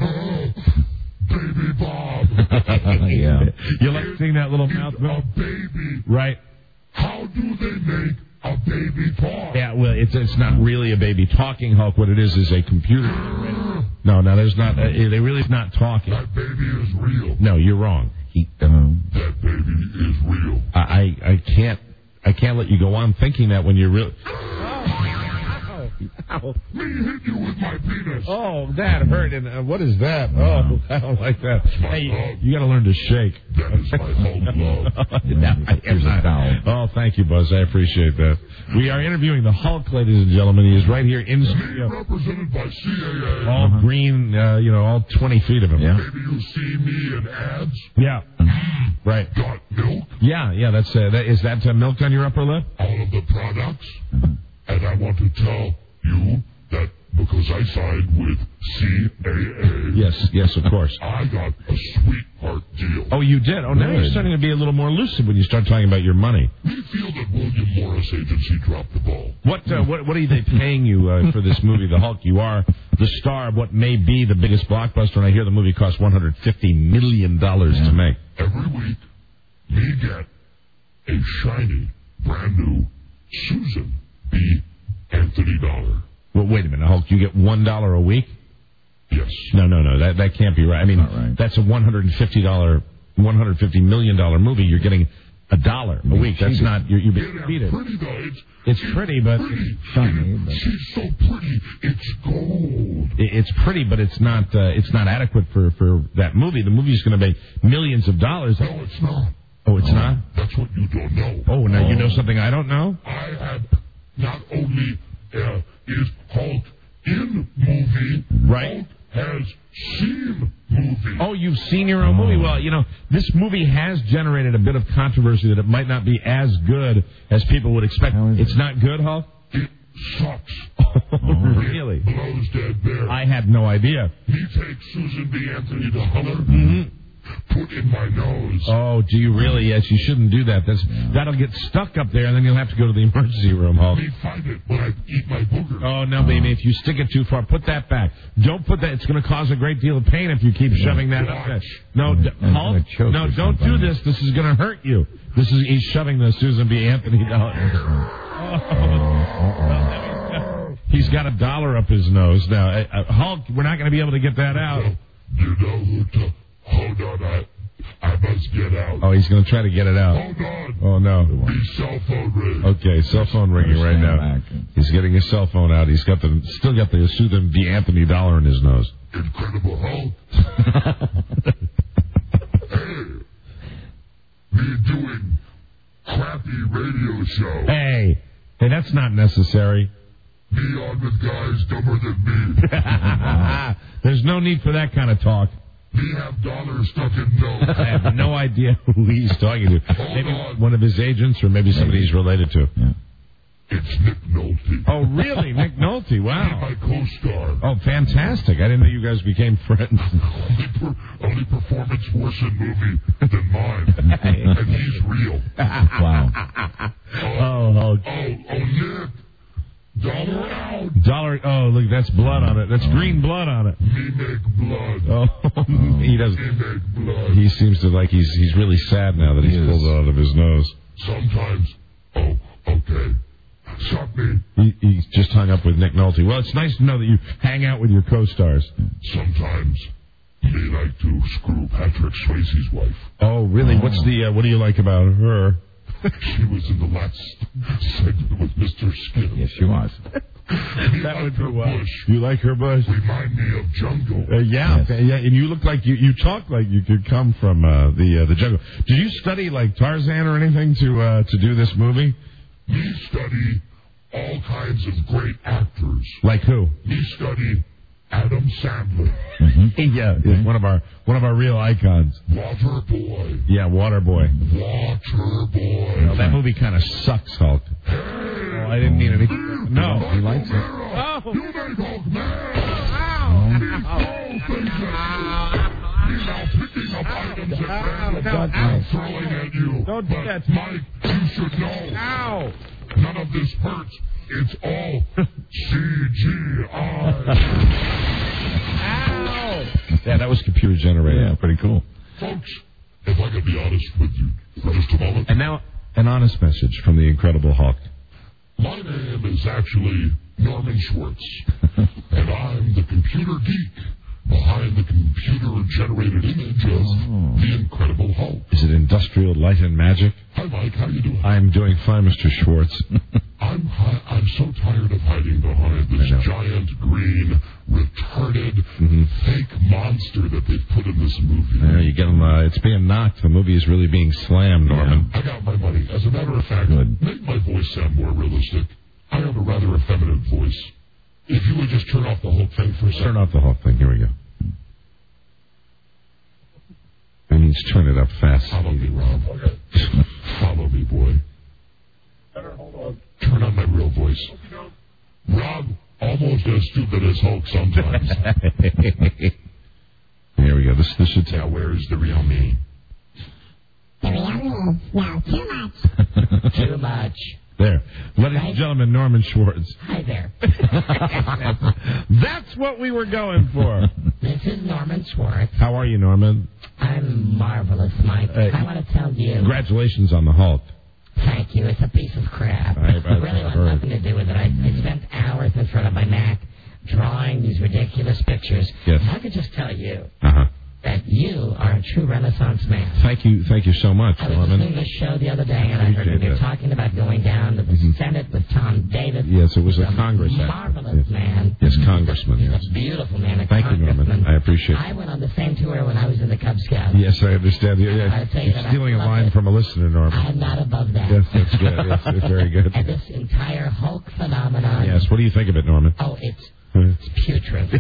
Speaker 14: Baby Bob.
Speaker 7: Yeah. You like seeing that little mouth?
Speaker 14: A baby.
Speaker 7: Right.
Speaker 14: How do they make a baby talk?
Speaker 7: Yeah, well, it's not really a baby talking, Hulk. What it is a computer. No, there's not. They really is not talking.
Speaker 14: That baby is real.
Speaker 7: No, you're wrong.
Speaker 14: That baby is real.
Speaker 7: I can't let you go on thinking that when you're real. Ow.
Speaker 14: Me hit you with my penis.
Speaker 7: Oh, that hurt. And what is that? Oh, I don't like that. Hey, you got to learn to shake.
Speaker 14: That is my Hulk glove.
Speaker 7: Here's a towel. Oh, thank you, Buzz. I appreciate that. We are interviewing the Hulk, ladies and gentlemen. He is right here in studio.
Speaker 14: Represented by CAA.
Speaker 7: All green, all 20 feet of him.
Speaker 14: Yeah. Maybe you see me in ads.
Speaker 7: Yeah. Right.
Speaker 14: Got milk.
Speaker 7: Yeah. That's is that milk on your upper lip?
Speaker 14: All of the products. And I want to tell you that because I signed with CAA.
Speaker 7: Yes, of course.
Speaker 14: I got a sweetheart deal.
Speaker 7: Oh, you did? Oh, now you're starting to be a little more lucid when you start talking about your money.
Speaker 14: We feel that William Morris Agency dropped the ball.
Speaker 7: What are they paying you for this movie, The Hulk? You are the star of what may be the biggest blockbuster, and I hear the movie cost $150 million to make.
Speaker 14: Every week, we get a shiny, brand new Susan B. Anthony dollar.
Speaker 7: Well, wait a minute, Hulk. You get $1 a week?
Speaker 14: Yes.
Speaker 7: No. That can't be right. I mean, that's a $150 million movie. You're getting $1 a week. That's not. You're being beat it. It's pretty, but
Speaker 14: shiny. She's so pretty. It's gold.
Speaker 7: It's pretty, but it's not. It's not adequate for that movie. The movie's going to make millions of dollars.
Speaker 14: No, it's not.
Speaker 7: Oh, it's not?
Speaker 14: That's what you don't know.
Speaker 7: Oh, now you know something I don't know?
Speaker 14: I have not only is Hulk in movie,
Speaker 7: right?
Speaker 14: Hulk has seen movie.
Speaker 7: Oh, you've seen your own movie? Well, this movie has generated a bit of controversy that it might not be as good as people would expect. It's not good, Hulk?
Speaker 14: It sucks.
Speaker 7: Oh, really?
Speaker 14: It blows dead there.
Speaker 7: I had no idea.
Speaker 14: He takes Susan B. Anthony to Huller. Put in my nose.
Speaker 7: Oh, do you really? Yes, you shouldn't do that. That'll get stuck up there, and then you'll have to go to the emergency room, Hulk.
Speaker 14: Let me find it when I eat my booger.
Speaker 7: Oh, no, baby. If you stick it too far, put that back. Don't put that. It's going to cause a great deal of pain if you keep shoving that up there. No, Hulk, no, don't do this. This is going to hurt you. He's shoving the Susan B. Anthony dollar. He's got $1 up his nose. Now, Hulk, we're not going to be able to get that out.
Speaker 14: You know who to... Hold on, I must get out.
Speaker 7: Oh, he's going to try to get it out.
Speaker 14: Hold on.
Speaker 7: Oh, no.
Speaker 14: Be cell phone ring.
Speaker 7: Okay, cell phone ringing right now. He's getting his cell phone out. He's still got the Susan B. Anthony dollar in his nose.
Speaker 14: Incredible Hulk. Hey, me doing crappy radio show.
Speaker 7: Hey, that's not necessary.
Speaker 14: Me on with guys dumber than me.
Speaker 7: There's no need for that kind of talk.
Speaker 14: We have dollars stuck in notes.
Speaker 7: I have no idea who he's talking to. Maybe one of his agents or maybe somebody he's related to.
Speaker 14: Yeah. It's Nick Nolte.
Speaker 7: Oh, really? Nick Nolte? Wow.
Speaker 14: My co-star.
Speaker 7: Oh, fantastic. I didn't know you guys became friends.
Speaker 14: Only performance worse in movie than mine. And he's real.
Speaker 7: Wow.
Speaker 14: Nick. Dollar out.
Speaker 7: Dollar. Oh, look, that's blood on it. That's green blood on it.
Speaker 14: Me make blood.
Speaker 7: Oh, he does.
Speaker 14: Me make blood.
Speaker 7: He seems to like he's really sad now that he's pulled it out of his nose.
Speaker 14: Sometimes. Oh, okay. Stop me.
Speaker 7: He's just hung up with Nick Nolte. Well, it's nice to know that you hang out with your co-stars.
Speaker 14: Sometimes they like to screw Patrick Swayze's wife.
Speaker 7: Oh, really? Oh. What do you like about her?
Speaker 14: She was in the last segment with Mr. Skin.
Speaker 17: Yes, she was.
Speaker 7: That would be bush. You like her bush?
Speaker 14: Remind me of Jungle.
Speaker 7: Yeah, and you look like you talk like you could come from the jungle. Did you study like Tarzan or anything to do this movie?
Speaker 14: We study all kinds of great actors.
Speaker 7: Like who?
Speaker 14: We study Adam Sandler.
Speaker 7: Mm-hmm. Yeah, one of our real icons.
Speaker 14: Waterboy.
Speaker 7: Yeah, Waterboy.
Speaker 14: Waterboy.
Speaker 7: Well, that movie kind of sucks, Hulk.
Speaker 14: Hey,
Speaker 7: I didn't mean anything. No,
Speaker 14: he
Speaker 7: likes it.
Speaker 14: Oh. You make Hulk mad. He's now picking up items at random and throwing at you.
Speaker 7: Don't do that,
Speaker 14: Mike. You should know.
Speaker 7: Ow.
Speaker 14: None of this hurts. It's all CGI.
Speaker 7: Ow! Yeah, that was computer generated.
Speaker 17: Yeah, pretty cool.
Speaker 14: Folks, if I could be honest with you for just a moment.
Speaker 7: And now, an honest message from the Incredible Hulk.
Speaker 14: My name is actually Norman Schwartz, and I'm the computer geek behind the computer-generated image of the Incredible Hulk.
Speaker 7: Is it Industrial Light and Magic?
Speaker 14: Hi, Mike. How you doing?
Speaker 7: I'm doing fine, Mr. Schwartz.
Speaker 14: I I'm so tired of hiding behind this giant, green, retarded, fake monster that they've put in this movie.
Speaker 7: There you get them. It's being knocked. The movie is really being slammed, Norman.
Speaker 14: I got my money. As a matter of fact, make my voice sound more realistic. I have a rather effeminate voice. If you would just turn off the whole thing for a second.
Speaker 7: Turn off the whole thing. Here we go. It means turn it up fast.
Speaker 14: Follow me, Rob. Follow me, boy. Hold on. Turn on my real voice. Rob, almost as stupid as Hulk sometimes.
Speaker 7: Here we go. This should tell.
Speaker 14: Now, where is the real me?
Speaker 13: The real me? No, too much.
Speaker 22: Too much.
Speaker 7: There. Ladies and gentlemen, Norman Schwartz.
Speaker 22: Hi there.
Speaker 7: That's what we were going for.
Speaker 22: This is Norman Schwartz.
Speaker 7: How are you, Norman?
Speaker 22: I'm marvelous, Mike. I want to tell you.
Speaker 7: Congratulations on the Hulk.
Speaker 22: Thank you. It's a piece of crap.
Speaker 7: I
Speaker 22: really want nothing to do with it. I spent hours in front of my Mac drawing these ridiculous pictures.
Speaker 7: Yes.
Speaker 22: If I could just tell you
Speaker 3: that you are a true Renaissance man.
Speaker 7: Thank you so much,
Speaker 3: I was
Speaker 7: Norman.
Speaker 3: listening to the show the other day, and I heard when you were talking about going down to the Senate with Tom Davis.
Speaker 7: Yes, it was a Congress.
Speaker 3: Marvelous man.
Speaker 7: Yes, Congressman. Yes.
Speaker 3: A beautiful man.
Speaker 7: Thank you, Norman. I appreciate it.
Speaker 3: I went on the same tour when I was in the Cub Scouts.
Speaker 7: Yes, I understand. You're stealing a line from a listener, Norman.
Speaker 3: I'm not above that.
Speaker 7: Yes, that's good. Yes, it's very good.
Speaker 3: And this entire Hulk phenomenon.
Speaker 7: Yes, what do you think of it, Norman?
Speaker 3: Oh, it's putrid.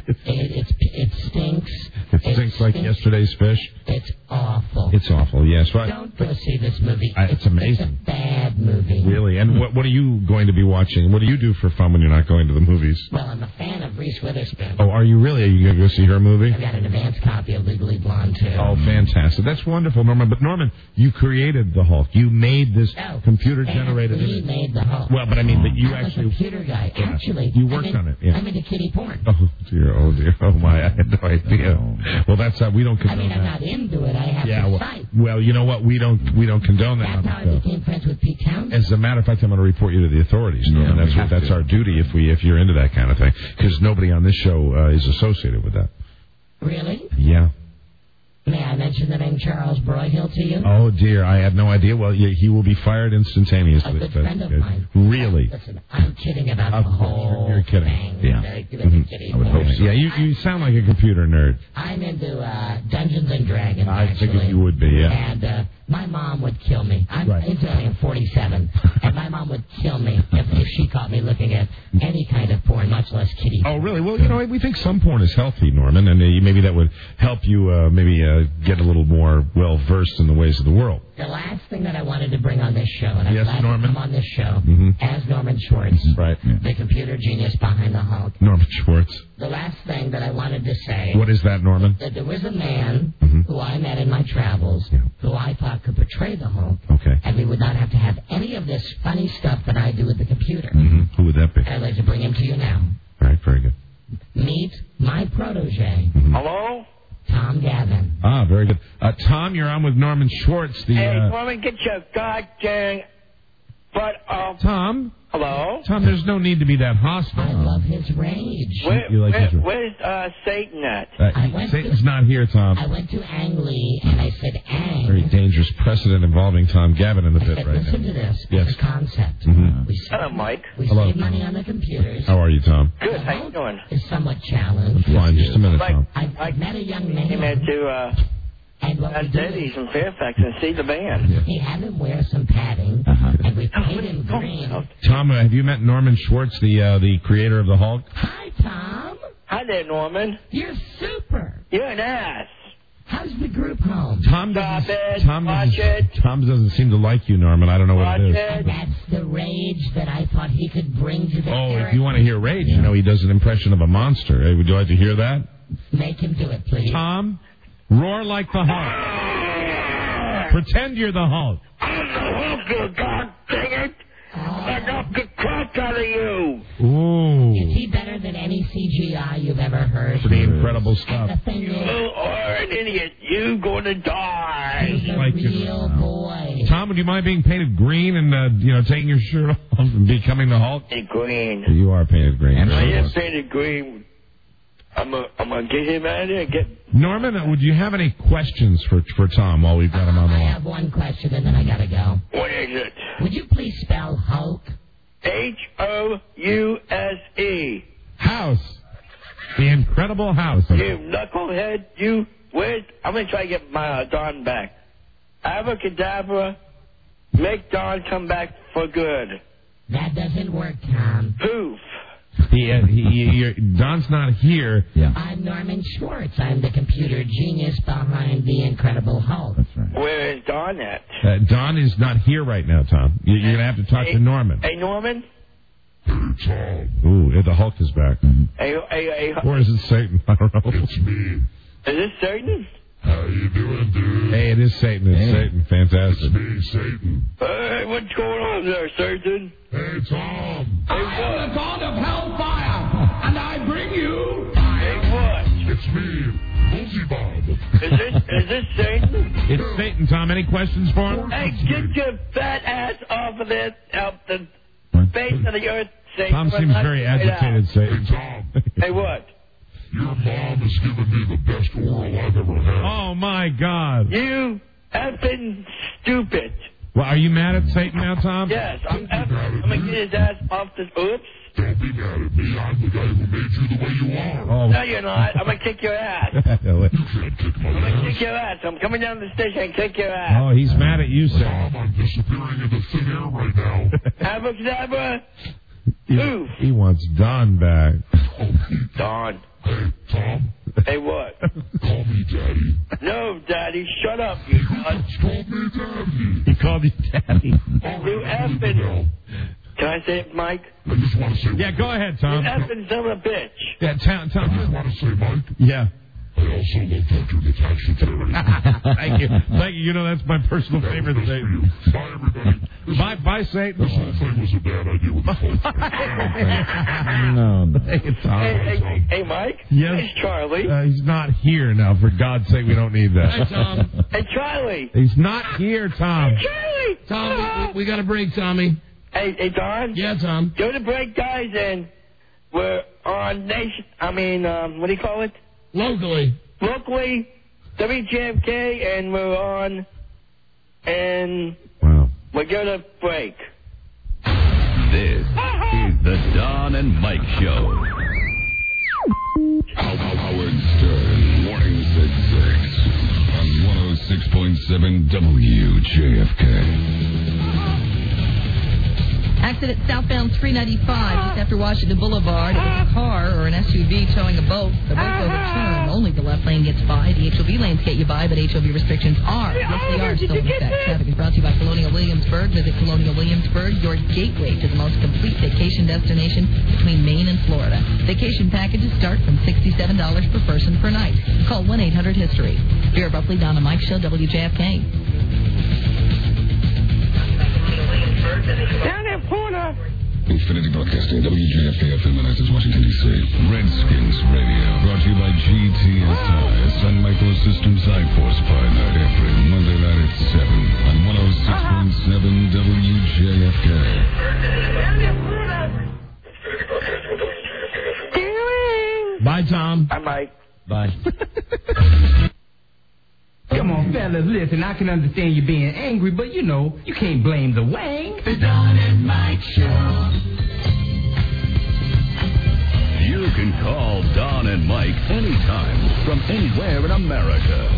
Speaker 3: It stinks.
Speaker 7: It stinks like yesterday's fish.
Speaker 3: It's awful.
Speaker 7: It's awful. Yes, right.
Speaker 3: Don't go see this movie.
Speaker 7: It's amazing.
Speaker 3: It's a bad movie.
Speaker 7: Really? And what are you going to be watching? What do you do for fun when you're not going to the movies?
Speaker 3: Well, I'm a fan of Reese Witherspoon.
Speaker 7: Oh, are you really? Are you going to go see her movie?
Speaker 3: I've got an advance copy of Legally Blonde too.
Speaker 7: Oh, fantastic! That's wonderful, Norman. But Norman, you created the Hulk. You made this computer-generated.
Speaker 3: We made the Hulk.
Speaker 7: Well, but I mean, that you
Speaker 3: I'm
Speaker 7: actually
Speaker 3: a computer guy.
Speaker 7: Yeah.
Speaker 3: Actually,
Speaker 7: you worked on it. Yeah.
Speaker 3: I'm into kiddie porn.
Speaker 7: Oh dear! Oh dear! Oh my! I had no idea. Well, that's we don't condone
Speaker 3: I mean, I'm
Speaker 7: that.
Speaker 3: not into it. I have to cite.
Speaker 7: Well, you know what? We don't condone that.
Speaker 3: That's how I became friends with Pete Townsend.
Speaker 7: As a matter of fact, I'm going to report you to the authorities. Norman. That's our duty if you're into that kind of thing, because nobody on this show is associated with that.
Speaker 3: Really?
Speaker 7: Yeah.
Speaker 3: May I mention the name Charles Broyhill to you?
Speaker 7: Oh dear, I had no idea. Well, he will be fired instantaneously.
Speaker 3: A good friend of mine.
Speaker 7: Really?
Speaker 3: Listen, I'm kidding about the whole
Speaker 7: You're kidding.
Speaker 3: thing.
Speaker 7: Yeah. I would hope so. Yeah, you sound like a computer nerd.
Speaker 3: I'm into Dungeons and Dragons.
Speaker 7: I figured you would be. Yeah.
Speaker 3: And my mom would kill me. I'm 47, and my mom would kill me if she caught me looking at any kind of porn, much less kiddie.
Speaker 7: Oh, really? Well, we think some porn is healthy, Norman, and maybe that would help you get a little more well-versed in the ways of the world.
Speaker 3: The last thing that I wanted to bring on this show, and I'm glad
Speaker 7: Norman.
Speaker 3: to come on this show as Norman Schwartz, the computer genius behind the Hulk.
Speaker 7: Norman Schwartz.
Speaker 3: The last thing that I wanted to say.
Speaker 7: What is that, Norman?
Speaker 3: That there was a man who I met in my travels who I thought could portray the Hulk.
Speaker 7: Okay.
Speaker 3: And we would not have to have any of this funny stuff that I do with the computer.
Speaker 7: Who would that be?
Speaker 3: I'd like to bring him to you now.
Speaker 7: All right, very good.
Speaker 3: Meet my protege.
Speaker 2: Hello?
Speaker 3: Tom Gavin.
Speaker 7: Ah, very good. Tom, you're on with Norman Schwartz.
Speaker 2: Hey, Norman, get your goddamn butt off.
Speaker 7: Tom?
Speaker 2: Hello?
Speaker 7: Tom, there's no need to be that hostile.
Speaker 3: I love his rage.
Speaker 2: Where's Satan at?
Speaker 7: Satan's not here, Tom.
Speaker 3: I went to Ang Lee, and I said, Ang.
Speaker 7: Very dangerous precedent involving Tom Gavin in the pit right now.
Speaker 3: Listen to this.
Speaker 7: Yes.
Speaker 3: It's a concept.
Speaker 2: Hello, Mike.
Speaker 3: We save money on the computers.
Speaker 7: How are you, Tom?
Speaker 2: Good. How you doing?
Speaker 3: Is somewhat challenged.
Speaker 7: Fine. Just a minute, Tom.
Speaker 3: I've met a young man.
Speaker 2: He met to Daddy's in Fairfax and see the band.
Speaker 3: He had him wear some padding, and we paid him green.
Speaker 7: Tom, have you met Norman Schwartz, the creator of the Hulk?
Speaker 3: Hi, Tom.
Speaker 2: Hi there, Norman.
Speaker 3: You're super.
Speaker 2: You're an ass.
Speaker 3: How's the group home?
Speaker 7: Tom doesn't seem to like you, Norman. I don't know what it is.
Speaker 3: And that's the rage that I thought he could bring to the character.
Speaker 7: If you want to hear rage, he does an impression of a monster. Hey, would you like to hear that?
Speaker 3: Make him do it, please.
Speaker 7: Tom, roar like the Hulk. Pretend you're the Hulk.
Speaker 2: I'm the Hulk, you god dang it! I knocked the crap out of you!
Speaker 7: Ooh.
Speaker 3: Is he better than any CGI you've ever heard?
Speaker 7: Pretty incredible stuff.
Speaker 2: You are an idiot. You're going to die.
Speaker 3: He's a real boy.
Speaker 7: Tom, would you mind being painted green and, taking your shirt off and becoming the Hulk?
Speaker 2: Green.
Speaker 7: You are painted green.
Speaker 2: I am painted green. I'm gonna get him out of there.
Speaker 7: Norman, would you have any questions for Tom while we've got him on the line?
Speaker 3: I have one question and then I gotta go.
Speaker 2: What is it?
Speaker 3: Would you please spell Hulk?
Speaker 2: House.
Speaker 7: House. The Incredible House.
Speaker 2: You knucklehead, you. I'm going to try to get my Don back. Abracadabra, make Don come back for good.
Speaker 3: That doesn't work, Tom.
Speaker 2: Poof.
Speaker 7: Don's not here.
Speaker 17: Yeah.
Speaker 3: I'm Norman Schwartz. I'm the computer genius behind The Incredible Hulk.
Speaker 17: That's right.
Speaker 2: Where is Don at?
Speaker 7: Don is not here right now, Tom. You're going to have to talk to Norman.
Speaker 2: Hey, Norman?
Speaker 7: Ooh, the Hulk is back.
Speaker 2: Hey,
Speaker 7: Or is it Satan? I don't know.
Speaker 14: It's me.
Speaker 2: Is this Satan?
Speaker 14: How you doing, dude?
Speaker 7: Hey, it is Satan. It's Satan. Fantastic.
Speaker 14: It's me, Satan.
Speaker 2: Hey, what's going on there, Satan?
Speaker 14: Hey, Tom.
Speaker 2: Hey, what?
Speaker 12: I am the god of hellfire, and I bring you
Speaker 2: Hey, what?
Speaker 14: It's me, Mosey Bob.
Speaker 2: Is this Satan?
Speaker 7: It's Satan, Tom. Any questions for him?
Speaker 2: Hey, get your fat ass off of the face of the earth, Satan.
Speaker 7: Tom seems very agitated, Satan.
Speaker 14: Hey, Tom.
Speaker 2: Hey, what?
Speaker 14: Your mom has given me the best oral I've ever had.
Speaker 7: Oh, my God.
Speaker 2: You effing stupid.
Speaker 7: Well, are you mad at Satan now, Tom?
Speaker 2: Yes, I'm going to get his ass off this. Oops.
Speaker 14: Don't be mad at me. I'm the guy who made you the way you are.
Speaker 7: Oh.
Speaker 2: No, you're not. I'm going to kick your ass.
Speaker 14: You can't kick my
Speaker 2: I'm going to
Speaker 14: ass.
Speaker 2: kick your ass. I'm coming down to the station and kick your ass.
Speaker 7: Oh, he's mad at you, Satan.
Speaker 14: Tom, I'm disappearing into thin air right now.
Speaker 2: Abracadabra. Oof.
Speaker 7: He wants Don back.
Speaker 2: Don.
Speaker 14: Hey, Tom.
Speaker 2: Hey, what?
Speaker 14: Call me Daddy.
Speaker 2: No, Daddy. Shut up, you cunt.
Speaker 14: Call me Daddy.
Speaker 7: He called you Daddy.
Speaker 2: You effing. Can I say it, Mike?
Speaker 14: I just want to say.
Speaker 7: Yeah, go ahead,
Speaker 2: You
Speaker 7: Tom.
Speaker 2: effing son of a bitch.
Speaker 7: Yeah, Tom.
Speaker 14: I just want to say, Mike.
Speaker 7: Yeah.
Speaker 14: I also love Dr. Natasha Terry.
Speaker 7: Thank you. Thank you. You know, that's my personal favorite Satan.
Speaker 14: Bye, everybody.
Speaker 7: Bye, Satan.
Speaker 14: This whole thing was a bad idea with the folks.
Speaker 17: No.
Speaker 7: Tom.
Speaker 2: Hey, Mike?
Speaker 7: Yes.
Speaker 2: Hey, Charlie.
Speaker 7: He's not here now. For God's sake, we don't need that.
Speaker 15: Hey, Tom.
Speaker 2: Hey, Charlie.
Speaker 7: He's not here, Tom.
Speaker 2: Charlie.
Speaker 15: Tom, we got a break, Tommy.
Speaker 2: Hey, Don.
Speaker 15: Yeah, Tom.
Speaker 2: Go to break, guys, and we're on nation. what do you call it?
Speaker 15: Locally,
Speaker 2: WJFK, and we're on, and we're gonna break.
Speaker 1: This is the Don and Mike Show.
Speaker 14: Howard Stern, mornings at 6 on 106.7 WJFK.
Speaker 19: Accident southbound 395 just after Washington Boulevard. It was a car or an SUV towing a boat. The boat's overturned. Only the left lane gets by. The HOV lanes get you by, but HOV restrictions are. Yes, they are still in effect. Traffic is brought to you by Colonial Williamsburg. Visit Colonial Williamsburg, your gateway to the most complete vacation destination between Maine and Florida. Vacation packages start from $67 per person per night. Call 1-800-HISTORY. Vera Buckley, Don and Mike Show, WJFK.
Speaker 2: Down there, Porter.
Speaker 14: Infinity Broadcasting, WJFK FM, Manassas, Washington, D.C. Redskins Radio. Brought to you by GTSI, Sun Micro Systems I-Force partner. Every Monday night at 7 on 106.7 WJFK.
Speaker 15: Bye, Tom.
Speaker 2: Bye, Mike.
Speaker 15: Bye.
Speaker 12: Come on, fellas, listen, I can understand you being angry, but you know, you can't blame the wang.
Speaker 1: The Don and Mike Show. You can call Don and Mike anytime from anywhere in America.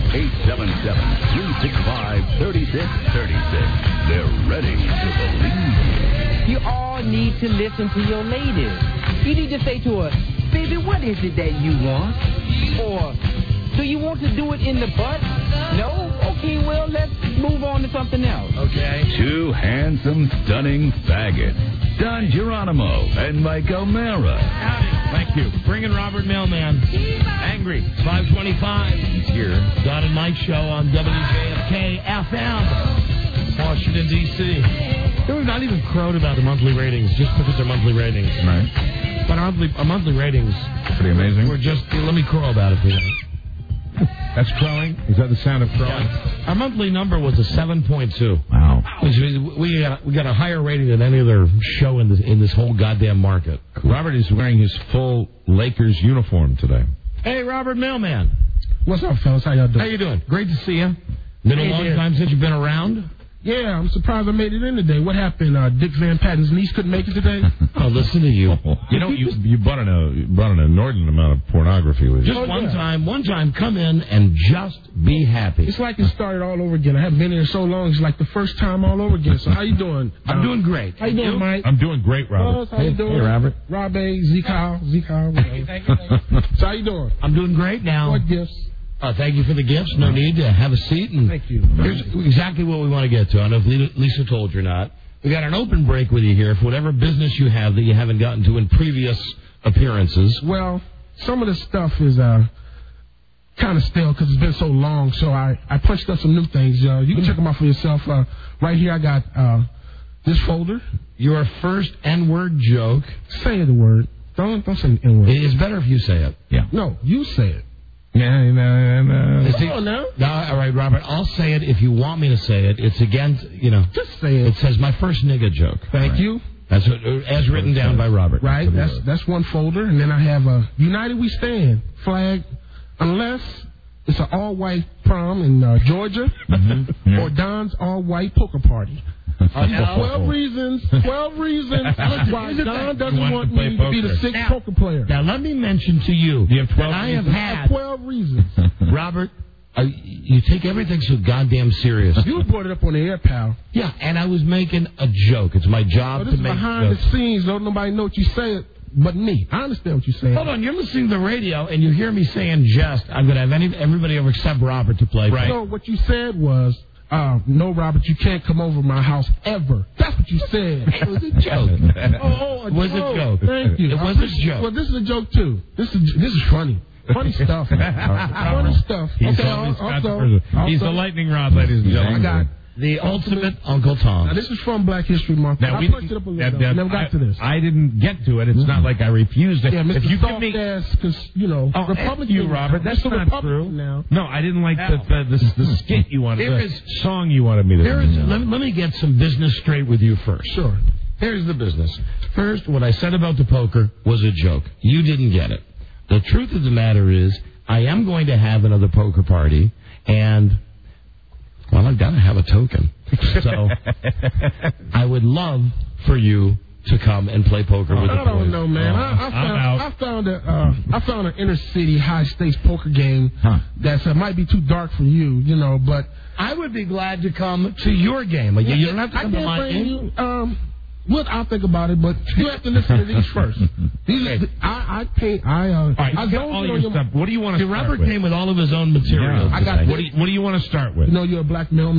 Speaker 1: 877-365-3636. They're ready to believe.
Speaker 20: You all need to listen to your ladies. You need to say to her, baby, what is it that you want? Or, do you want to do it in the butt? No? Okay, well, let's move on to something else.
Speaker 15: Okay.
Speaker 1: Two handsome, stunning faggots. Don Geronimo and Mike O'Mara.
Speaker 15: Thank you. Bring in Robert Mailman. Angry. 525. He's here. Don and Mike Show on WJFK FM. Washington, D.C. We've not even crowed about the monthly ratings just because they're monthly ratings.
Speaker 17: Right.
Speaker 15: But our monthly ratings...
Speaker 17: Pretty amazing.
Speaker 15: We're just... Let me crow about it for you.
Speaker 7: That's crowing? Is that the sound of crowing?
Speaker 15: Yeah. Our monthly number was a 7.2.
Speaker 17: Wow.
Speaker 15: Which means we got a higher rating than any other show in this whole goddamn market.
Speaker 7: Cool. Robert is wearing his full Lakers uniform today.
Speaker 15: Hey, Robert Mailman.
Speaker 6: What's up, fellas? How y'all doing?
Speaker 15: How you doing? Great to see you. Been a long time since you've been around.
Speaker 16: Yeah, I'm surprised I made it in today. What happened? Dick Van Patten's niece couldn't make it today?
Speaker 15: Oh, listen to you.
Speaker 7: You know, you brought in an inordinate amount of pornography with you.
Speaker 15: Just one time, come in and just be happy.
Speaker 16: It's like it started all over again. I haven't been here so long. It's like the first time all over again. So how you doing?
Speaker 15: I'm doing great.
Speaker 16: How you doing, Mike?
Speaker 7: I'm doing great, Robert.
Speaker 16: How you doing?
Speaker 7: Hey, Robert.
Speaker 16: Rob A, Zeke-Kyle.
Speaker 15: Thank you.
Speaker 16: So how you doing?
Speaker 15: I'm doing great now.
Speaker 16: What gifts?
Speaker 15: Thank you for the gifts. No need to have a seat. And
Speaker 16: thank you.
Speaker 15: Here's exactly what we want to get to. I don't know if Lisa told you or not. We got an open break with you here for whatever business you have that you haven't gotten to in previous appearances.
Speaker 16: Well, some of the stuff is kind of stale because it's been so long. So I punched up some new things. You can check them out for yourself. Right here I got this folder.
Speaker 15: Your first N-word joke.
Speaker 16: Say the word. Don't say the N-word.
Speaker 15: It's better if you say it.
Speaker 7: Yeah.
Speaker 16: No, you say it.
Speaker 7: Yeah, no.
Speaker 16: Come on now.
Speaker 15: No, all right, Robert. I'll say it if you want me to say it. It's against,
Speaker 16: Just say it.
Speaker 15: It says my first nigga joke.
Speaker 16: Thank you.
Speaker 15: That's what, as written down by Robert.
Speaker 16: Right. That's one folder, and then I have a United We Stand flag, unless it's an all-white prom in Georgia or Don's all-white poker party. 12 reasons why Don doesn't want me to be the sixth poker player.
Speaker 15: Now, let me mention to you that I have had
Speaker 16: 12 reasons.
Speaker 15: Robert, you take everything so goddamn serious.
Speaker 16: You brought it up on the air, pal.
Speaker 15: Yeah, and I was making a joke. It's my job
Speaker 16: to make
Speaker 15: jokes.
Speaker 16: behind the scenes. Don't nobody know what you say but me. I understand what you're saying.
Speaker 15: Hold on, you're listening to the radio and you hear me saying jest. I'm going to have everybody over except Robert to play.
Speaker 16: Right. So what you said was, no, Robert, you can't come over my house ever. That's what you said.
Speaker 15: It was a joke.
Speaker 16: It was
Speaker 15: a joke.
Speaker 16: Thank you.
Speaker 15: It was a joke.
Speaker 16: Well, this is a joke, too. This is funny. Funny stuff. Funny stuff.
Speaker 7: He's the lightning rod, ladies and gentlemen.
Speaker 16: I got
Speaker 15: the ultimate Uncle Tom.
Speaker 16: Now, this is from Black History Month.
Speaker 7: Now,
Speaker 16: I punched it up a little bit. Never got to this.
Speaker 7: I didn't get to it. It's not like I refused it.
Speaker 16: Yeah, Mr.
Speaker 7: If you give me,
Speaker 16: Republican.
Speaker 7: You, Robert, that's not true.
Speaker 16: Now.
Speaker 7: No, I didn't like the skit you wanted. The song you wanted me to do.
Speaker 15: Let me get some business straight with you first.
Speaker 16: Sure.
Speaker 15: Here's the business. First, what I said about the poker was a joke. You didn't get it. The truth of the matter is, I am going to have another poker party, and, well, I've got to have a token. So, I would love for you to come and play poker with the boys.
Speaker 16: I don't know, man. I found an inner city high stakes poker game that might be too dark for you, but
Speaker 15: I would be glad to come to your game. You don't have to come to my game.
Speaker 16: I'll think about it, but you have to listen to these first. I
Speaker 7: don't all your stuff. What do you want to start
Speaker 15: Robert
Speaker 7: with?
Speaker 15: came with all of his own material.
Speaker 16: I got.
Speaker 7: What do you want to start with?
Speaker 16: You're a black mailman. ...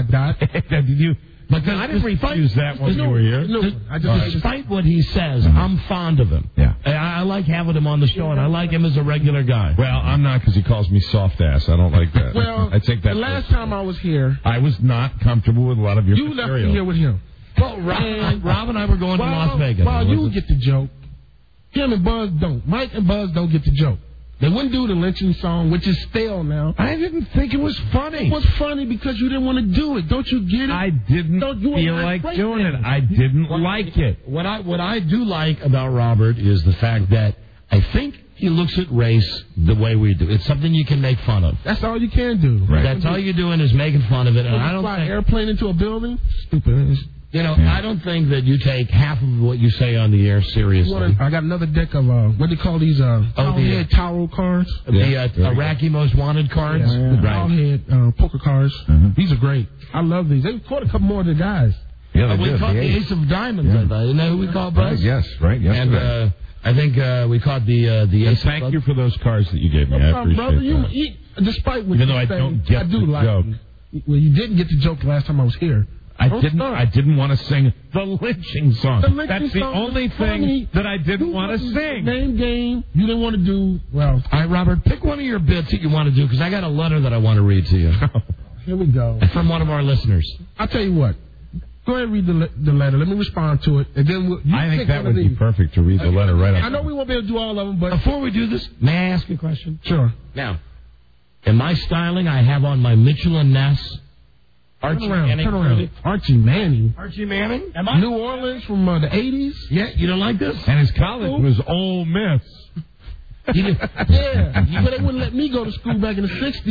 Speaker 7: Did you? But I didn't refuse that when you were here.
Speaker 15: Despite what he says, I'm fond of him.
Speaker 7: Yeah.
Speaker 15: I like having him on the show, and I like him as a regular guy.
Speaker 7: Well, I'm not, because he calls me soft ass. I don't like that.
Speaker 16: Well,
Speaker 7: I take that.
Speaker 16: The last time I was here,
Speaker 7: I was not comfortable with a lot of your
Speaker 16: material. You left me here with him.
Speaker 15: Well, Rob and I were going to Las Vegas.
Speaker 16: Well, you get the joke. Him and Buzz don't. Mike and Buzz don't get the joke. They wouldn't do the lynching song, which is stale now.
Speaker 7: I didn't think it was funny.
Speaker 16: It was funny because you didn't want to do it. Don't you get it?
Speaker 7: I didn't feel like doing it. I didn't like it.
Speaker 15: What I do like about Robert is the fact that I think he looks at race the way we do. It's something you can make fun of.
Speaker 16: That's all you can do.
Speaker 15: Right. That's all you're doing is making fun of it. And I don't
Speaker 16: fly
Speaker 15: think
Speaker 16: an airplane into a building. Stupid.
Speaker 15: I don't think that you take half of what you say on the air seriously.
Speaker 16: I got another deck of what do they call these? Towelhead tarot cards.
Speaker 15: The Iraqi Most Wanted cards.
Speaker 16: The Towelhead poker cards. These are great. I love these. They caught a couple more of the guys.
Speaker 7: Yeah,
Speaker 15: we caught the Ace of Diamonds. I thought. Isn't that who we caught, Buzz?
Speaker 7: Yes, right. Yesterday.
Speaker 15: And I think we caught the Ace.
Speaker 7: Thank you for those cards that you gave me. I appreciate that.
Speaker 16: Despite what
Speaker 7: even
Speaker 16: you
Speaker 7: though I
Speaker 16: say,
Speaker 7: don't get the joke.
Speaker 16: Well, you didn't get the joke last time I was here.
Speaker 7: I didn't want to sing the lynching song. That's the only thing that I didn't want to sing.
Speaker 16: Name game. You didn't want to do well.
Speaker 15: All right, Robert, pick one of your bits that you want to do, because I got a letter that I want to read to you.
Speaker 16: Here we go.
Speaker 15: From one of our listeners.
Speaker 16: I'll tell you what. Go ahead and read the letter. Let me respond to it, and then
Speaker 7: I think that would be perfect to read the letter right up.
Speaker 16: I know we won't be able to do all of them, but
Speaker 15: before we do this, may I ask you a question?
Speaker 16: Sure.
Speaker 15: Now, in my styling, I have on my Mitchell and Ness.
Speaker 16: Turn around. Archie Manning.
Speaker 15: Archie Manning?
Speaker 16: Am I? New Orleans from the 80s.
Speaker 15: Yeah, you don't like this?
Speaker 7: And his college was Ole Miss.
Speaker 16: Yeah, but they wouldn't let me go to school back in the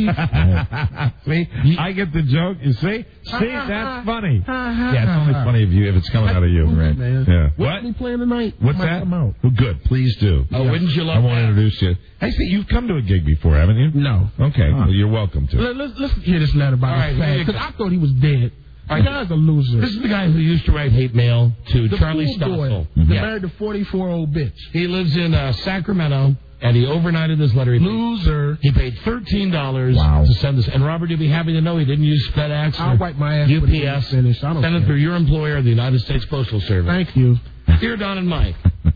Speaker 16: 60s.
Speaker 7: See, I get the joke. You see? That's funny. Yeah, it's only funny if it's coming out of you, right?
Speaker 16: Man.
Speaker 7: Yeah.
Speaker 16: What's me playing tonight?
Speaker 7: What's
Speaker 16: Might
Speaker 7: that?
Speaker 16: come out.
Speaker 7: Oh, good. Please do.
Speaker 15: Oh, wouldn't you love
Speaker 7: I won't
Speaker 15: that?
Speaker 7: introduce you. Hey, see, you've come to a gig before, haven't you?
Speaker 16: No.
Speaker 7: Okay. Well, you're welcome to.
Speaker 16: Let's hear this letter by his fag, because I thought he was dead. The guy's a loser.
Speaker 15: This is the guy who used to write hate mail to
Speaker 16: The
Speaker 15: Charlie
Speaker 16: pool boy
Speaker 15: Stossel.
Speaker 16: that married the 44-year-old bitch.
Speaker 15: He lives in Sacramento, and he overnighted this letter.
Speaker 16: Loser.
Speaker 15: He paid $13 to send this. And Robert, you'll be happy to know he didn't use FedEx
Speaker 16: I'll
Speaker 15: or
Speaker 16: wipe my ass when it's
Speaker 15: UPS.
Speaker 16: finished. I don't
Speaker 15: Send it
Speaker 16: care.
Speaker 15: through your employer, the United States Postal Service.
Speaker 16: Thank you.
Speaker 15: Dear Don and Mike,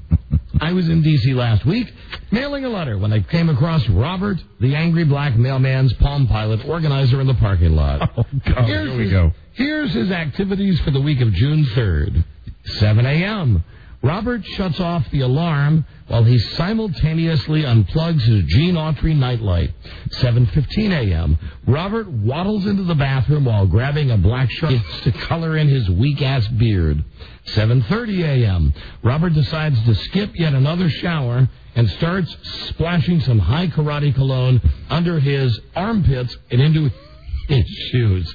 Speaker 15: I was in D.C. last week mailing a letter when I came across Robert, the angry black mailman's Palm Pilot organizer in the parking lot.
Speaker 7: Oh, God. Here we go.
Speaker 15: Here's his activities for the week of June 3rd. 7 a.m. Robert shuts off the alarm while he simultaneously unplugs his Gene Autry nightlight. 7:15 a.m. Robert waddles into the bathroom while grabbing a black shark to color in his weak-ass beard. 7:30 a.m. Robert decides to skip yet another shower and starts splashing some high karate cologne under his armpits and into his shoes.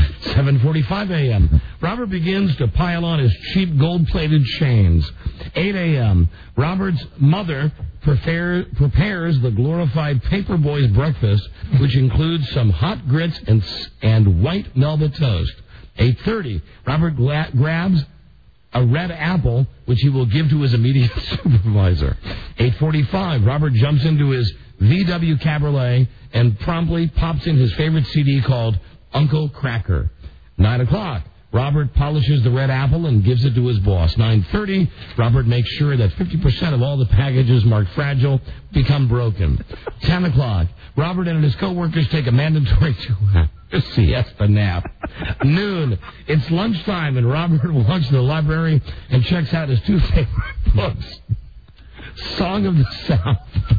Speaker 15: 7:45 a.m. Robert begins to pile on his cheap gold-plated chains. 8 a.m. Robert's mother prepares the glorified Paperboy's breakfast, which includes some hot grits and white Melba toast. 8:30. Robert grabs a red apple, which he will give to his immediate supervisor. 8:45. Robert jumps into his VW Cabriolet and promptly pops in his favorite CD called Uncle Cracker. 9 o'clock. Robert polishes the red apple and gives it to his boss. 9:30. Robert makes sure that 50% of all the packages marked fragile become broken. 10 o'clock. Robert and his co-workers take a mandatory 2-hour siesta nap. Noon. It's lunchtime, and Robert walks to the library and checks out his two favorite books, Song of the South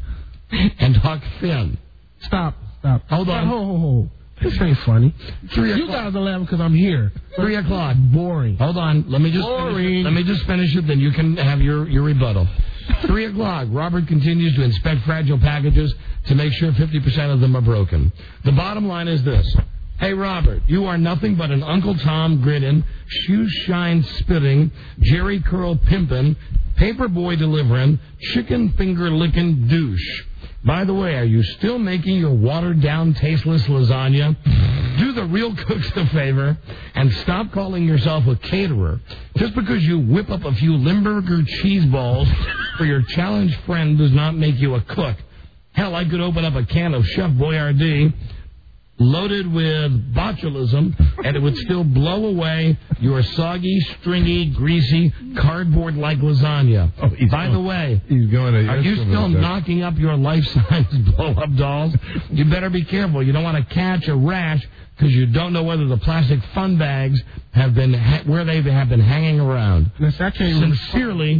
Speaker 15: and Huck Finn.
Speaker 16: Stop.
Speaker 15: Hold on.
Speaker 16: Hold. This ain't funny.
Speaker 15: 3 o'clock.
Speaker 16: You guys are laughing because I'm here.
Speaker 15: 3 o'clock.
Speaker 16: Boring.
Speaker 15: Hold on. Let me just finish it, then you can have your rebuttal. 3 o'clock. Robert continues to inspect fragile packages to make sure 50% of them are broken. The bottom line is this. Hey, Robert, you are nothing but an Uncle Tom grinning, shoe shine spitting, Jerry curl pimping, paperboy delivering, chicken finger licking douche. By the way, are you still making your watered-down, tasteless lasagna? Do the real cooks a favor and stop calling yourself a caterer. Just because you whip up a few Limburger cheese balls for your challenged friend does not make you a cook. Hell, I could open up a can of Chef Boyardee loaded with botulism, and it would still blow away your soggy, stringy, greasy, cardboard-like lasagna. By the way, are you still knocking up your life-size blow-up dolls? You better be careful. You don't want to catch a rash because you don't know whether the plastic fun bags have been where they have been hanging around. Sincerely,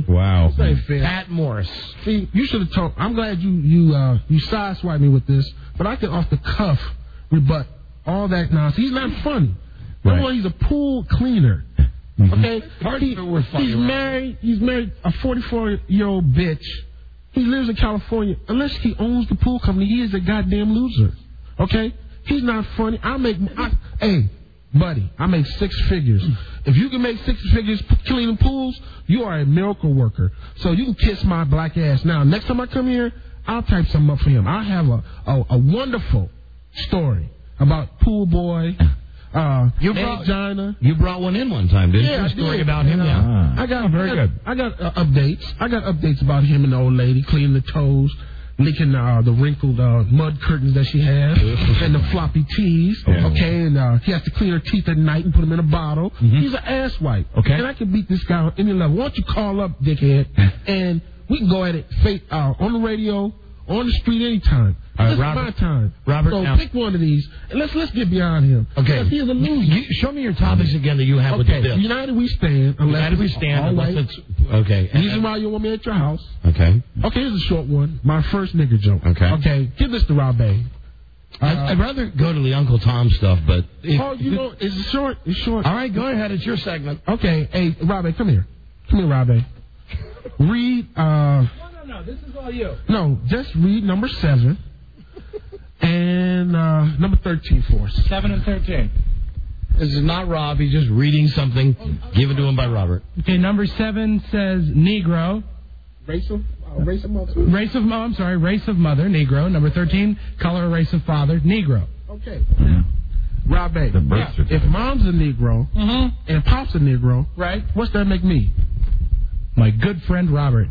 Speaker 15: Pat Morse.
Speaker 16: See, you should have told. I'm glad you sideswiped me with this, but I could off the cuff rebut all that nonsense. He's not funny. Number one, he's a pool cleaner. Okay? He's married a 44-year-old bitch. He lives in California. Unless he owns the pool company, he is a goddamn loser. Okay? He's not funny. Hey, buddy, I make 6 figures. If you can make 6 figures cleaning pools, you are a miracle worker. So you can kiss my black ass. Now, next time I come here, I'll type something up for him. I have a wonderful story about Pool Boy.
Speaker 15: You brought one in one time, didn't you? A story about him.
Speaker 16: I got good. I got updates. I got updates about him and the old lady cleaning the toes, licking the wrinkled mud curtains that she has, and the floppy tees. Okay, and he has to clean her teeth at night and put them in a bottle. He's an asswipe. Okay, and I can beat this guy on any level. Why don't you call up, dickhead, and we can go at it on the radio, on the street, anytime. This is my time.
Speaker 15: Robert,
Speaker 16: so
Speaker 15: now,
Speaker 16: pick one of these, and let's get beyond him.
Speaker 15: Okay.
Speaker 16: Because he is a loser.
Speaker 15: Show me your topics again that you have with the bill.
Speaker 16: United we stand.
Speaker 15: United we stand. Unless it's okay.
Speaker 16: Reason why you want me at your house.
Speaker 15: Okay.
Speaker 16: Okay, here's a short one. My first nigger joke. Okay. Give this to Rob A.
Speaker 15: I'd rather go to the Uncle Tom stuff, but
Speaker 16: it's short. It's short.
Speaker 15: All right, go ahead. It's your segment.
Speaker 16: Okay. Hey, Rob A, come here. Come here, Rob A. Read
Speaker 11: No, this is all you.
Speaker 16: No, just read number 7 and number 13 for us.
Speaker 11: 7 and 13.
Speaker 15: This is not Rob. He's just reading something given to him by Robert.
Speaker 6: Okay, number 7 says Negro.
Speaker 16: Race of mother.
Speaker 6: Race of mother, Negro. Number 13, color, race of father, Negro.
Speaker 16: Okay. Rob A. If mom's a Negro and pop's a Negro,
Speaker 6: right?
Speaker 16: What's that make me?
Speaker 6: My good friend Robert.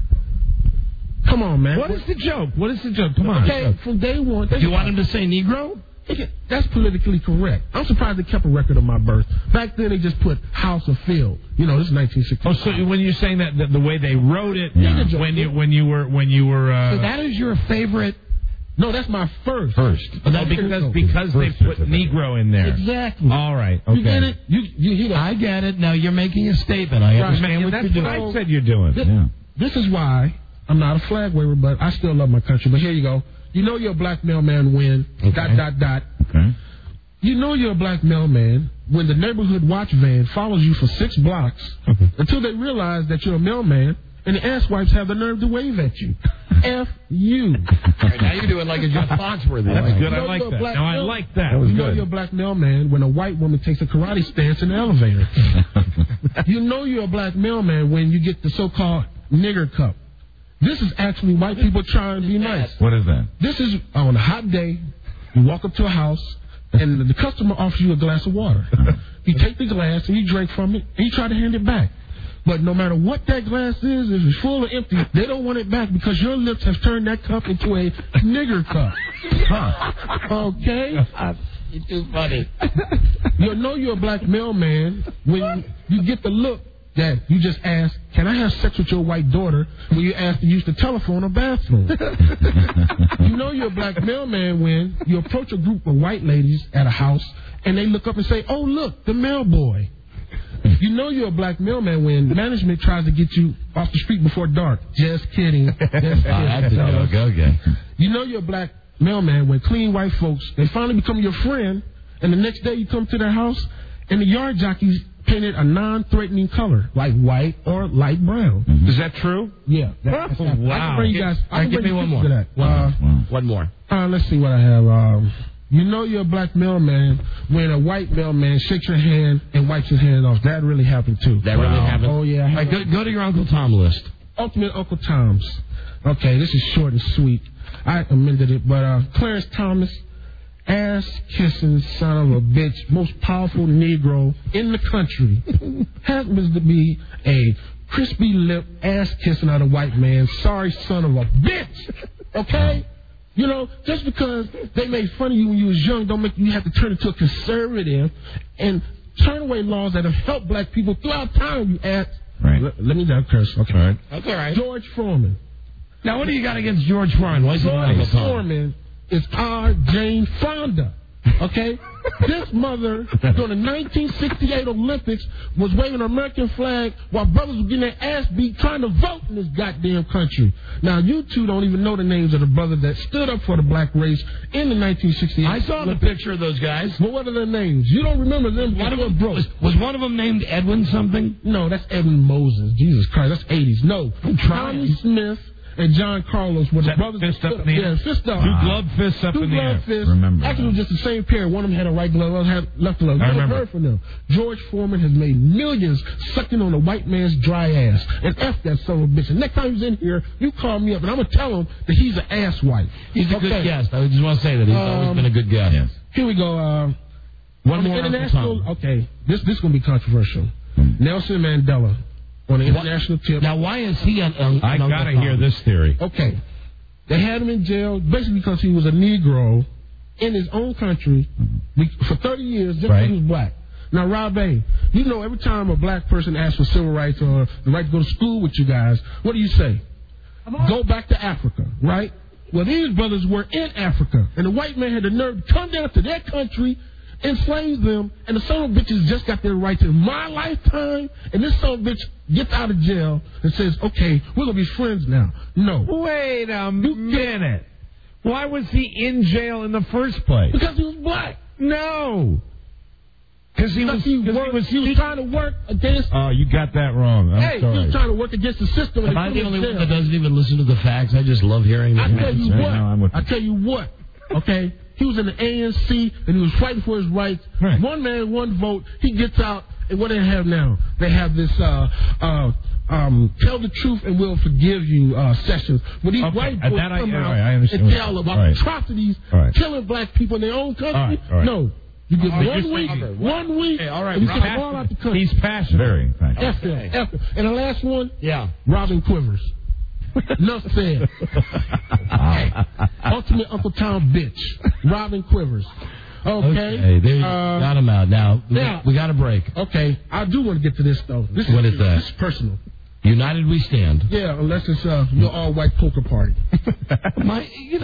Speaker 16: Come on, man.
Speaker 7: What is the joke? Come on.
Speaker 16: Okay, from day one.
Speaker 15: Do you want him to say Negro?
Speaker 16: That's politically correct. I'm surprised they kept a record of my birth. Back then, they just put house or field. You know, this is 1960.
Speaker 7: Oh, so when you're saying that the way they wrote it, when you were.
Speaker 15: So that is your favorite.
Speaker 16: No, that's my first.
Speaker 7: Because they put Negro in there.
Speaker 16: Exactly.
Speaker 7: All right. Okay.
Speaker 16: You get it? You
Speaker 15: I get it. Now you're making a statement. I understand what you're doing.
Speaker 7: That's what I said you're doing.
Speaker 16: This is why I'm not a flag waver, but I still love my country. But here you go. You know you're a black mailman when ...
Speaker 17: Okay.
Speaker 16: You know you're a black mailman when the neighborhood watch van follows you for 6 blocks until they realize that you're a mailman and the asswipes have the nerve to wave at you. F you.
Speaker 15: Right, now you're doing like a Jeff Foxworthy.
Speaker 7: That's good. I like that. No, I like that. That was
Speaker 16: you know
Speaker 7: good.
Speaker 16: you're a black mailman when a white woman takes a karate stance in the elevator. You know you're a black mailman when you get the so-called nigger cup. This is actually white people trying to be nice.
Speaker 17: What is that?
Speaker 16: This is on a hot day. You walk up to a house, and the customer offers you a glass of water. You take the glass, and you drink from it, and you try to hand it back. But no matter what that glass is, if it's full or empty, they don't want it back because your lips have turned that cup into a nigger cup. Okay?
Speaker 15: You're too funny.
Speaker 16: You know you're a black mailman when you get the look that you just ask, can I have sex with your white daughter when you ask to use the telephone or bathroom? You know you're a black mailman when you approach a group of white ladies at a house and they look up and say, oh, look, the mail boy. You know you're a black mailman when management tries to get you off the street before dark. Just kidding.
Speaker 17: Okay.
Speaker 16: You know you're a black mailman when clean white folks, they finally become your friend, and the next day you come to their house and the yard jockeys painted a non-threatening color, like white or light brown.
Speaker 7: Is that true?
Speaker 16: Yeah.
Speaker 7: Wow.
Speaker 16: I can bring you guys. I can
Speaker 15: give
Speaker 16: bring
Speaker 15: me
Speaker 16: you
Speaker 15: one
Speaker 16: pictures
Speaker 15: more.
Speaker 16: of that.
Speaker 15: One more.
Speaker 16: Let's see what I have. You know you're a black mailman when a white mailman shakes your hand and wipes his hand off. That really happened too.
Speaker 15: That really happened?
Speaker 16: Oh yeah.
Speaker 15: All right, go to your Uncle Tom list.
Speaker 16: Ultimate Uncle Tom's. Okay, this is short and sweet. I amended it, but Clarence Thomas, ass-kissing son of a bitch, most powerful Negro in the country, happens to be a crispy lip, ass-kissing out of white man, sorry son of a bitch. Okay? You know, just because they made fun of you when you was young don't make you have to turn into a conservative and turn away laws that have helped black people throughout time, you ass.
Speaker 17: Right.
Speaker 16: Let me not curse. Okay.
Speaker 17: All right.
Speaker 15: That's all right.
Speaker 16: George Foreman.
Speaker 15: Now, what do you got against George Foreman? Why is he
Speaker 16: George
Speaker 15: Uncle Tom?
Speaker 16: Foreman is our Jane Fonda. Okay? This mother, during the 1968 Olympics, was waving an American flag while brothers were getting their ass beat trying to vote in this goddamn country. Now, you two don't even know the names of the brothers that stood up for the black race in the 1968
Speaker 15: I saw the picture of those guys.
Speaker 16: Well, what are their names? You don't remember them.
Speaker 15: One of them was one of them named Edwin something?
Speaker 16: No, that's Edwin Moses. Jesus Christ, that's 80s. No, Tommy Smith and John Carlos were the brothers.
Speaker 7: Fist up in the air.
Speaker 16: Yeah, fist up.
Speaker 7: Two glove fists up in the air.
Speaker 16: Remember. Actually, it was just the same pair. One of them had a right glove, one had left glove. I remember. Heard from them. George Foreman has made millions sucking on a white man's dry ass. And F that son of a bitch. And next time he's in here, you call me up and I'm going to tell him that he's an ass wife.
Speaker 15: He's a good guest. I just want to say that. He's always been a good guest. Yes.
Speaker 16: Here we go.
Speaker 15: One more
Speaker 16: international. Okay, this is going to be controversial. Nelson Mandela. On the international tip.
Speaker 15: Now, why is he on
Speaker 7: I got to hear this theory.
Speaker 16: Okay. They had him in jail basically because he was a Negro in his own country for 30 years just because he was black. Now, Rob A., you know every time a black person asks for civil rights or the right to go to school with you guys, what do you say? Go back to Africa, right? Well, these brothers were in Africa, and the white man had the nerve to come down to their country, enslaves them, and the son of bitches just got their rights in my lifetime, and this son of bitch gets out of jail and says, okay, we're going to be friends now. No.
Speaker 7: Wait a minute. Why was he in jail in the first place?
Speaker 16: Because he was black.
Speaker 7: No. Because he
Speaker 16: was trying to work against.
Speaker 7: Oh, you got that wrong. I'm sorry.
Speaker 16: He was trying to work against the system.
Speaker 11: Am I the only one that doesn't even listen to the facts? I just love hearing that.
Speaker 16: I tell you what. Okay, he was in the ANC and he was fighting for his rights. Right. One man, one vote. He gets out, and what do they have now? They have this tell the truth and we'll forgive you sessions. When these white boys come out and tell about atrocities, killing black people in their own country. No. You get 1 week. 1 week.
Speaker 7: Hey, all right.
Speaker 16: And you send them all out the country.
Speaker 7: He's passionate. Very passionate.
Speaker 16: F. And the last one? Yeah. Robin Quivers. Enough said. Ultimate Uncle Tom bitch. Robin Quivers. Okay.
Speaker 11: There you got him out. Now, we got a break.
Speaker 16: Okay. I do want to get to this, though.
Speaker 11: What is that?
Speaker 16: This is personal.
Speaker 11: United we stand.
Speaker 16: Yeah, unless it's your all-white poker party.
Speaker 7: He's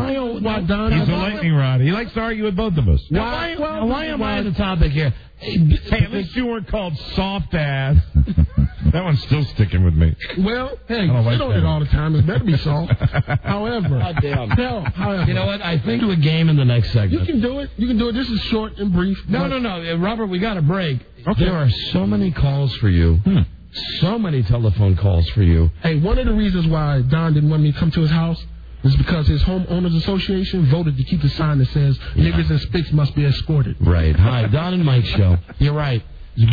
Speaker 7: a lightning rod. He likes to argue with both of us.
Speaker 11: Why am I on the topic here?
Speaker 7: Hey, at least you weren't called soft ass. That one's still sticking with me.
Speaker 16: Well, hey, you don't do it all the time. It better be soft. However,
Speaker 11: you know what? I think do a game in the next segment.
Speaker 16: You can do it. This is short and brief.
Speaker 11: No. Robert, we got a break. Okay. There are so many calls for you. So many telephone calls for you.
Speaker 16: Hey, one of the reasons why Don didn't want me to come to his house is because his homeowners association voted to keep the sign that says niggers and spics must be escorted.
Speaker 11: Right. Hi, Don and Mike show. You're right. It's a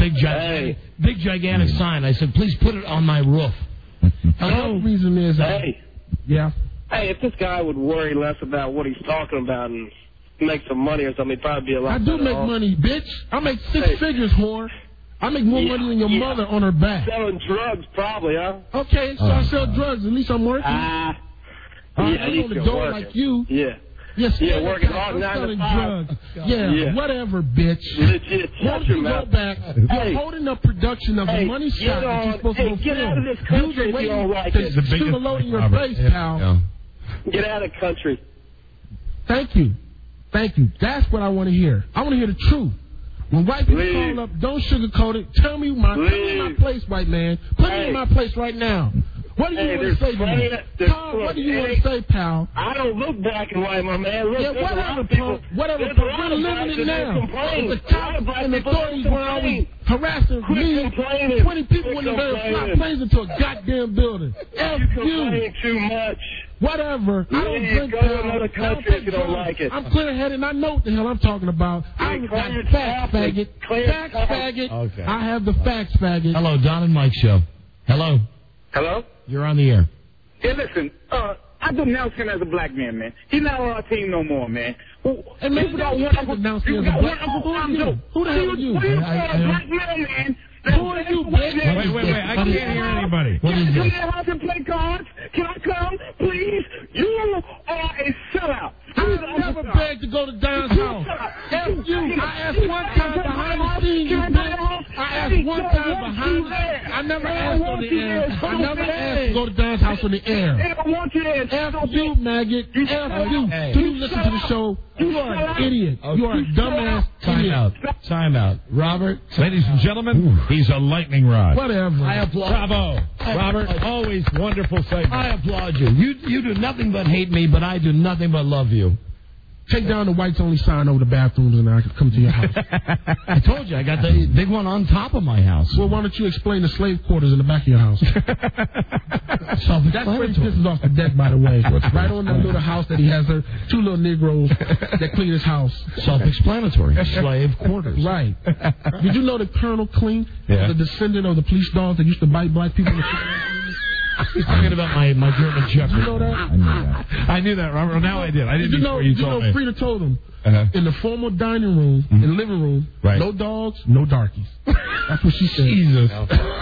Speaker 11: big gigantic sign. I said, please put it on my roof.
Speaker 16: Hello. The reason is yeah.
Speaker 5: Hey, if this guy would worry less about what he's talking about and make some money or something, he'd probably be a lot better
Speaker 16: I do make money, bitch. I make six figures, whore. I make more money than your mother on her back.
Speaker 5: Selling drugs, probably, huh?
Speaker 16: Okay, so I sell drugs. At least I'm working.
Speaker 5: Yeah,
Speaker 16: I'm on the door
Speaker 5: working.
Speaker 16: like you.
Speaker 5: Yeah.
Speaker 16: Yes,
Speaker 5: working hard,
Speaker 16: I'm
Speaker 5: 9
Speaker 16: selling
Speaker 5: to 5.
Speaker 16: drugs. Yeah, whatever, bitch.
Speaker 5: Legit.
Speaker 16: Why don't you go back? You're holding up production of a money shot that you're supposed to go
Speaker 5: get out of this
Speaker 16: film.
Speaker 5: country if you don't like
Speaker 16: to
Speaker 5: it.
Speaker 16: shoot a load in your face, pal.
Speaker 5: Get out of the country.
Speaker 16: Thank you. That's what I want to hear. I want to hear the truth. When white people call up, don't sugarcoat it. Tell me put me in my place, white man. Put me in my place right now. What do you want to say to me? Tom, what do you want to say, pal?
Speaker 5: I don't look black and white, my man. Look,
Speaker 16: whatever, punk. Whatever, punk. We're living it now. The cops and the authorities were always harassing me. 20 people in the very fly planes into a goddamn building. F you.
Speaker 5: Complaining too much.
Speaker 16: Whatever. I don't drink
Speaker 5: go to another country if you don't like it.
Speaker 16: I'm clear-headed and I know what the hell I'm talking about. I'm got facts, faggot. Facts, faggot.
Speaker 11: Okay.
Speaker 16: I have the facts, faggot.
Speaker 11: Hello, Don and Mike show. Hello.
Speaker 18: Hello?
Speaker 11: You're on the air.
Speaker 18: Hey, listen, I denounce him as a black man. He's not on our team no more, man.
Speaker 16: And people don't want to denounce me as a black man. Who the hell are you?
Speaker 18: Who are you a black man?
Speaker 16: Who are you, bitch?
Speaker 7: Wait. I can't hear anybody.
Speaker 18: What is this? Can I come out and play cards? Can I come? Please? You are a sellout.
Speaker 16: I never begged to go to Don's house. F you. I asked one time behind the scenes, you bitch. I asked one time behind the scenes. I never asked on the air. I never asked to go to Don's house on the air.
Speaker 18: I don't want you there.
Speaker 16: F you, maggot. F you. Do you listen to the show? You are an idiot. You are a dumbass idiot.
Speaker 11: Time out. Robert.
Speaker 7: Ladies and gentlemen, he's a lightning rod.
Speaker 16: Whatever.
Speaker 11: I applaud.
Speaker 7: Bravo. Robert, always wonderful segment.
Speaker 11: I applaud you. You do nothing but hate me, but I do nothing but love you.
Speaker 16: Take down the whites only sign over the bathrooms and I can come to your house.
Speaker 11: I told you, I got the big one on top of my house.
Speaker 16: Well, why don't you explain the slave quarters in the back of your house? That's where he pisses off the deck, by the way. Right on that little house that he has there, 2 little Negroes that clean his house.
Speaker 11: Self-explanatory. Slave quarters.
Speaker 16: Right. Did you know that Colonel Clean was a descendant of the police dogs that used to bite black people in the
Speaker 11: He's talking about my German Shepherd.
Speaker 16: You know that?
Speaker 7: I knew that, Robert. Now I did. I didn't know you told me.
Speaker 16: Frida told him, in the formal dining room, in the living room, no dogs, no darkies. That's what she said.
Speaker 7: Jesus.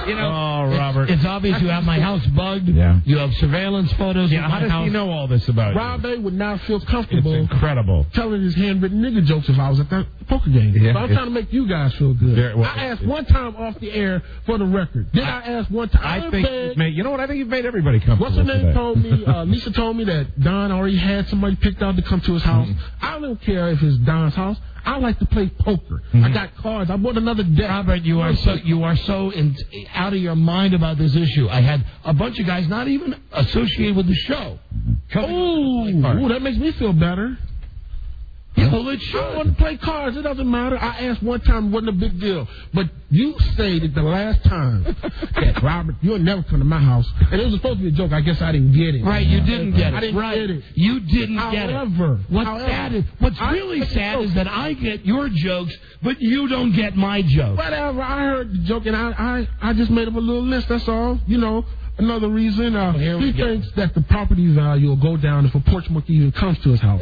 Speaker 11: Robert. It's obvious you have my house bugged.
Speaker 7: Yeah.
Speaker 11: You have surveillance photos of my
Speaker 7: how does
Speaker 11: house.
Speaker 7: he know all this about
Speaker 16: Rob A. would not feel comfortable
Speaker 7: incredible.
Speaker 16: telling his handwritten nigger jokes if I was at that poker game. Yeah, so I'm trying to make you guys feel good. I asked one time off the air for the record. Did I ask one time?
Speaker 7: I think you know what? I think you've made everybody comfortable.
Speaker 16: What's her name
Speaker 7: today.
Speaker 16: told me? Lisa told me that Don already had somebody picked out to come to his house. I don't care if it's Don's house. I like to play poker. I got cards. I bought another deck.
Speaker 11: Robert, you are so out of your mind about this issue. I had a bunch of guys not even associated with the show.
Speaker 16: Ooh, that makes me feel better.
Speaker 11: Well, it should.
Speaker 16: I want to play cards. It doesn't matter. I asked one time, it wasn't a big deal. But you stated the last time that, Robert, you'll never come to my house. And it was supposed to be a joke. I guess I didn't get it.
Speaker 11: Right, you didn't get it.
Speaker 16: I didn't get it.
Speaker 11: You didn't get it.
Speaker 16: However,
Speaker 11: What's really sad is that I get your jokes, but you don't get my jokes.
Speaker 16: Whatever. I heard the joke, and I just made up a little list. That's all. You know, another reason. He thinks that the property value will go down if a porch monkey even comes to his house.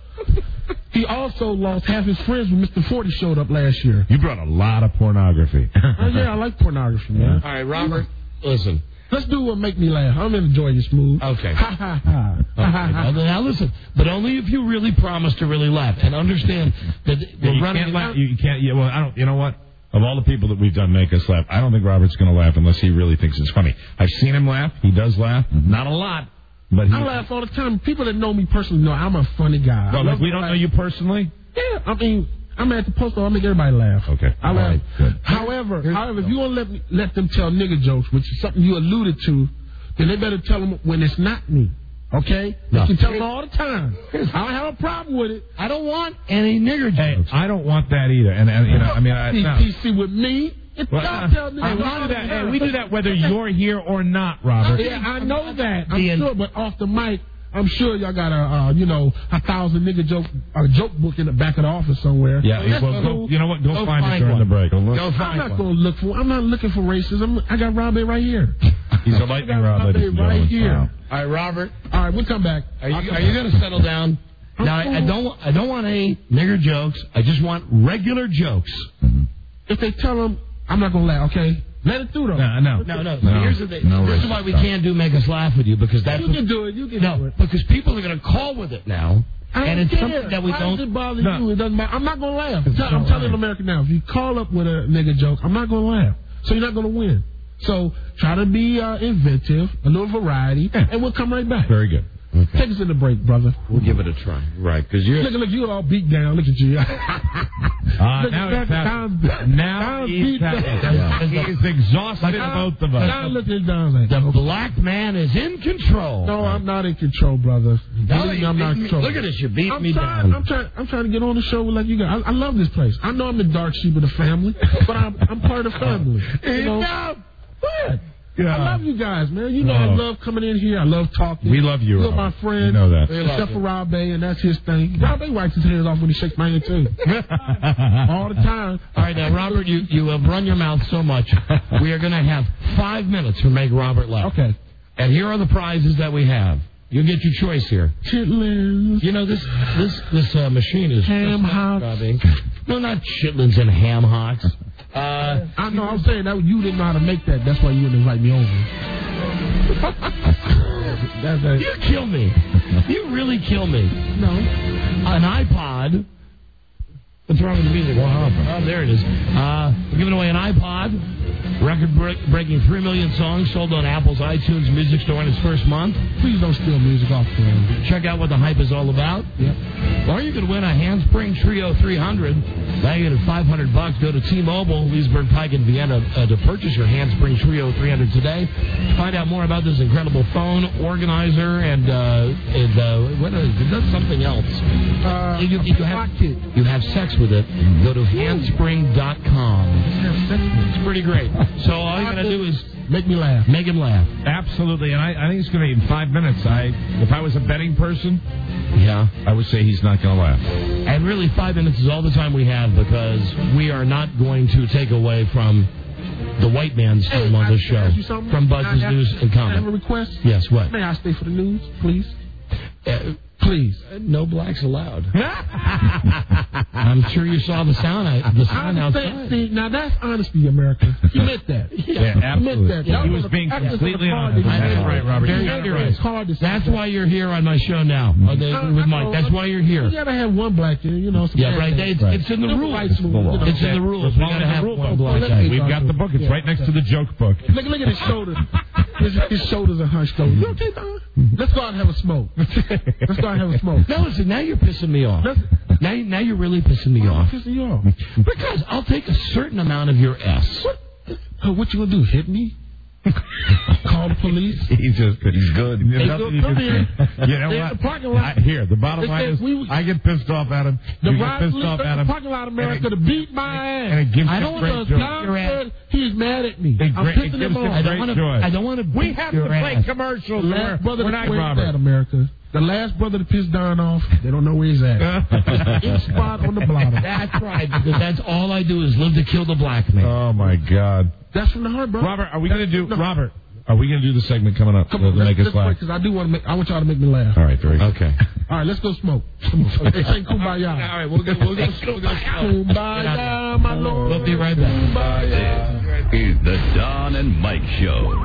Speaker 16: He also lost half his friends when Mr. 40 showed up last year.
Speaker 7: You brought a lot of pornography.
Speaker 16: Yeah, I like pornography, man.
Speaker 11: All right, Robert, listen.
Speaker 16: Let's do what make me laugh. I'm enjoying this mood.
Speaker 11: Okay.
Speaker 16: Ha, ha, ha.
Speaker 11: Okay. Now listen, but only if you really promise to really laugh and understand that we're running.
Speaker 7: Can't laugh. You can't. Yeah, well, I don't. You know what? Of all the people that we've done make us laugh, I don't think Robert's going to laugh unless he really thinks it's funny. I've seen him laugh. He does laugh. Not a lot. But
Speaker 16: I laugh all the time. People that know me personally know I'm a funny guy.
Speaker 7: Well, like we don't know you personally?
Speaker 16: Yeah, I mean, I'm at the post office. I make everybody laugh.
Speaker 7: Okay.
Speaker 16: I laugh.
Speaker 7: Right, good.
Speaker 16: However, if you want to let them tell nigger jokes, which is something you alluded to, then they better tell them when it's not me. Okay?
Speaker 11: No.
Speaker 16: You can tell them all the time. I don't have a problem with it.
Speaker 11: I don't want any nigger jokes.
Speaker 7: Hey, I don't want that either. And you know, I mean, no.
Speaker 16: PC with me.
Speaker 7: We do that whether you're here or not, Robert.
Speaker 16: Yeah, I know that. I'm sure, but off the mic, I'm sure y'all got a 1,000 nigga joke book in the back of the office somewhere.
Speaker 7: Yeah, well, you know what? Go find it during the break.
Speaker 16: I'm not looking for racism. I got Robbie right here.
Speaker 7: He's a lightning rod, ladies and gentlemen.
Speaker 16: Right here.
Speaker 7: Wow.
Speaker 11: All right, Robert.
Speaker 16: All right, we'll come back.
Speaker 11: Are you going to settle down? Now, I don't want any nigger jokes. I just want regular jokes.
Speaker 16: If they tell them, I'm not going to laugh, okay? Let it through, though.
Speaker 11: No. Here's the thing. This is why we can't do Make Us Laugh with you, because that's...
Speaker 16: You can do it. You can do it.
Speaker 11: Because people are going to call with it now.
Speaker 16: And
Speaker 11: it's something that we
Speaker 16: Why
Speaker 11: don't...
Speaker 16: does it bother you? It doesn't matter. I'm not going to laugh. I'm telling America now, if you call up with a nigga joke, I'm not going to laugh. So you're not going to win. So try to be inventive, a little variety, and we'll come right back.
Speaker 7: Very good. Okay.
Speaker 16: Take us in the break, brother.
Speaker 11: We'll give it a try. Right, because you're...
Speaker 16: Look, you all beat down. Look at you.
Speaker 7: Now he's exhausted, both of us.
Speaker 11: The black man is in control.
Speaker 16: No, I'm not in control, brother. I'm not in control.
Speaker 11: Look at this. You beat me down.
Speaker 16: I'm trying to get on the show like you guys. I love this place. I know I'm the dark sheep of the family, but I'm part of the family. What?
Speaker 7: Yeah.
Speaker 16: I love you guys, man. You know I love coming in here. I love talking.
Speaker 7: We love you,
Speaker 16: You're my friend.
Speaker 7: You know that.
Speaker 16: Except for Rob Bay, and that's his thing. Rob Bay wipes his hands off when he shakes my hand, too. All the time.
Speaker 11: All right, now, Robert, you have run your mouth so much. We are going to have 5 minutes to make Robert laugh.
Speaker 16: Okay.
Speaker 11: And here are the prizes that we have. You get your choice here.
Speaker 16: Chitlins.
Speaker 11: You know, this machine is...
Speaker 16: Ham hocks.
Speaker 11: No, not chitlins and ham hocks.
Speaker 16: I know. I'm saying that you didn't know how to make that. That's why you didn't invite me over.
Speaker 11: You kill me. You really kill me.
Speaker 16: No.
Speaker 11: An iPod. What's wrong with the music?
Speaker 7: What happened?
Speaker 11: Oh, there it is. We're giving away an iPod. Record-breaking 3 million songs sold on Apple's iTunes Music Store in its first month.
Speaker 16: Please don't steal music off the
Speaker 11: Check out what the hype is all about.
Speaker 16: Yep.
Speaker 11: Or you could win a Handspring Trio 300. Valued at $500. Go to T-Mobile, Leesburg, Pike, and Vienna to purchase your Handspring Trio 300 today. To find out more about this incredible phone organizer and what is it? It does something else. You have sex with it. Go to handspring.com. It's pretty great. So all you got to do is
Speaker 16: make me laugh.
Speaker 11: Make him laugh.
Speaker 7: Absolutely. And I think it's going to be in 5 minutes. If I was a betting person, I would say he's not going to laugh.
Speaker 11: And really, 5 minutes is all the time we have because we are not going to take away from the white man's time on this show. From Buzz's News and Comment.
Speaker 16: I have a request?
Speaker 11: Yes, what?
Speaker 16: May I stay for the news, please? Please.
Speaker 11: No blacks allowed. I'm sure you saw the sign outside.
Speaker 16: See, now that's honesty, America. You meant that.
Speaker 7: Yeah, absolutely. He was being completely honest. That's right, Robert.
Speaker 11: That's why you're here on my show now with Mike. That's why you're here.
Speaker 16: You gotta have one black guy,
Speaker 11: Yeah, right. It's in the rules. It's in the rules. We gotta have one black guy.
Speaker 7: We've got the book. It's right next to the joke book.
Speaker 16: Look at his shoulders. His shoulders are hunched over. You okay, Don? Let's go out and have a smoke. Let's go out and have a smoke.
Speaker 11: No, listen, now you're pissing me off. Now you're really pissing me off.
Speaker 16: Pissing you off?
Speaker 11: Because I'll take a certain amount of your S.
Speaker 16: What you gonna do? Hit me? Call call the police.
Speaker 7: He's good.
Speaker 16: They go, come here.
Speaker 7: You know
Speaker 16: They're
Speaker 7: what?
Speaker 16: in the parking lot.
Speaker 7: Here, the bottom
Speaker 16: They
Speaker 7: line
Speaker 16: said
Speaker 7: is, I get pissed off at him.
Speaker 16: The
Speaker 7: You get
Speaker 16: riders
Speaker 7: pissed off
Speaker 16: in
Speaker 7: at
Speaker 16: the
Speaker 7: him.
Speaker 16: parking lot of America to beat my ass.
Speaker 7: And it gives
Speaker 16: I
Speaker 7: you
Speaker 16: don't
Speaker 7: great
Speaker 16: want
Speaker 7: joy.
Speaker 16: to Don he's mad at me. I'm pissing him off.
Speaker 11: I don't want to.
Speaker 7: We have to play commercials.
Speaker 16: Last brother
Speaker 7: We're
Speaker 16: to
Speaker 7: not
Speaker 16: play
Speaker 7: Robert.
Speaker 16: that, America. The last brother to piss Don off, they don't know where he's at. In spot on the blotter.
Speaker 11: That's right, because that's all I do is live to kill the black man.
Speaker 7: Oh, my God.
Speaker 16: That's from the heart, bro.
Speaker 7: Robert, are we going to do... No. Robert, are we going to do the segment coming up to make us laugh?
Speaker 16: Because I do want to make... I want y'all to make me laugh.
Speaker 7: All right, very good. Okay.
Speaker 16: All right, let's go smoke. They say kumbaya.
Speaker 11: All right, we'll go smoke.
Speaker 16: Kumbaya, my lord.
Speaker 11: We'll be right back.
Speaker 1: This is the Don and Mike Show.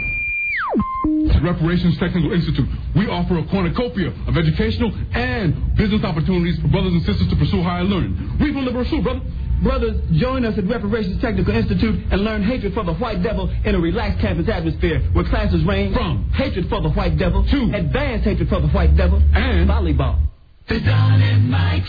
Speaker 10: Reparations Technical Institute. We offer a cornucopia of educational and business opportunities for brothers and sisters to pursue higher learning. We from the pursue, brother.
Speaker 21: Brothers, join us at Reparations Technical Institute and learn hatred for the white devil in a relaxed campus atmosphere where classes range from hatred for the white devil to advanced hatred for the white devil and volleyball.
Speaker 1: The Don and Mike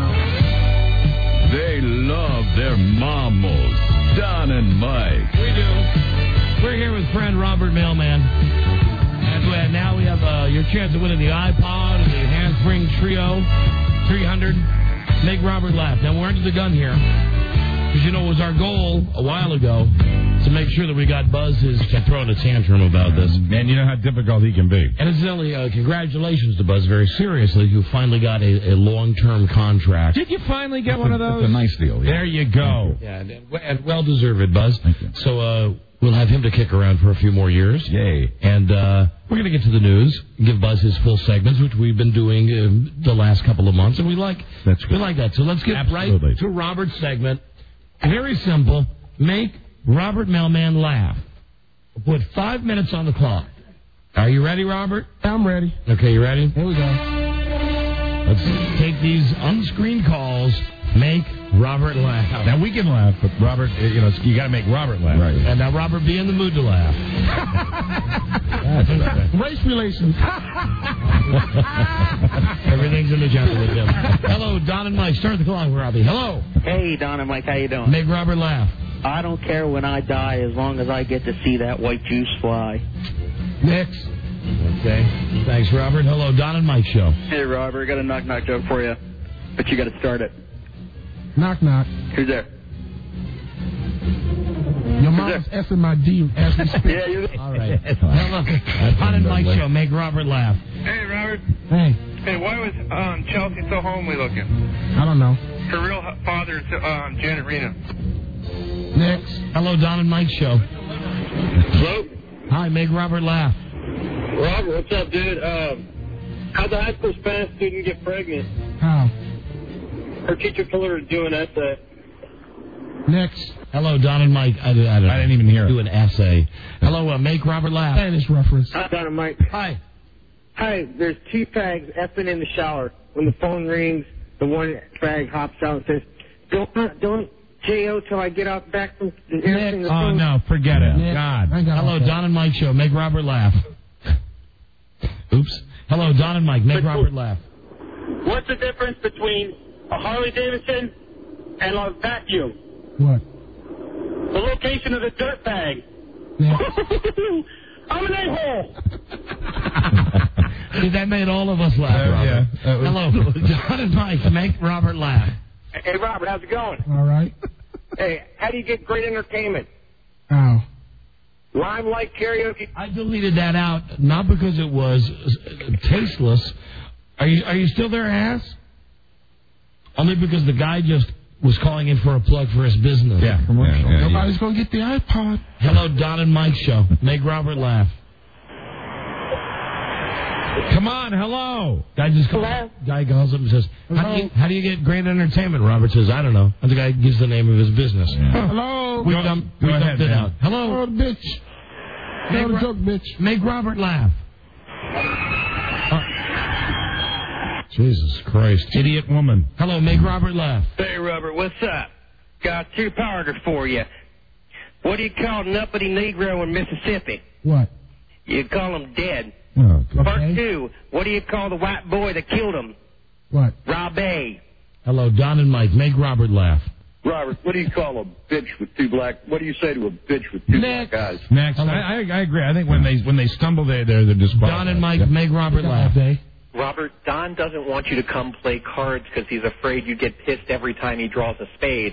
Speaker 1: Show. They love their mamos. Don and Mike.
Speaker 11: We do. We're here with friend Robert Mailman. And now we have your chance of winning the iPod and the Handspring Trio 300. Make Robert laugh. Now, we're under the gun here. Because, you know, it was our goal a while ago to make sure that we got Buzz throwing a tantrum about this.
Speaker 7: And you know how difficult he can be.
Speaker 11: And incidentally, congratulations to Buzz, very seriously, who finally got a long-term contract.
Speaker 7: Did you finally get one of those?
Speaker 17: That's a nice deal. Yeah.
Speaker 7: There you go.
Speaker 11: Yeah, and well-deserved, Buzz.
Speaker 17: Thank you.
Speaker 11: So, we'll have him to kick around for a few more years.
Speaker 17: Yay.
Speaker 11: And we're going to get to the news, give Buzz his full segments, which we've been doing the last couple of months, and we like that. So let's get right to Robert's segment. Very simple. Make Robert Mailman laugh. Put 5 minutes on the clock. Are you ready, Robert?
Speaker 16: I'm ready.
Speaker 11: Okay, you ready?
Speaker 16: Here we go.
Speaker 11: Let's take these unscreened calls. Make Robert laugh.
Speaker 7: Now, we can laugh, but Robert, you got to make Robert laugh.
Speaker 17: Right.
Speaker 11: And now, Robert, be in the mood to laugh.
Speaker 17: That's right.
Speaker 16: Race relations.
Speaker 11: Everything's in the jungle with him. Hello, Don and Mike. Start the clock, Robbie. Hello.
Speaker 22: Hey, Don and Mike, how you doing?
Speaker 11: Make Robert laugh.
Speaker 22: I don't care when I die as long as I get to see that white juice fly.
Speaker 11: Next. Okay. Thanks, Robert. Hello, Don and Mike Show.
Speaker 22: Hey, Robert, got a knock-knock joke for you, but you got to start it.
Speaker 16: Knock, knock.
Speaker 22: Who's there?
Speaker 16: Your mom's effing my D as we speak.
Speaker 22: Yeah, you.
Speaker 11: All right. Hello. Don and Mike Show. Make Robert laugh.
Speaker 23: Hey, Robert.
Speaker 16: Hey.
Speaker 23: Hey, why was Chelsea so homely looking?
Speaker 16: I don't know.
Speaker 23: Her real father is Janet Reno.
Speaker 16: Next.
Speaker 11: Hello, Don and Mike Show.
Speaker 5: Hello?
Speaker 11: Hi, make Robert laugh.
Speaker 5: Robert, what's up, dude? How'd the high school Spanish student get pregnant?
Speaker 16: How?
Speaker 5: Her teacher told her to do an essay.
Speaker 11: Next. Hello, Don and Mike. I didn't even hear it. Do an essay. Hello, make Robert laugh.
Speaker 16: Spanish reference.
Speaker 5: Hi, Don and Mike.
Speaker 11: Hi.
Speaker 5: Hi, there's two fags effing in the shower. When the phone rings, the one fag hops out and says, don't J.O. till I get out back from answering the phone.
Speaker 7: Oh, no, forget it.
Speaker 11: Nick.
Speaker 7: God.
Speaker 11: Hello, Don and Mike Show. Make Robert laugh. Oops. Hello, Don and Mike. Make Robert laugh.
Speaker 5: What's the difference between a Harley Davidson and a vacuum?
Speaker 16: What?
Speaker 5: The location of the dirt bag. I'm an a-hole.
Speaker 11: See, that made all of us laugh, Robert. Hello, Don and Mike. Make Robert laugh.
Speaker 5: Hey, Robert, how's it going?
Speaker 16: All right.
Speaker 5: Hey, how do you get great entertainment?
Speaker 16: How?
Speaker 5: Live like karaoke.
Speaker 11: I deleted that out, not because it was tasteless. Are you still there, ass? Only because the guy just was calling in for a plug for his business.
Speaker 7: Yeah, commercial.
Speaker 16: Nobody's going to get the iPod.
Speaker 11: Hello, Don and Mike Show. Make Robert laugh.
Speaker 7: Come on, hello.
Speaker 11: Guy calls up and says, how do you get great entertainment? Robert says, I don't know. And the guy gives the name of his business.
Speaker 7: Yeah.
Speaker 16: Hello.
Speaker 11: We dumped it out. Hello.
Speaker 16: Oh, bitch. Make joke, bitch.
Speaker 11: Make Robert laugh. Jesus Christ.
Speaker 7: Idiot woman.
Speaker 11: Hello, make Robert laugh.
Speaker 22: Hey, Robert, what's up? Got two powders for you. What do you call an uppity Negro in Mississippi?
Speaker 16: What?
Speaker 22: You call him dead.
Speaker 7: Oh,
Speaker 22: Part two, what do you call the white boy that killed him?
Speaker 16: What?
Speaker 22: Robbie.
Speaker 11: Hello, Don and Mike. Make Robert laugh.
Speaker 4: Robert, what do you call a bitch with two black? What do you say to a bitch with two black eyes?
Speaker 7: Next, I agree. I think when they stumble, they're disqualified.
Speaker 11: Don and Mike make Robert laugh.
Speaker 8: Robert, Don doesn't want you to come play cards because he's afraid you get pissed every time he draws a spade.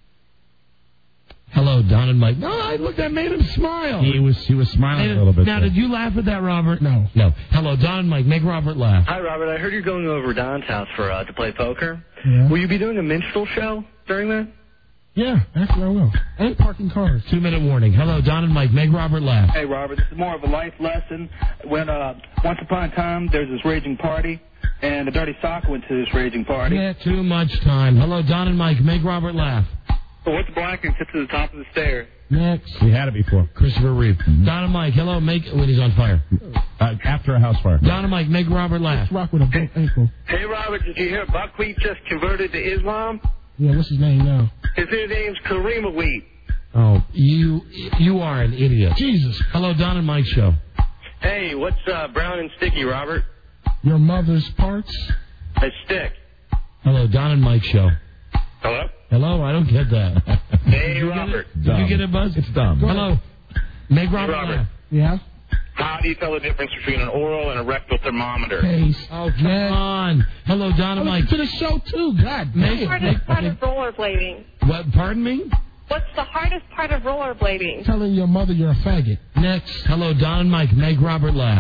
Speaker 11: Hello, Don and Mike. No, that made him smile.
Speaker 7: He was smiling a little bit.
Speaker 11: Now,
Speaker 7: there.
Speaker 11: did you laugh at that, Robert?
Speaker 16: No.
Speaker 11: Hello, Don and Mike. Make Robert laugh.
Speaker 9: Hi, Robert. I heard you're going over Don's house to play poker.
Speaker 16: Yeah.
Speaker 9: Will you be doing a minstrel show during that?
Speaker 16: Yeah, actually I will. And parking cars.
Speaker 11: 2-minute warning. Hello, Don and Mike. Make Robert laugh.
Speaker 23: Hey, Robert, this is more of a life lesson. When once upon a time, there's this raging party, and the Dirty Sock went to this raging party.
Speaker 11: Yeah, too much time. Hello, Don and Mike. Make Robert laugh.
Speaker 23: So what's black and sits to the top of the stairs?
Speaker 11: Next.
Speaker 7: We had it before.
Speaker 11: Christopher Reeve. Don and Mike. Hello, when he's on fire.
Speaker 7: After a house fire.
Speaker 11: Don and Mike. Make Robert laugh.
Speaker 16: Let's rock with a broke ankle.
Speaker 2: Hey, Robert, did you hear Buckwheat just converted to Islam?
Speaker 16: Yeah, what's his name now?
Speaker 2: His name's Karima Wheat.
Speaker 11: Oh, you are an idiot.
Speaker 16: Jesus.
Speaker 11: Hello, Don and Mike show.
Speaker 2: Hey, what's brown and sticky, Robert?
Speaker 16: Your mother's parts?
Speaker 2: A stick.
Speaker 11: Hello, Don and Mike show.
Speaker 2: Hello?
Speaker 11: Hello, I don't get that.
Speaker 2: Hey, Robert.
Speaker 11: Did you get it, Buzz?
Speaker 7: It's dumb.
Speaker 11: Hello. Make Robert,
Speaker 2: Robert.
Speaker 11: laugh.
Speaker 16: Yeah?
Speaker 2: How do you tell the difference between an oral and a rectal thermometer?
Speaker 11: Oh, come on. Hello, Don and Mike.
Speaker 16: To the show, too. God
Speaker 24: What's the hardest part of rollerblading?
Speaker 11: What? Pardon me?
Speaker 24: What's the hardest part of rollerblading?
Speaker 16: Telling your mother you're a faggot.
Speaker 11: Next. Hello, Don and Mike. Make Robert laugh.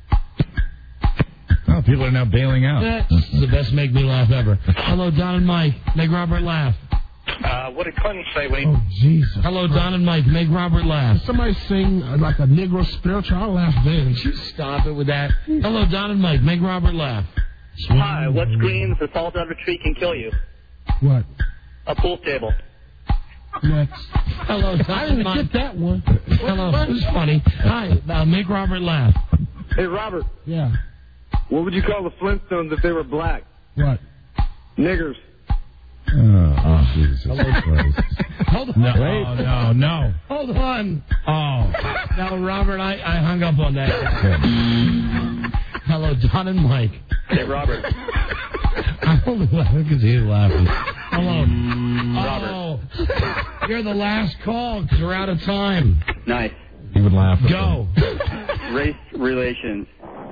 Speaker 7: Oh, people are now bailing out.
Speaker 11: This is the best make me laugh ever. Hello, Don and Mike. Make Robert laugh.
Speaker 2: What did Clinton say when he...
Speaker 16: Oh, Jesus.
Speaker 11: Hello, Don and Mike. Make Robert laugh.
Speaker 16: If somebody sing like a Negro spiritual, I'll laugh then.
Speaker 11: You stop it with that. Hello, Don and Mike. Make Robert laugh.
Speaker 9: Hi, what's green if the falls out of a tree can kill you?
Speaker 16: What?
Speaker 9: A pool table.
Speaker 16: Next.
Speaker 11: Hello, Don
Speaker 16: I
Speaker 11: and
Speaker 16: didn't
Speaker 11: Mike.
Speaker 16: get that one.
Speaker 11: Hello. It was funny. Hi, make Robert laugh.
Speaker 5: Hey, Robert.
Speaker 16: Yeah.
Speaker 5: What would you call the Flintstones if they were black?
Speaker 16: What?
Speaker 5: Niggers.
Speaker 7: Oh, Jesus Christ.
Speaker 11: Hold on.
Speaker 7: No.
Speaker 11: Hold on. Oh. Now, Robert, I hung up on that. Hello, Don and Mike.
Speaker 9: Hey, Robert.
Speaker 11: I'm only laughing because he's laughing. Hello.
Speaker 9: Robert.
Speaker 11: Oh. You're the last call because we're out of time.
Speaker 9: Nice.
Speaker 7: He would laugh.
Speaker 11: Go.
Speaker 9: Race relations.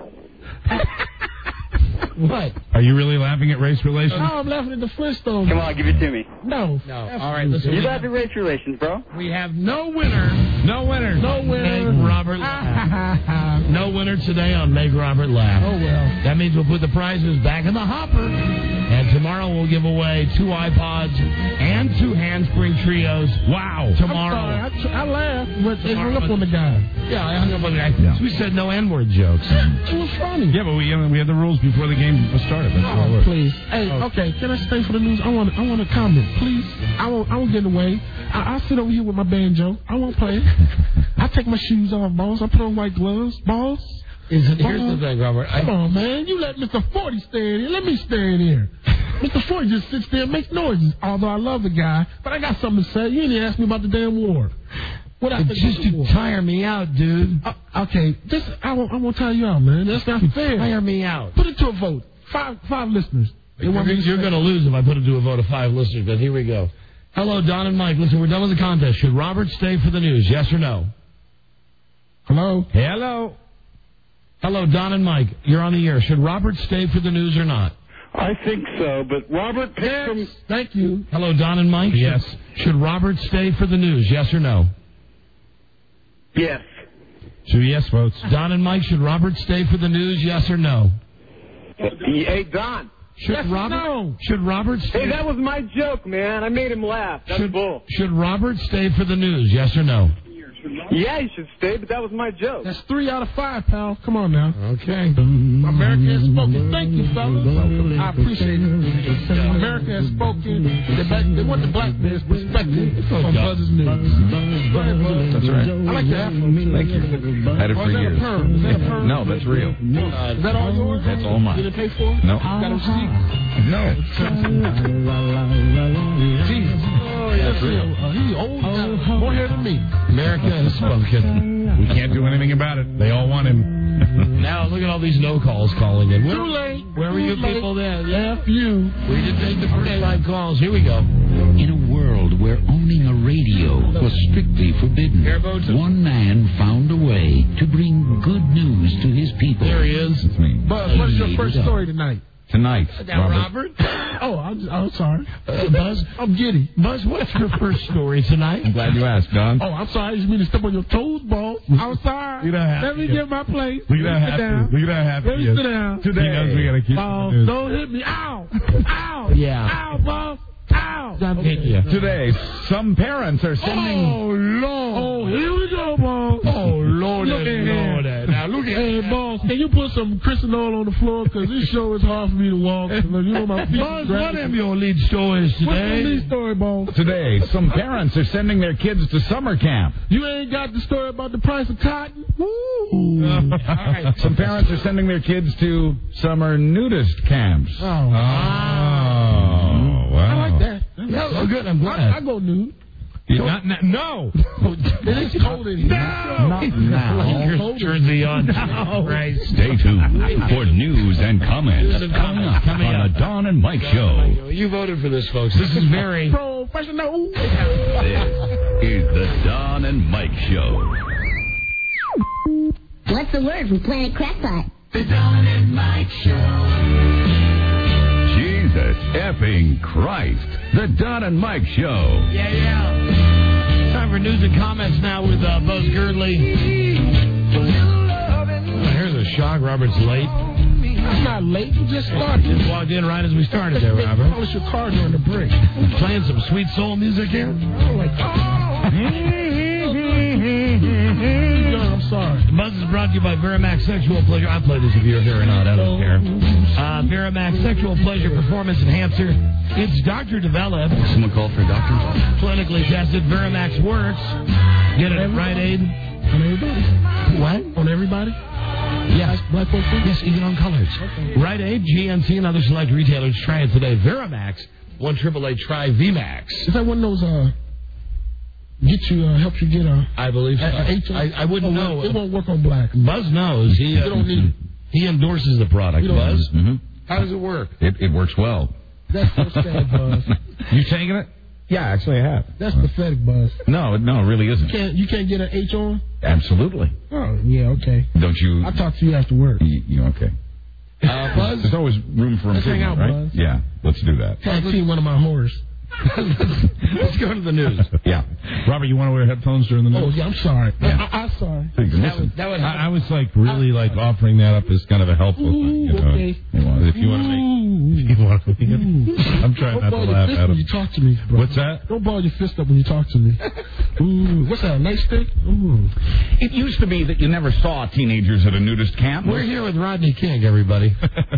Speaker 11: What?
Speaker 7: Are you really laughing at race relations?
Speaker 16: No, I'm laughing at the Flintstones.
Speaker 9: Come on, give it to me.
Speaker 16: No.
Speaker 11: All right, listen.
Speaker 9: You laugh at race relations, bro.
Speaker 11: We have no winner.
Speaker 7: No winner.
Speaker 16: No winner.
Speaker 11: Make Robert laugh. No winner today on Make Robert Laugh.
Speaker 16: Oh, well.
Speaker 11: That means we'll put the prizes back in the hopper. And tomorrow we'll give away 2 iPods and 2 handspring trios. Wow. Tomorrow.
Speaker 16: I'm sorry. I laughed, but they hung up on the guy.
Speaker 11: Yeah, I hung up on the guy. Yeah. We said no N-word jokes.
Speaker 16: It was funny.
Speaker 7: Yeah, but we had the rules before the game started. That's how it works.
Speaker 16: Please. Hey, okay, can I stay for the news? I want to comment, please. I won't get away. I'll sit over here with my banjo. I won't play. I take my shoes off, boss. I put on white gloves, boss.
Speaker 11: Here's the thing, Robert.
Speaker 16: Come on, man. You let Mr. 40 stand here. Let me stand here. Mr. 40 just sits there and makes noises. Although I love the guy, but I got something to say. You didn't ask me about the damn war. What I think
Speaker 11: just to tire me out, dude.
Speaker 16: Okay, I won't tire you out, man. That's not fair.
Speaker 11: Tire me out.
Speaker 16: Put it to a vote. Five listeners.
Speaker 11: You're going to lose if I put it to a vote of 5 listeners, but here we go. Hello, Don and Mike. Listen, we're done with the contest. Should Robert stay for the news? Yes or no?
Speaker 16: Hello?
Speaker 7: Hello.
Speaker 11: Hello, Don and Mike. You're on the air. Should Robert stay for the news or not?
Speaker 4: I think so, but Robert picked from...
Speaker 16: Thank you.
Speaker 11: Hello, Don and Mike.
Speaker 7: Yes.
Speaker 11: Should Robert stay for the news? Yes or no?
Speaker 4: Yes.
Speaker 7: 2 yes votes.
Speaker 11: Don and Mike, should Robert stay for the news? Yes or no?
Speaker 5: Hey, Don.
Speaker 11: Should Robert stay?
Speaker 5: Hey, that was my joke, man. I made him laugh. That's bull.
Speaker 11: Should Robert stay for the news? Yes or no?
Speaker 5: Yeah, he should stay, but that was my joke.
Speaker 16: That's 3 out of 5, pal. Come on now.
Speaker 11: Okay.
Speaker 16: America has spoken. Thank you, fellas. I appreciate it. America has spoken. They want the black man's perspective on Buzz's news. Go ahead, Buzz.
Speaker 17: That's right.
Speaker 16: I like the afro.
Speaker 17: Thank you. Had it for years.
Speaker 16: Is that a perm?
Speaker 17: No, that's real.
Speaker 16: Is that all yours?
Speaker 17: That's all mine.
Speaker 16: Did it pay for it?
Speaker 17: No.
Speaker 16: Got a receipt?
Speaker 17: No.
Speaker 16: Jesus. Oh, yeah, that's real. He's old. More hair than me.
Speaker 11: America has spoken.
Speaker 7: We can't do anything about it. They all want him.
Speaker 11: Now look at all these no calls calling in.
Speaker 16: Too late.
Speaker 11: Where were you
Speaker 16: Too late.
Speaker 11: people then?
Speaker 16: F you.
Speaker 11: We didn't take the first 5 calls. Here we go.
Speaker 1: In a world where owning a radio was strictly forbidden, one man found a way to bring good news to his people.
Speaker 11: There he is.
Speaker 17: It's me.
Speaker 16: Buzz, what's your first story tonight?
Speaker 17: Tonight,
Speaker 11: Now, Robert.
Speaker 16: Oh, I'm sorry.
Speaker 11: Buzz,
Speaker 16: I'm giddy.
Speaker 11: Buzz, what's your first story tonight?
Speaker 17: I'm glad you asked, Don.
Speaker 16: Oh, I'm sorry. I didn't mean to step on your toes, boss. I'm sorry.
Speaker 7: You don't have
Speaker 16: Let me
Speaker 7: to.
Speaker 16: get my place.
Speaker 7: Look at how
Speaker 16: Sit down.
Speaker 7: happy
Speaker 16: Let
Speaker 7: he
Speaker 16: me
Speaker 7: is.
Speaker 16: sit down.
Speaker 7: Today, he knows we got to keep
Speaker 16: Boss,
Speaker 7: the news.
Speaker 16: don't hit me. Ow. Ow.
Speaker 11: Yeah.
Speaker 16: Ow, boss. Ow.
Speaker 11: I'm hitting you.
Speaker 17: Today, some parents are sending...
Speaker 16: Oh, Lord. Oh, here we go, boss.
Speaker 11: Oh, Lord,
Speaker 16: Look at
Speaker 11: Lord.
Speaker 16: him.
Speaker 11: Now, look at
Speaker 16: Hey, boss, can you put some Cristinol on the floor? Because this show is hard for me to walk. You know, my feet
Speaker 11: Buzz, what are your lead stories
Speaker 16: What's the
Speaker 11: today?
Speaker 16: lead story, boss?
Speaker 17: Today, some parents are sending their kids to summer camp.
Speaker 16: You ain't got the story about the price of cotton? Woo.
Speaker 11: All right.
Speaker 17: Some parents are sending their kids to summer nudist camps.
Speaker 16: Oh,
Speaker 7: Oh, wow.
Speaker 16: I like that.
Speaker 11: Yeah, well, good. I'm glad.
Speaker 16: I go nude.
Speaker 7: No.
Speaker 16: It's cold in here.
Speaker 17: Not now.
Speaker 11: Jersey on. No. Right.
Speaker 1: Stay tuned for news and comments coming up on the Don and Mike Show.
Speaker 11: You voted for this, folks. This is very
Speaker 16: professional.
Speaker 1: This is the Don and Mike Show.
Speaker 3: What's the word from Planet Crackpot?
Speaker 1: The Don and Mike Show. Jesus effing Christ. The Don and Mike Show.
Speaker 11: Yeah. Time for news and comments now with Buzz Girdley. Here's a shock. Robert's late.
Speaker 16: I'm not late. You just started.
Speaker 11: Just walked in right as we started there, Robert.
Speaker 16: Polish your car during the break.
Speaker 11: Playing some sweet soul music here.
Speaker 16: I'm like, I'm sorry.
Speaker 11: Buzz is brought to you by Veramax Sexual Pleasure. I play this if you're here or not. I don't care. Veramax Sexual Pleasure Performance Enhancer. It's doctor developed.
Speaker 17: Someone called for a doctor?
Speaker 11: Clinically tested. Veramax works. Get it at Rite Aid.
Speaker 16: On everybody?
Speaker 11: What?
Speaker 16: On everybody?
Speaker 11: Yes.
Speaker 16: Black folks?
Speaker 11: Yes, even on colors.
Speaker 16: Okay.
Speaker 11: Rite Aid, GNC, and other select retailers. Try it today. Veramax. 1-888 try VMAX.
Speaker 16: Is that one of those helps you get a...
Speaker 11: I believe so. I wouldn't know.
Speaker 16: It won't work on black.
Speaker 11: Buzz knows.
Speaker 16: You don't need it.
Speaker 11: He endorses the product. Buzz?
Speaker 17: Mm-hmm.
Speaker 11: How does it work?
Speaker 17: It works well.
Speaker 16: That's so sad, Buzz.
Speaker 7: You taking it?
Speaker 17: Yeah, actually I have.
Speaker 16: That's pathetic, Buzz.
Speaker 17: No, it really isn't.
Speaker 16: You can't get an H on?
Speaker 17: Absolutely.
Speaker 16: Oh, yeah, okay.
Speaker 17: Don't you...
Speaker 16: I'll talk to you after work.
Speaker 17: You okay.
Speaker 11: Buzz?
Speaker 17: There's always room for
Speaker 16: Let's hang
Speaker 17: improvement,
Speaker 16: out,
Speaker 17: right?
Speaker 16: Buzz.
Speaker 17: Yeah, let's do that.
Speaker 16: Tag team one of my whores.
Speaker 11: Let's go to the news.
Speaker 17: Yeah.
Speaker 7: Robert, you want to wear headphones during the news?
Speaker 16: Oh, yeah, I'm sorry.
Speaker 17: Yeah.
Speaker 16: I'm sorry.
Speaker 7: I was really offering that up as kind of a helpful thing. You know?
Speaker 16: Okay.
Speaker 7: If you want to make... If you want to I'm trying not to laugh at
Speaker 16: when
Speaker 7: him.
Speaker 16: you talk to me, bro.
Speaker 7: What's that?
Speaker 16: Don't ball your fist up when you talk to me. Ooh, what's that, a nightstick? Ooh.
Speaker 17: It used to be that you never saw teenagers at a nudist camp.
Speaker 11: We're here with Rodney King, everybody.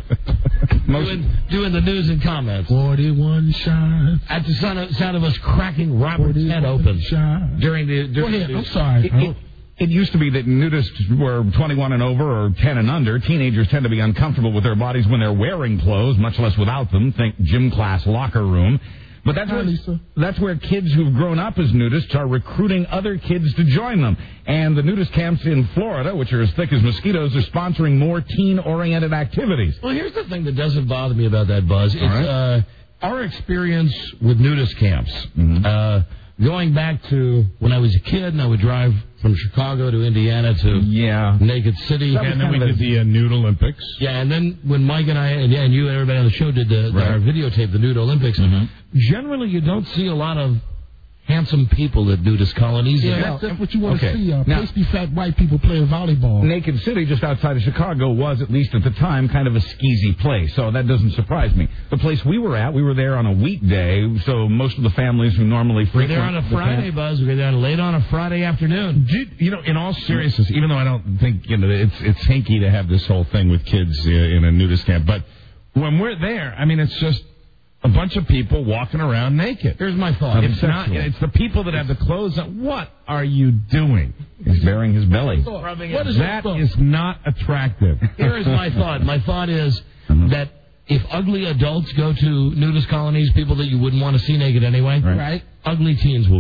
Speaker 11: Doing the news and comments.
Speaker 16: 41 shots.
Speaker 11: At the sound of us cracking Robert's head open during the...
Speaker 16: Go ahead. I'm sorry.
Speaker 17: It used to be that nudists were 21 and over or 10 and under. Teenagers tend to be uncomfortable with their bodies when they're wearing clothes, much less without them. Think gym class, locker room. But that's where kids who've grown up as nudists are recruiting other kids to join them. And the nudist camps in Florida, which are as thick as mosquitoes, are sponsoring more teen-oriented activities.
Speaker 11: Well, here's the thing that doesn't bother me about that, Buzz. It's our experience with nudist camps.
Speaker 17: Mm-hmm.
Speaker 11: Going back to when I was a kid and I would drive from Chicago to Indiana to Naked City.
Speaker 7: And then we did the Nude Olympics.
Speaker 11: Yeah, and then when Mike and I, and you and everybody on the show did our videotape, the Nude Olympics, generally you don't see a lot of handsome people at nudist colonies.
Speaker 16: Yeah, that's what you want to see. Pasty fat white people playing volleyball.
Speaker 17: Naked City, just outside of Chicago, was, at least at the time, kind of a skeezy place, so that doesn't surprise me. The place we were at, we were there on a weekday, so most of the families who normally frequent...
Speaker 11: We're there on a Friday, Buzz. We're there late on a Friday afternoon.
Speaker 7: In all seriousness, even though I don't think it's hinky to have this whole thing with kids in a nudist camp, but when we're there, I mean, it's just a bunch of people walking around naked.
Speaker 11: Here's my thought.
Speaker 7: It's the people that have the clothes on. What are you doing?
Speaker 17: He's bearing his belly.
Speaker 7: That is not attractive.
Speaker 11: Here is my thought. My thought is that if ugly adults go to nudist colonies, people that you wouldn't want to see naked anyway, ugly teens will go.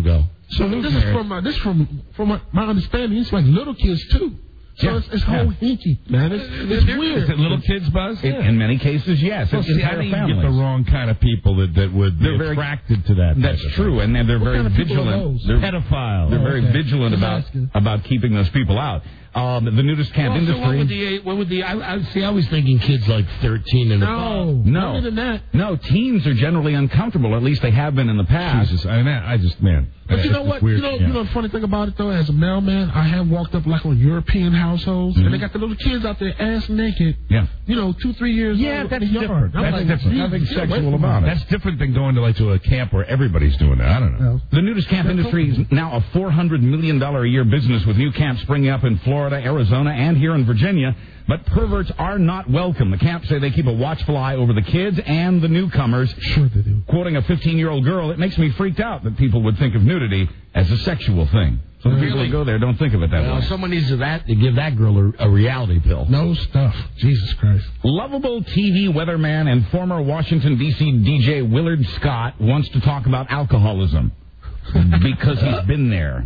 Speaker 16: So this is from my understanding. It's like little kids too. So it's whole hinky, man. It's weird.
Speaker 7: Is it little kids, Buzz?
Speaker 17: In many cases, yes.
Speaker 7: Well, see, I think you get the wrong kind of people that would be attracted to that.
Speaker 17: That's true, and they're very vigilant.
Speaker 7: They're pedophiles.
Speaker 17: They're very vigilant about keeping those people out. The nudist camp industry.
Speaker 11: So what would the? I was thinking kids like 13 and above.
Speaker 16: No, other than that.
Speaker 17: No, teens are generally uncomfortable. At least they have been in the past.
Speaker 7: Jesus, I just, man.
Speaker 16: But you know what? You know the funny thing about it though. As a mailman, I have walked up like on European households, and they got the little kids out there ass naked.
Speaker 17: Yeah.
Speaker 16: 2-3 years old.
Speaker 7: Yeah, that's
Speaker 16: in the yard.
Speaker 7: different. That's different.
Speaker 17: Nothing sexual about it.
Speaker 7: That's different than going to a camp where everybody's doing that. I don't know.
Speaker 17: The nudist camp industry is now a $400 million a year business with new camps springing up in Florida, Arizona, and here in Virginia. But perverts are not welcome. The camps say they keep a watchful eye over the kids and the newcomers.
Speaker 16: Sure they do.
Speaker 17: Quoting a 15-year-old girl, it makes me freaked out that people would think of nudity as a sexual thing. So the people who go there don't think of it that way.
Speaker 11: Someone needs to give that girl a reality pill.
Speaker 16: No stuff. Jesus Christ.
Speaker 17: Lovable TV weatherman and former Washington, D.C. DJ Willard Scott wants to talk about alcoholism because he's been there.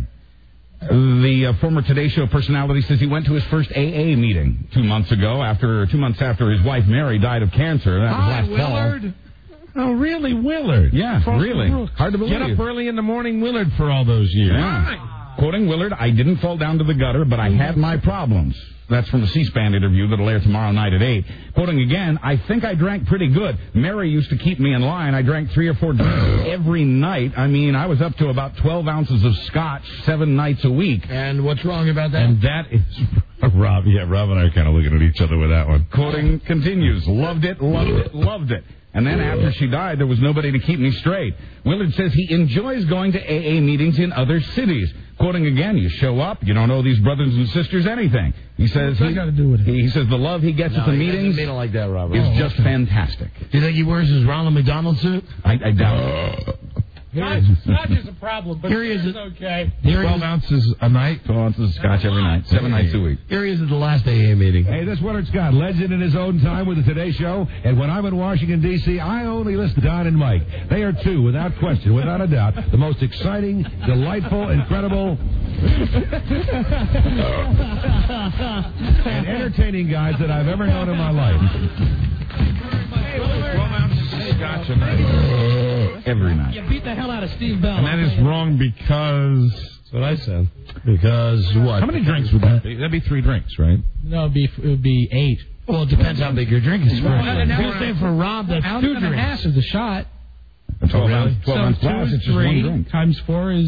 Speaker 17: The former Today Show personality says he went to his first AA meeting 2 months ago, 2 months after his wife Mary died of cancer. That was last
Speaker 11: Willard.
Speaker 7: Oh, really, Willard?
Speaker 17: Yeah, really. Hard to believe.
Speaker 7: Get up early in the morning, Willard, for all those years.
Speaker 17: Yeah. Quoting Willard, I didn't fall down to the gutter, but I had my problems. That's from the C-SPAN interview that'll air tomorrow night at 8. Quoting again, I think I drank pretty good. Mary used to keep me in line. I drank 3 or 4 drinks every night. I mean, I was up to about 12 ounces of scotch 7 nights a week.
Speaker 11: And what's wrong about that?
Speaker 7: And that is... Rob and I are kind of looking at each other with that one.
Speaker 17: Quoting continues, loved it, loved it, loved it. And then after she died, there was nobody to keep me straight. Willard says he enjoys going to AA meetings in other cities. Quoting again, you show up, you don't owe these brothers and sisters anything. He says
Speaker 16: he got to do with it.
Speaker 17: He says the love he gets at the meetings
Speaker 11: like that, Robert.
Speaker 17: is just fantastic.
Speaker 11: Do you think he wears his Ronald McDonald suit?
Speaker 17: I doubt it.
Speaker 6: Scotch is a problem, but
Speaker 11: here he is.
Speaker 6: Okay.
Speaker 7: 12 ounces a night?
Speaker 17: 12 ounces of scotch every night. 7 nights a week.
Speaker 11: Here he is at the last AA meeting.
Speaker 12: Hey, this is Willard Scott, legend in his own time with the Today Show. And when I'm in Washington, D.C., I only listen to Don and Mike. They are two, without question, without a doubt, the most exciting, delightful, incredible, and entertaining guys that I've ever known in my life.
Speaker 7: 12 ounces of scotch a night.
Speaker 17: Every night.
Speaker 6: You beat the hell out of Steve Bell.
Speaker 7: And that is wrong because...
Speaker 11: That's what I said. Because what?
Speaker 7: How many drinks would that be? That'd be 3 drinks, right?
Speaker 6: No, it would be 8.
Speaker 11: Well, it depends how big your drink is. If you're saying for Rob, that's 2
Speaker 6: ounce and a half
Speaker 11: drinks.
Speaker 6: is the shot.
Speaker 17: 12 ounce glass, it's just 1 drink.
Speaker 6: Times 4 is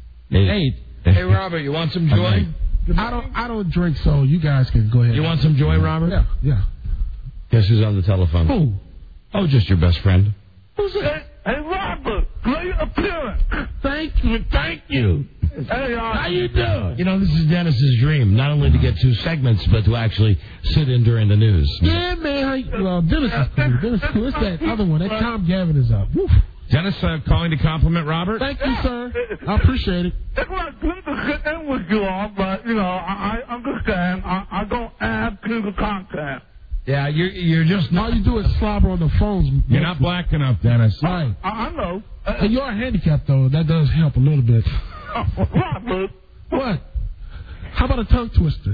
Speaker 6: 8.
Speaker 11: Hey, Robert, you want some joy?
Speaker 16: I don't drink, so you guys can go ahead.
Speaker 11: You want some joy, Robert?
Speaker 16: Yeah.
Speaker 11: Guess who's on the telephone?
Speaker 16: Who?
Speaker 11: Oh, just your best friend.
Speaker 18: Who's that? Hey, Robert, great appearance.
Speaker 11: Thank you.
Speaker 18: Hey,
Speaker 11: how you doing? You know, this is Dennis's dream, not only to get 2 segments, but to actually sit in during the news.
Speaker 16: Yeah, man. Well, Dennis is cool. Dennis is cool. It's that other one. That Tom Gavin is up. Woo.
Speaker 7: Dennis calling to compliment Robert.
Speaker 16: Thank you, sir. I appreciate it.
Speaker 18: It's like good to get in with you all, but, I understand. I don't add to the content.
Speaker 11: Yeah, you're just...
Speaker 16: All you do is slobber on the phones.
Speaker 7: You're not black enough, Dennis.
Speaker 16: Right.
Speaker 18: I know.
Speaker 16: And you are handicapped, though. That does help a little bit.
Speaker 18: Robert.
Speaker 16: What? How about a tongue twister?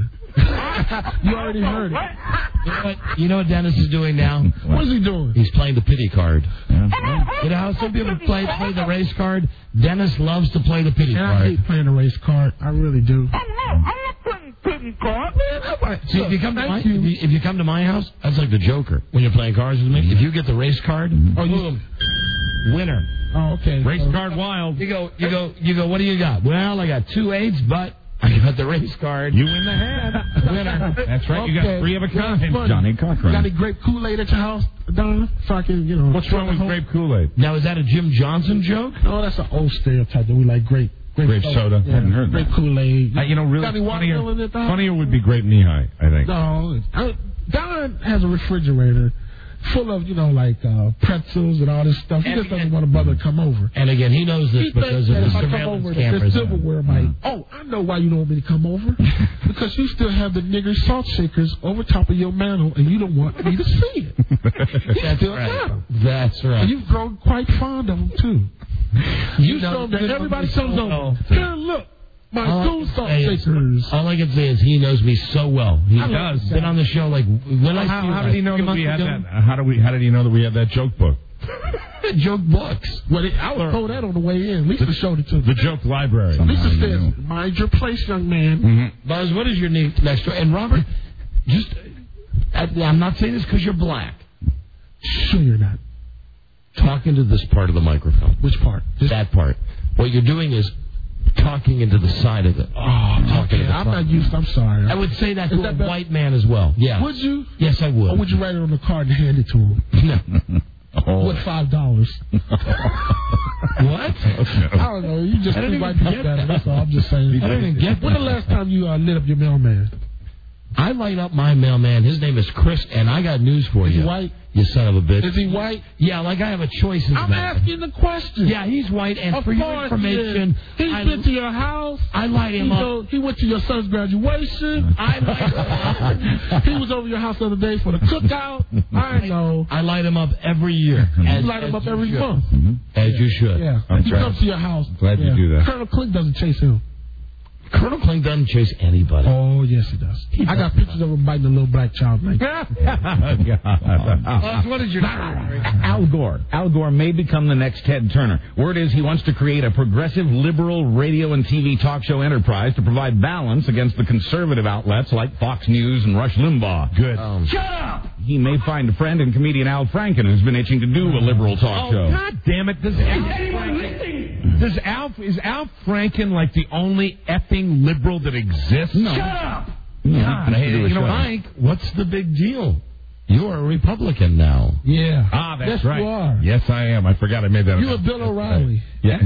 Speaker 16: You already heard it.
Speaker 11: You know what Dennis is doing now?
Speaker 16: What is he doing?
Speaker 11: He's playing the pity card. Yeah. You know how some people play the race card? Dennis loves to play the pity card.
Speaker 16: I hate playing the race card. I really do.
Speaker 18: I'm not playing pity card.
Speaker 11: See, if you come to my house, that's like the Joker. When you're playing cards with me, if you get the race card, boom, winner.
Speaker 16: Oh, okay.
Speaker 7: Race card wild.
Speaker 11: You go. What do you got? Well, I got 2 8s, but I got the race card.
Speaker 7: You win the hand.
Speaker 11: Winner.
Speaker 7: That's right. Okay. You got 3 of a kind.
Speaker 17: Johnny Cochran.
Speaker 16: Got any grape Kool-Aid at your house, Don? So I can,
Speaker 7: What's wrong with grape Kool-Aid?
Speaker 11: Now, is that a Jim Johnson joke?
Speaker 16: No, that's an old stereotype that we like grape soda.
Speaker 7: Yeah. I hadn't heard that.
Speaker 16: Grape Kool-Aid.
Speaker 7: Really funnier would be grape knee-high, I think.
Speaker 16: No, Don has a refrigerator full of, pretzels and all this stuff. He just doesn't want a brother to come over.
Speaker 11: And again, he knows this because of the surveillance cameras.
Speaker 16: The silverware might. Oh, I know why you don't want me to come over. Because you still have the nigger salt shakers over top of your mantle, and you don't want me to see it.
Speaker 11: That's right. That's right.
Speaker 16: And you've grown quite fond of them, too. You show them that everybody comes over. Here, look. My goose salt shakers.
Speaker 11: All I can say is he knows me so well. He
Speaker 7: does.
Speaker 11: Been on the show like when I see
Speaker 7: how did he know that we had that? How did he know that we had that joke book?
Speaker 11: Joke books.
Speaker 16: Well, I was told that on the way in. Lisa showed it to me.
Speaker 7: The joke library.
Speaker 16: Lisa says, "Mind your place, young man."
Speaker 11: Mm-hmm. Buzz, what is your next story? And Robert, just I'm not saying this because you're black.
Speaker 16: Sure, you're not.
Speaker 11: Talk into this part of the microphone.
Speaker 16: Which part?
Speaker 11: That part. What you're doing is talking into the side of it.
Speaker 16: Okay. I'm not used. I'm sorry.
Speaker 11: I would say that to a white man as well. Yeah.
Speaker 16: Would you?
Speaker 11: Yes, I would.
Speaker 16: Or would you write it on the card and hand it to him?
Speaker 11: No.
Speaker 16: With $5.
Speaker 11: What?
Speaker 16: I don't know. You just think might be better. That's all. I'm just saying.
Speaker 11: I don't even get that.
Speaker 16: When the last time you lit up your mailman?
Speaker 11: I light up my mailman. His name is Chris, and I got news for you.
Speaker 16: Is he white?
Speaker 11: You son of a bitch.
Speaker 16: Is he white?
Speaker 11: Yeah, like I have a choice in
Speaker 16: I'm asking the question.
Speaker 11: Yeah, he's white, and
Speaker 16: of
Speaker 11: for
Speaker 16: course
Speaker 11: your information...
Speaker 16: He's been to your house.
Speaker 11: I light him up.
Speaker 16: He went to your son's graduation. He was over your house the other day for the cookout. I know.
Speaker 11: I light him up every year.
Speaker 16: You light him up every month.
Speaker 11: As you should.
Speaker 16: Yeah. He comes to your house.
Speaker 7: Glad you do that.
Speaker 16: Colonel Klink doesn't chase him.
Speaker 11: Colonel Klink doesn't chase anybody.
Speaker 16: Oh, yes, he does. I got pictures of him biting a little black child. Like,
Speaker 11: what is your
Speaker 17: Al Gore. Al Gore may become the next Ted Turner. Word is he wants to create a progressive liberal radio and TV talk show enterprise to provide balance against the conservative outlets like Fox News and Rush Limbaugh.
Speaker 7: Good.
Speaker 17: Shut up! He may find a friend in comedian Al Franken who's been itching to do a liberal talk show.
Speaker 7: God damn it. Is Al Franken like the only effing liberal that exists?
Speaker 17: No.
Speaker 7: Shut up!
Speaker 11: God, hey, Frank, what's the big deal? You're a Republican now.
Speaker 16: Yeah.
Speaker 7: That's
Speaker 16: yes,
Speaker 7: right.
Speaker 16: You are.
Speaker 7: Yes, I am. I forgot I made that.
Speaker 16: You're Bill O'Reilly.
Speaker 7: Yeah.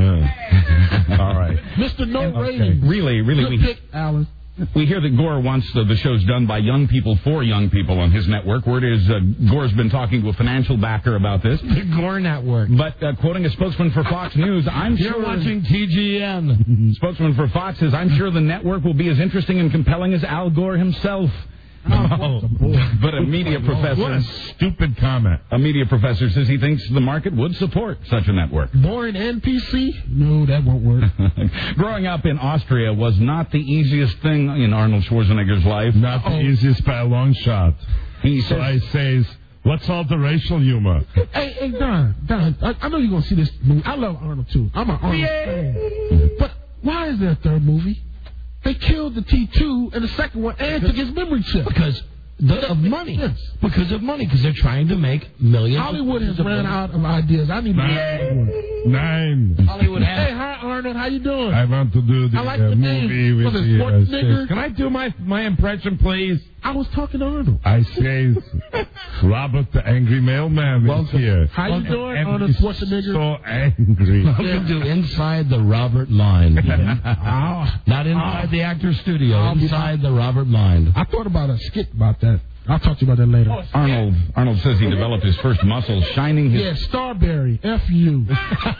Speaker 7: All right.
Speaker 16: Mr. No Rating.
Speaker 17: Really,
Speaker 16: Good pick, Alan.
Speaker 17: We hear that Gore wants the shows done by young people for young people on his network. Word is Gore's been talking to a financial backer about this.
Speaker 11: The Gore Network.
Speaker 17: But quoting a spokesman for Fox News,
Speaker 11: You're watching TGN.
Speaker 17: Spokesman for Fox says, I'm sure the network will be as interesting and compelling as Al Gore himself. But a media professor...
Speaker 7: What a stupid comment.
Speaker 17: A media professor says he thinks the market would support such a network.
Speaker 16: Boring NPC? No, that won't work.
Speaker 17: Growing up in Austria was not the easiest thing in Arnold Schwarzenegger's life.
Speaker 7: Not the easiest by a long shot.
Speaker 17: He says...
Speaker 7: So I says, what's all the racial humor?
Speaker 16: Hey, Don, I know you're going to see this movie. I love Arnold, too. I'm an Arnold fan. But why is there a third movie? They killed the T2 in the second one and took his memory chip.
Speaker 11: Because of money.
Speaker 16: Yes.
Speaker 11: Because of money. Because they're trying to make millions.
Speaker 16: Hollywood has ran out of ideas. I need to
Speaker 7: 9.
Speaker 11: Hollywood has.
Speaker 16: Hey, hi, Arnold. How you doing?
Speaker 7: I want to do the,
Speaker 16: like the
Speaker 7: movie with the...
Speaker 16: Schwarzenegger.
Speaker 7: Can I do my impression, please?
Speaker 16: I was talking to Arnold.
Speaker 7: I say, Robert the Angry Mailman is here.
Speaker 16: How you doing,
Speaker 7: and
Speaker 16: Arnold
Speaker 7: he's
Speaker 16: Schwarzenegger?
Speaker 7: so angry.
Speaker 11: Welcome to Inside the Robert Mind. Not inside the actor's studio. Inside the Robert Mind.
Speaker 16: I thought about a skit about that. I'll talk to you about that later.
Speaker 17: Arnold says he developed his first muscle shining his...
Speaker 16: Yeah, Starberry. F you. You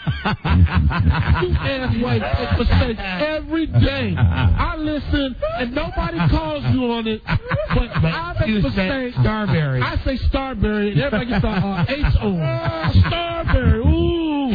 Speaker 16: ass white make mistakes every day. I listen, and nobody calls you on it, but I make mistakes.
Speaker 11: Starberry.
Speaker 16: I say Starberry, and everybody gets the H-O. Starberry. Ooh.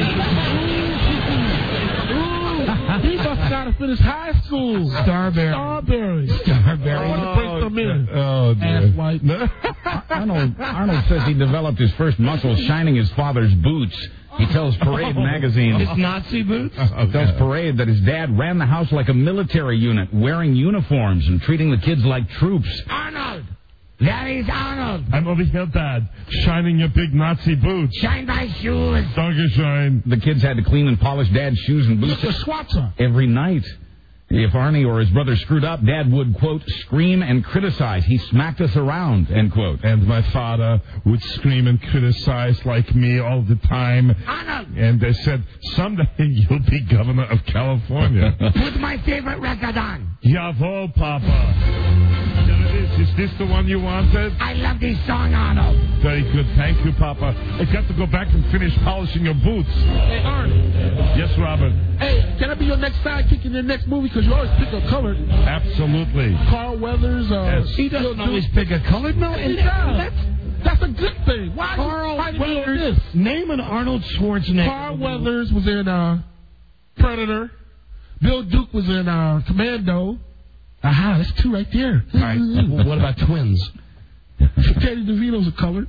Speaker 16: He must have got to finish high school.
Speaker 11: Starberry.
Speaker 16: I want to bring some in.
Speaker 7: Oh, dear.
Speaker 16: Ass white.
Speaker 17: Arnold says he developed his first muscle shining his father's boots. He tells Parade magazine...
Speaker 11: His Nazi boots?
Speaker 17: Tells Parade that his dad ran the house like a military unit, wearing uniforms and treating the kids like troops.
Speaker 11: Arnold! There is Arnold!
Speaker 7: I'm over here, Dad, shining your big Nazi boots.
Speaker 11: Shine my shoes!
Speaker 7: Dankeschön.
Speaker 17: The kids had to clean and polish Dad's shoes and boots every night. If Arnie or his brother screwed up, Dad would, quote, scream and criticize. He smacked us around, end quote.
Speaker 7: And my father would scream and criticize like me all the time.
Speaker 11: Arnold!
Speaker 7: And they said, someday you'll be governor of California.
Speaker 11: Put my favorite record on.
Speaker 7: Jawohl, Papa. There it is. Is this the one you wanted?
Speaker 11: I love this song, Arnold.
Speaker 7: Very good. Thank you, Papa. I've got to go back and finish polishing your boots.
Speaker 16: Hey, Arnold.
Speaker 7: Yes, Robert.
Speaker 16: Hey, can I be your next sidekick in your next movie? Because you always pick a color.
Speaker 7: Absolutely.
Speaker 16: Carl Weathers.
Speaker 11: He doesn't always pick a color. No,
Speaker 16: he does. That's a good thing. Why
Speaker 11: Carl
Speaker 16: you doing
Speaker 11: Weathers.
Speaker 16: this?
Speaker 11: Name an Arnold Schwarzenegger.
Speaker 16: Carl Weathers was in Predator. Bill Duke was in Commando. Aha, that's 2 right there.
Speaker 11: All right. What about twins?
Speaker 16: Teddy DeVito's a colored.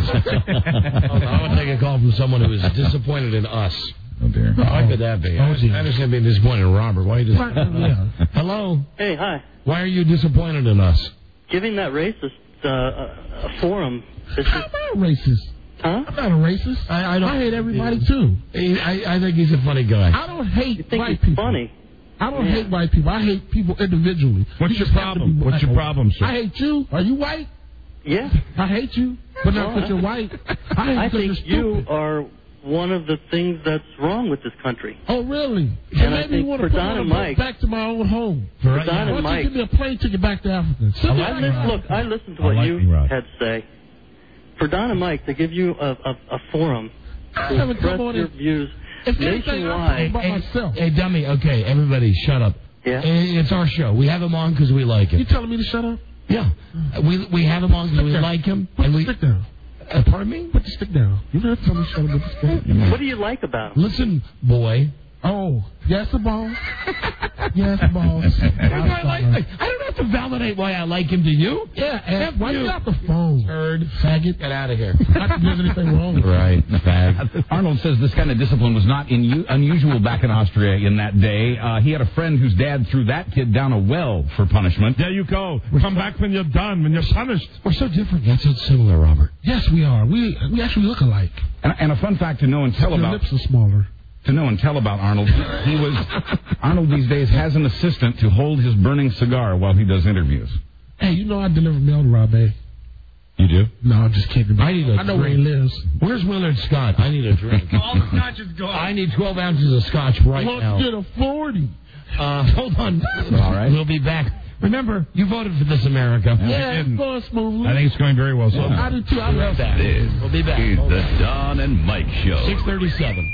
Speaker 11: I want to take a call from someone who is disappointed in us.
Speaker 17: Oh, dear.
Speaker 11: Why could that be? I understand being disappointed in Robert. Why are you disappointed? Hello?
Speaker 9: Hey, hi.
Speaker 11: Why are you disappointed in us?
Speaker 9: Giving that racist a forum.
Speaker 16: I'm not racist.
Speaker 9: Huh?
Speaker 16: I'm not a racist. I hate everybody, too.
Speaker 11: I think he's a funny guy.
Speaker 16: I don't hate
Speaker 9: think
Speaker 16: white
Speaker 9: he's
Speaker 16: people.
Speaker 9: funny.
Speaker 16: I don't hate white people. I hate people individually.
Speaker 7: What's your problem? What's your problem, sir?
Speaker 16: I hate you. Are you white?
Speaker 9: Yeah.
Speaker 16: I hate you, but not because you're white. I
Speaker 9: think you are one of the things that's wrong with this country.
Speaker 16: Oh, really?
Speaker 9: And I think for Don and Mike,
Speaker 16: back to my own home.
Speaker 9: For Don and
Speaker 16: Why don't
Speaker 9: Mike,
Speaker 16: you give me a plane ticket back to Africa?
Speaker 9: I listened to what you had to say. For Don and Mike to give you a forum to express your views nationwide.
Speaker 11: Hey, dummy. Okay, everybody, shut up.
Speaker 9: Yeah.
Speaker 11: It's our show. We have him on because we like him.
Speaker 16: You telling me to shut up?
Speaker 11: Yeah. We have him on because we like him.
Speaker 16: Put the stick down.
Speaker 11: Pardon me?
Speaker 16: Put the stick down. You don't have to tell me to shut up with the stick.
Speaker 9: What do you like about him?
Speaker 11: Listen, boy.
Speaker 16: Oh, yes, the balls. Yes, balls.
Speaker 11: I don't have to validate why I like him to you.
Speaker 16: Yeah, why you got the phone?
Speaker 11: Turd. Faggot. Get out of here.
Speaker 16: Not that there's anything wrong with
Speaker 11: Right, fag.
Speaker 17: Arnold says this kind of discipline was not unusual back in Austria in that day. He had a friend whose dad threw that kid down a well for punishment.
Speaker 7: There you go. Come back when you're done, when you're punished.
Speaker 11: We're so different. That's so similar, Robert.
Speaker 16: Yes, we are. We actually look alike.
Speaker 17: And a fun fact to know and tell
Speaker 16: Your
Speaker 17: about.
Speaker 16: lips are smaller.
Speaker 17: To know and tell about Arnold, Arnold these days has an assistant to hold his burning cigar while he does interviews.
Speaker 16: Hey, you know I deliver mail to Rob A.
Speaker 17: You do?
Speaker 16: No, I'm just kidding.
Speaker 11: I
Speaker 16: know where he lives.
Speaker 11: Where's Willard Scott? I need a drink.
Speaker 7: All the scotch is gone.
Speaker 11: I need 12 ounces of scotch right now.
Speaker 16: Let's get a 40.
Speaker 11: Hold on.
Speaker 17: All right.
Speaker 11: We'll be back. Remember, you voted for This America.
Speaker 16: Yeah, it's going smoothly.
Speaker 7: I think it's going very well so far.
Speaker 16: I do too. I love that.
Speaker 11: We'll be back.
Speaker 1: Is the Don and Mike Show.
Speaker 11: 6:37.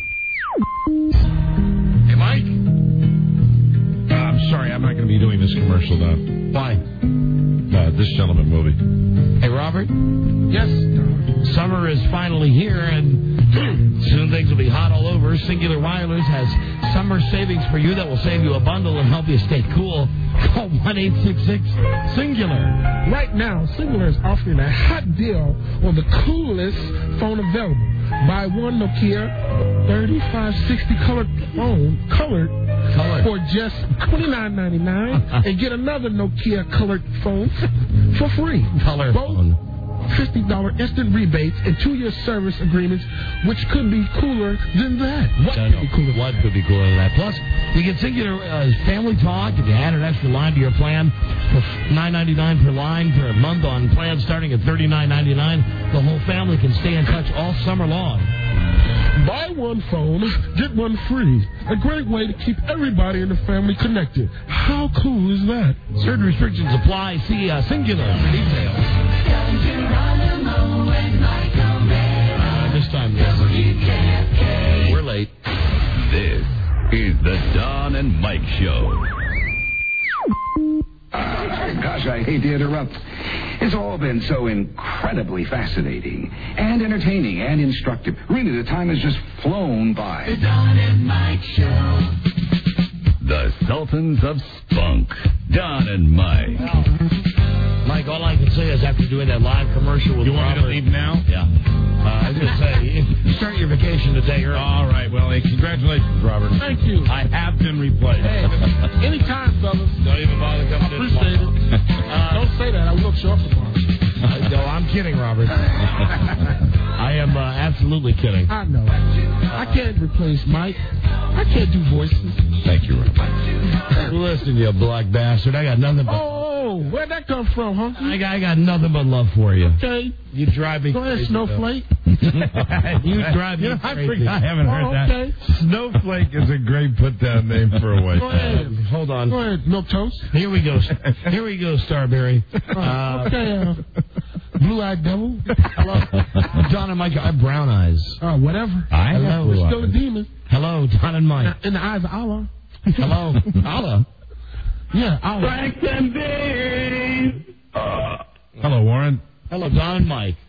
Speaker 7: Hey, Mike? I'm sorry, I'm not going to be doing this commercial, though.
Speaker 11: Why?
Speaker 7: This gentleman movie.
Speaker 11: Hey, Robert?
Speaker 16: Yes.
Speaker 11: Summer is finally here, and soon things will be hot all over. Singular Wireless has summer savings for you that will save you a bundle and help you stay cool. Call 1-866-SINGULAR.
Speaker 16: Right now, Singular is offering a hot deal on the coolest phone available. Buy one Nokia 3560 colored phone, colored for just $29.99 and get another Nokia colored phone for free.
Speaker 11: Color phone.
Speaker 16: $50 instant rebates and 2-year service agreements, which could be cooler than that. What
Speaker 11: could be cooler than that? Plus, you get Singular Family Talk if you add an extra line to your plan for $9.99 per line per month on plans starting at $39.99. The whole family can stay in touch all summer long.
Speaker 16: Buy one phone, get one free. A great way to keep everybody in the family connected. How cool is that?
Speaker 11: Certain restrictions apply. See Singular for details. This time, yes. We're late.
Speaker 1: This is the Don and Mike Show.
Speaker 13: Gosh, I hate to interrupt. It's all been so incredibly fascinating and entertaining and instructive. Really, the time has just flown by.
Speaker 1: The Don and Mike Show. The Sultans of Spunk. Don and Mike.
Speaker 11: Mike, all I can say is after doing that live commercial with
Speaker 7: You want
Speaker 11: Robert,
Speaker 7: me to leave now?
Speaker 11: Yeah. I was going to say, start your vacation today early.
Speaker 7: All right. Well, hey, congratulations, Robert.
Speaker 16: Thank you.
Speaker 7: I have been replaced.
Speaker 16: Hey, anytime, fellas.
Speaker 11: Don't even bother coming to
Speaker 16: Appreciate it. Don't say that. I will show up tomorrow.
Speaker 11: No, I'm kidding, Robert. I am absolutely kidding.
Speaker 16: I know. I can't replace Mike. I can't do voices.
Speaker 7: Thank you, Robert.
Speaker 11: Listen, you black bastard. I got nothing but...
Speaker 16: Oh, where'd that come from, huh?
Speaker 11: I got nothing but love for you.
Speaker 16: Okay.
Speaker 11: You drive me
Speaker 16: Go ahead,
Speaker 11: crazy.
Speaker 16: Snowflake.
Speaker 11: You drive me crazy.
Speaker 7: I haven't heard that.
Speaker 16: Okay.
Speaker 7: Snowflake is a great put-down name for a wife.
Speaker 16: Go ahead.
Speaker 11: Hold on.
Speaker 16: Go ahead, Milk Toast.
Speaker 11: Here we go. Here we go, Starberry.
Speaker 16: Okay, Blue-Eyed Devil.
Speaker 11: Hello. Don and Mike, I have brown eyes.
Speaker 16: Whatever.
Speaker 7: I have
Speaker 16: Hello.
Speaker 7: blue
Speaker 16: We're still a
Speaker 7: eyes.
Speaker 16: demon.
Speaker 11: Hello, Don and Mike.
Speaker 16: In the eyes of Allah.
Speaker 11: Hello. Allah.
Speaker 16: Yeah, Allah.
Speaker 2: Franks and beans.
Speaker 7: Hello, Warren.
Speaker 11: Hello, Don and Mike.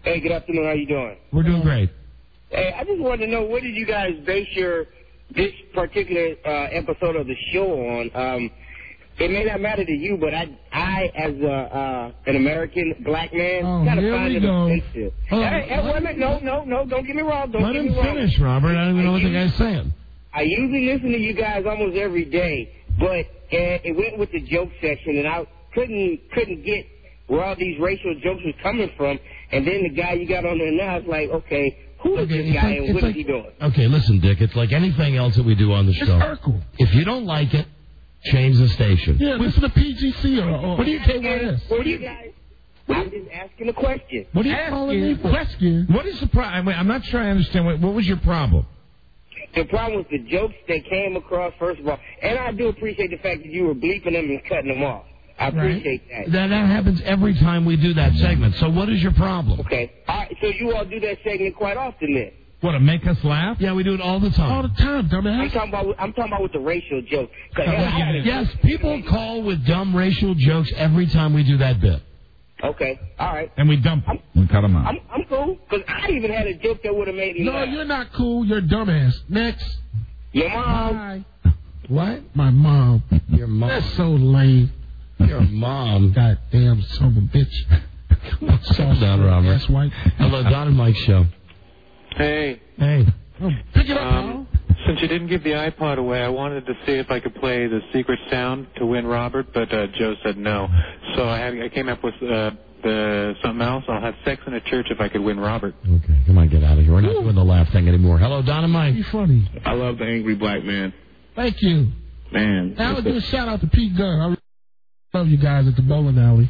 Speaker 14: Hey, good afternoon. How you doing?
Speaker 11: We're doing great.
Speaker 14: Hey, I just wanted to know, what did you guys base this particular episode of the show on? It may not matter to you, but I as an American black man, kind of find it offensive. Hey, wait a minute. No, don't get me wrong.
Speaker 11: Let him finish, Robert. I don't even know what the guy's saying.
Speaker 14: I usually listen to you guys almost every day, but it went with the joke section, and I couldn't get where all these racial jokes was coming from. And then the guy you got on there now is like, okay, who is this guy and what is he doing?
Speaker 11: Okay, listen, Dick, it's like anything else that we do on the show.
Speaker 16: It's Urkel.
Speaker 11: If you don't like it, change the station.
Speaker 16: Yeah, listen to PGC or
Speaker 11: what do you take what it is?
Speaker 14: What do you guys? I'm just asking a question.
Speaker 11: What are you calling me for?
Speaker 16: Question.
Speaker 7: What is the problem? I'm not sure I understand. What was your problem?
Speaker 14: The problem was the jokes that came across, first of all. And I do appreciate the fact that you were bleeping them and cutting them off. I appreciate that.
Speaker 11: That happens every time we do that segment. So what is your problem?
Speaker 14: Okay. All right, so you all do that segment quite often then?
Speaker 7: What, to make us laugh?
Speaker 11: Yeah, we do it all the time.
Speaker 16: All the time, dumbass.
Speaker 14: I'm talking about with the racial joke.
Speaker 11: Yes, people call with dumb racial jokes every time we do that bit.
Speaker 14: Okay, all right.
Speaker 7: And we dump them. We cut them out.
Speaker 14: I'm cool, because I even had a joke that would have made me laugh.
Speaker 16: No, you're not cool. You're dumbass. Next.
Speaker 14: Your mom.
Speaker 16: Hi. What? My mom.
Speaker 11: Your mom.
Speaker 16: That's so lame.
Speaker 11: Your mom.
Speaker 16: Goddamn son of a bitch.
Speaker 11: Calm down, Robert.
Speaker 16: That's white.
Speaker 11: Hello, Don and Mike show.
Speaker 15: Hey.
Speaker 16: Oh, pick it up,
Speaker 15: since you didn't give the iPod away, I wanted to see if I could play the secret sound to win Robert, but Joe said no. So I came up with something else. I'll have sex in a church if I could win Robert.
Speaker 11: Okay, come on, get out of here. We're not doing the laugh thing anymore. Hello, Don and Mike.
Speaker 16: Be funny.
Speaker 4: I love the angry black man.
Speaker 16: Thank you.
Speaker 4: Man.
Speaker 16: Now I would do a shout out to Pete Gunn. I love you guys at the bowling alley.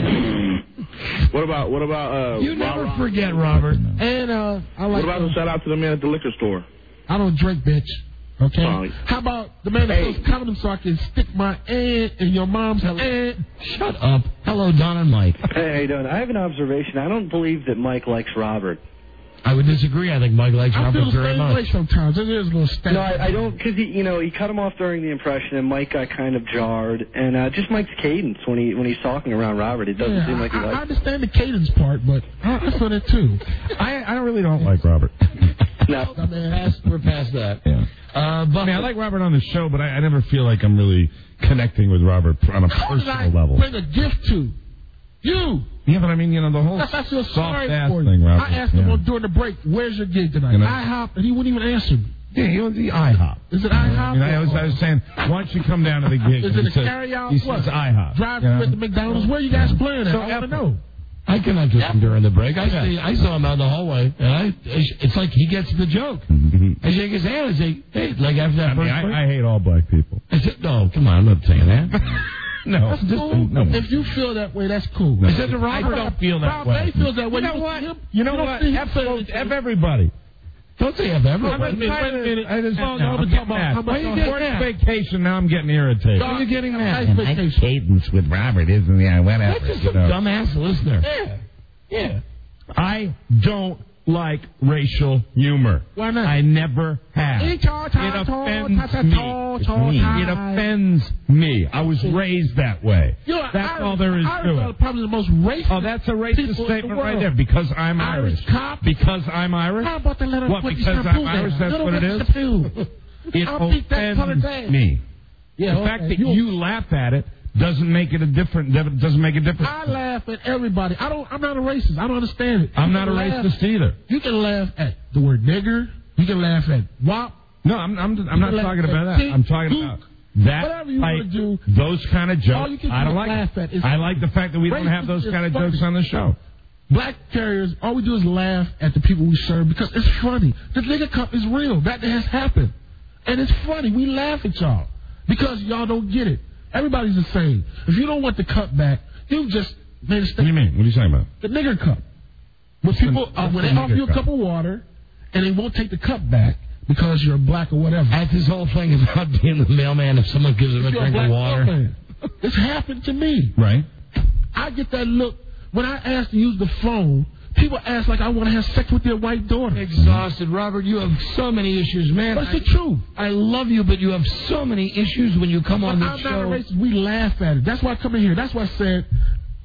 Speaker 4: What about
Speaker 11: you never forget, Robert.
Speaker 16: And I like.
Speaker 4: What about the shout out to the man at the liquor store?
Speaker 16: I don't drink, bitch. Okay. How about the man that sells condoms so I can stick my aunt in your mom's aunt?
Speaker 11: Shut up. Hello, Don and Mike.
Speaker 9: Hey, how you doing? I have an observation. I don't believe that Mike likes Robert.
Speaker 11: I would disagree. I think Mike likes Robert very much.
Speaker 16: I feel the same way sometimes. It is a little stank.
Speaker 9: No, I don't, because he cut him off during the impression, and Mike got kind of jarred. And just Mike's cadence when he's talking around Robert, it doesn't seem like he likes.
Speaker 16: I understand the cadence part, but I feel it too.
Speaker 7: I really don't like Robert.
Speaker 9: No,
Speaker 11: we're past that.
Speaker 7: Yeah.
Speaker 11: But
Speaker 7: I like Robert on the show, but I never feel like I'm really connecting with Robert on a personal level.
Speaker 16: Bring a gift to you.
Speaker 7: Yeah, but I mean, the whole
Speaker 16: I feel
Speaker 7: soft
Speaker 16: sorry
Speaker 7: ass
Speaker 16: for
Speaker 7: thing,
Speaker 16: you.
Speaker 7: Robert.
Speaker 16: I asked him during the break, "Where's your gig tonight?" IHOP, and he wouldn't even answer me.
Speaker 7: Yeah, he went to the IHOP.
Speaker 16: Is it IHOP?
Speaker 7: I was saying, why don't you come down to the gig?
Speaker 16: Is it a carry-out?
Speaker 7: He says IHOP.
Speaker 16: Drive through at the McDonald's. Where you guys playing at? I want to know.
Speaker 11: I connect with him during the break. I saw him out in the hallway, and it's like he gets the joke. I shake his hand and say, hey, like after that first break.
Speaker 7: I hate all black people.
Speaker 11: I said, no, come on, I'm not saying that.
Speaker 7: No.
Speaker 16: That's cool.
Speaker 7: No.
Speaker 16: If you feel that way, that's cool.
Speaker 7: No.
Speaker 11: I said to Robert,
Speaker 7: I don't feel that way.
Speaker 16: He feels that way.
Speaker 7: You know what? You know what? F everybody.
Speaker 11: Don't say F everybody.
Speaker 16: Wait a minute.
Speaker 7: I'm getting mad.
Speaker 16: Why you getting mad?
Speaker 7: Vacation, now I'm getting irritated.
Speaker 11: Why are you getting mad?
Speaker 7: Nice cadence with Robert, isn't he? Whatever.
Speaker 11: That's just some dumbass listener.
Speaker 16: Yeah.
Speaker 7: I don't like racial humor.
Speaker 16: Why not?
Speaker 7: I never have. It offends me. I was raised that way. That's all there is to it.
Speaker 16: Probably the most racist.
Speaker 7: Oh, that's a racist statement right there. Because I'm Irish. Because I'm Irish.
Speaker 16: How about the letter?
Speaker 7: What? Because I'm Irish. That's what it is. It offends me.
Speaker 16: Yeah,
Speaker 7: the fact that you laugh at it doesn't make it a different. Doesn't make a difference.
Speaker 16: I laugh at everybody. I'm not a racist. I don't understand it.
Speaker 7: I'm not a racist either.
Speaker 16: You can laugh at the word nigger. You can laugh at WAP.
Speaker 7: No, I'm not talking about that. I'm talking about that type, those kind of jokes. I don't like. I like the fact that we don't have those kind of jokes on the show.
Speaker 16: Black carriers, all we do is laugh at the people we serve because it's funny. The nigger cup is real. That has happened, and it's funny. We laugh at y'all because y'all don't get it. Everybody's the same. If you don't want the cup back, you just made a mistake.
Speaker 7: What do you mean? What are you talking about?
Speaker 16: The nigger cup. When people, when they offer you a cup of water, and they won't take the cup back because you're black or whatever.
Speaker 11: That's this whole thing about being the mailman if someone gives them a drink of water.
Speaker 16: It's happened to me.
Speaker 7: Right.
Speaker 16: I get that look. When I ask to use the phone, people ask like I want to have sex with their white daughter.
Speaker 11: Exhausted. Robert, you have so many issues, man.
Speaker 16: But it's the truth.
Speaker 11: I love you, but you have so many issues when you come on the show.
Speaker 16: I'm not a racist. We laugh at it. That's why I come in here. That's why I said,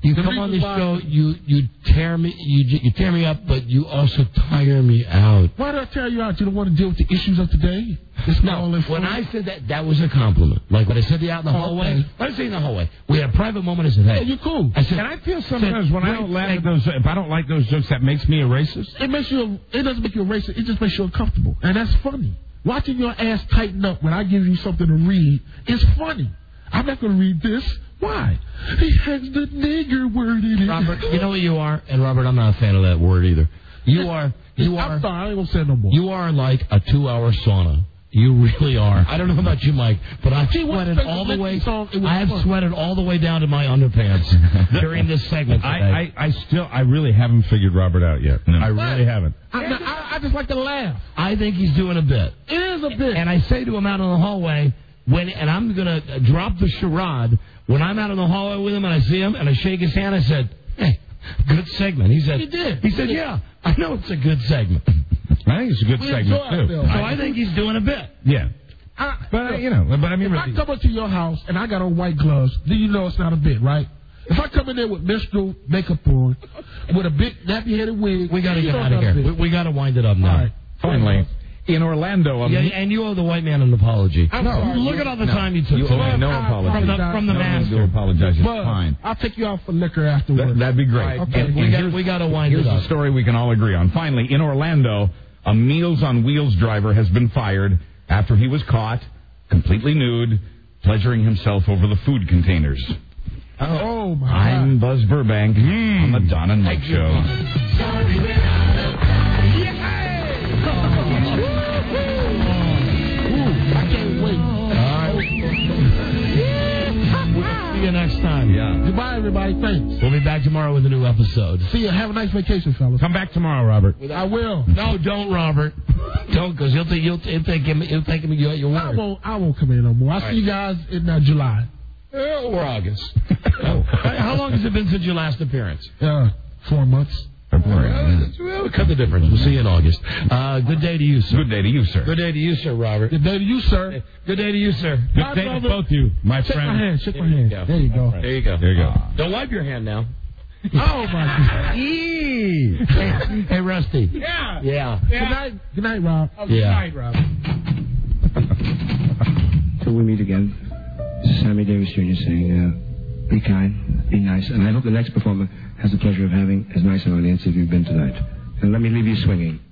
Speaker 11: You come on this show, you tear me up, but you also tire me out.
Speaker 16: Why did I tire you out? You don't want to deal with the issues of today?
Speaker 11: No, when I said that was a compliment. Like when I said out in the hallway.
Speaker 16: Okay.
Speaker 11: What did I say in the hallway? We had a private moment. I said, hey.
Speaker 16: Yeah, you're cool.
Speaker 11: I said,
Speaker 7: and I feel sometimes when I don't laugh at those, if I don't like those jokes, that makes me a racist.
Speaker 16: It doesn't make you a racist. It just makes you uncomfortable. And that's funny. Watching your ass tighten up when I give you something to read is funny. I'm not going to read this. Why? He has the nigger word in it.
Speaker 11: Robert, you know what you are? And Robert, I'm not a fan of that word either. You are.
Speaker 16: I'm sorry, I ain't going to say no more.
Speaker 11: You are like a 2-hour sauna. You really are. I don't know about you, Mike, but I've sweated all the way. I have sweated all the way down to my underpants during this segment today.
Speaker 7: I really haven't figured Robert out yet. No. I really haven't.
Speaker 16: I just like to laugh.
Speaker 11: I think he's doing a bit.
Speaker 16: It is a bit.
Speaker 11: And I say to him out in the hallway, and I'm going to drop the charade, when I'm out in the hallway with him and I see him and I shake his hand, I said, hey, good segment. He said,
Speaker 16: did.
Speaker 11: He said, yeah, I know it's a good segment.
Speaker 7: I think it's a good segment, too.
Speaker 11: So I think he's doing a bit.
Speaker 7: Yeah. But I mean,
Speaker 16: if I come up to your house and I got on white gloves, then you know it's not a bit, right? If I come in there with minstrel makeup on, with a big nappy-headed wig,
Speaker 11: we got to get out of here. We got to wind it up now.
Speaker 16: All right.
Speaker 7: Finally. In Orlando,
Speaker 11: and you owe the white man an apology.
Speaker 16: No,
Speaker 11: look at all the time you took.
Speaker 7: You owe no apology.
Speaker 11: From the master.
Speaker 7: No apologize. It's fine.
Speaker 16: I'll take you out for liquor afterwards.
Speaker 7: That'd be great.
Speaker 11: Okay. And we got to wind it up.
Speaker 7: Here's a story we can all agree on. Finally, in Orlando, a Meals on Wheels driver has been fired after he was caught, completely nude, pleasuring himself over the food containers.
Speaker 16: Oh my!
Speaker 7: I'm Buzz Burbank on the Don and Mike Show.
Speaker 11: See you next time.
Speaker 7: Yeah.
Speaker 16: Goodbye, everybody. Thanks.
Speaker 11: We'll be back tomorrow with a new episode.
Speaker 16: See you. Have a nice vacation, fellas.
Speaker 7: Come back tomorrow, Robert.
Speaker 16: I will.
Speaker 11: No, don't, Robert. Don't, because he'll take him you at your word.
Speaker 16: I won't come in no more. I'll see you guys in July.
Speaker 11: Or August. How long has it been since your last appearance?
Speaker 16: 4 months.
Speaker 11: We'll cut the difference. We'll see you in August. Good day to you, sir.
Speaker 7: Good day to you, sir.
Speaker 11: Good day to you, sir, Robert.
Speaker 16: Good day to you, sir.
Speaker 11: Good day to you, sir.
Speaker 7: Good day to both you, my friend.
Speaker 16: Shake my hand. There you go.
Speaker 11: There you go.
Speaker 7: There you go.
Speaker 11: Don't wipe your hand now.
Speaker 16: Oh, my God.
Speaker 11: Hey, Rusty.
Speaker 16: Yeah. Good night, Rob.
Speaker 11: Yeah.
Speaker 16: Good night, Rob.
Speaker 10: Till we meet again, this is Sammy Davis Jr. saying, be kind, be nice, and I hope the next performer has the pleasure of having as nice an audience as you've been tonight. And let me leave you swinging.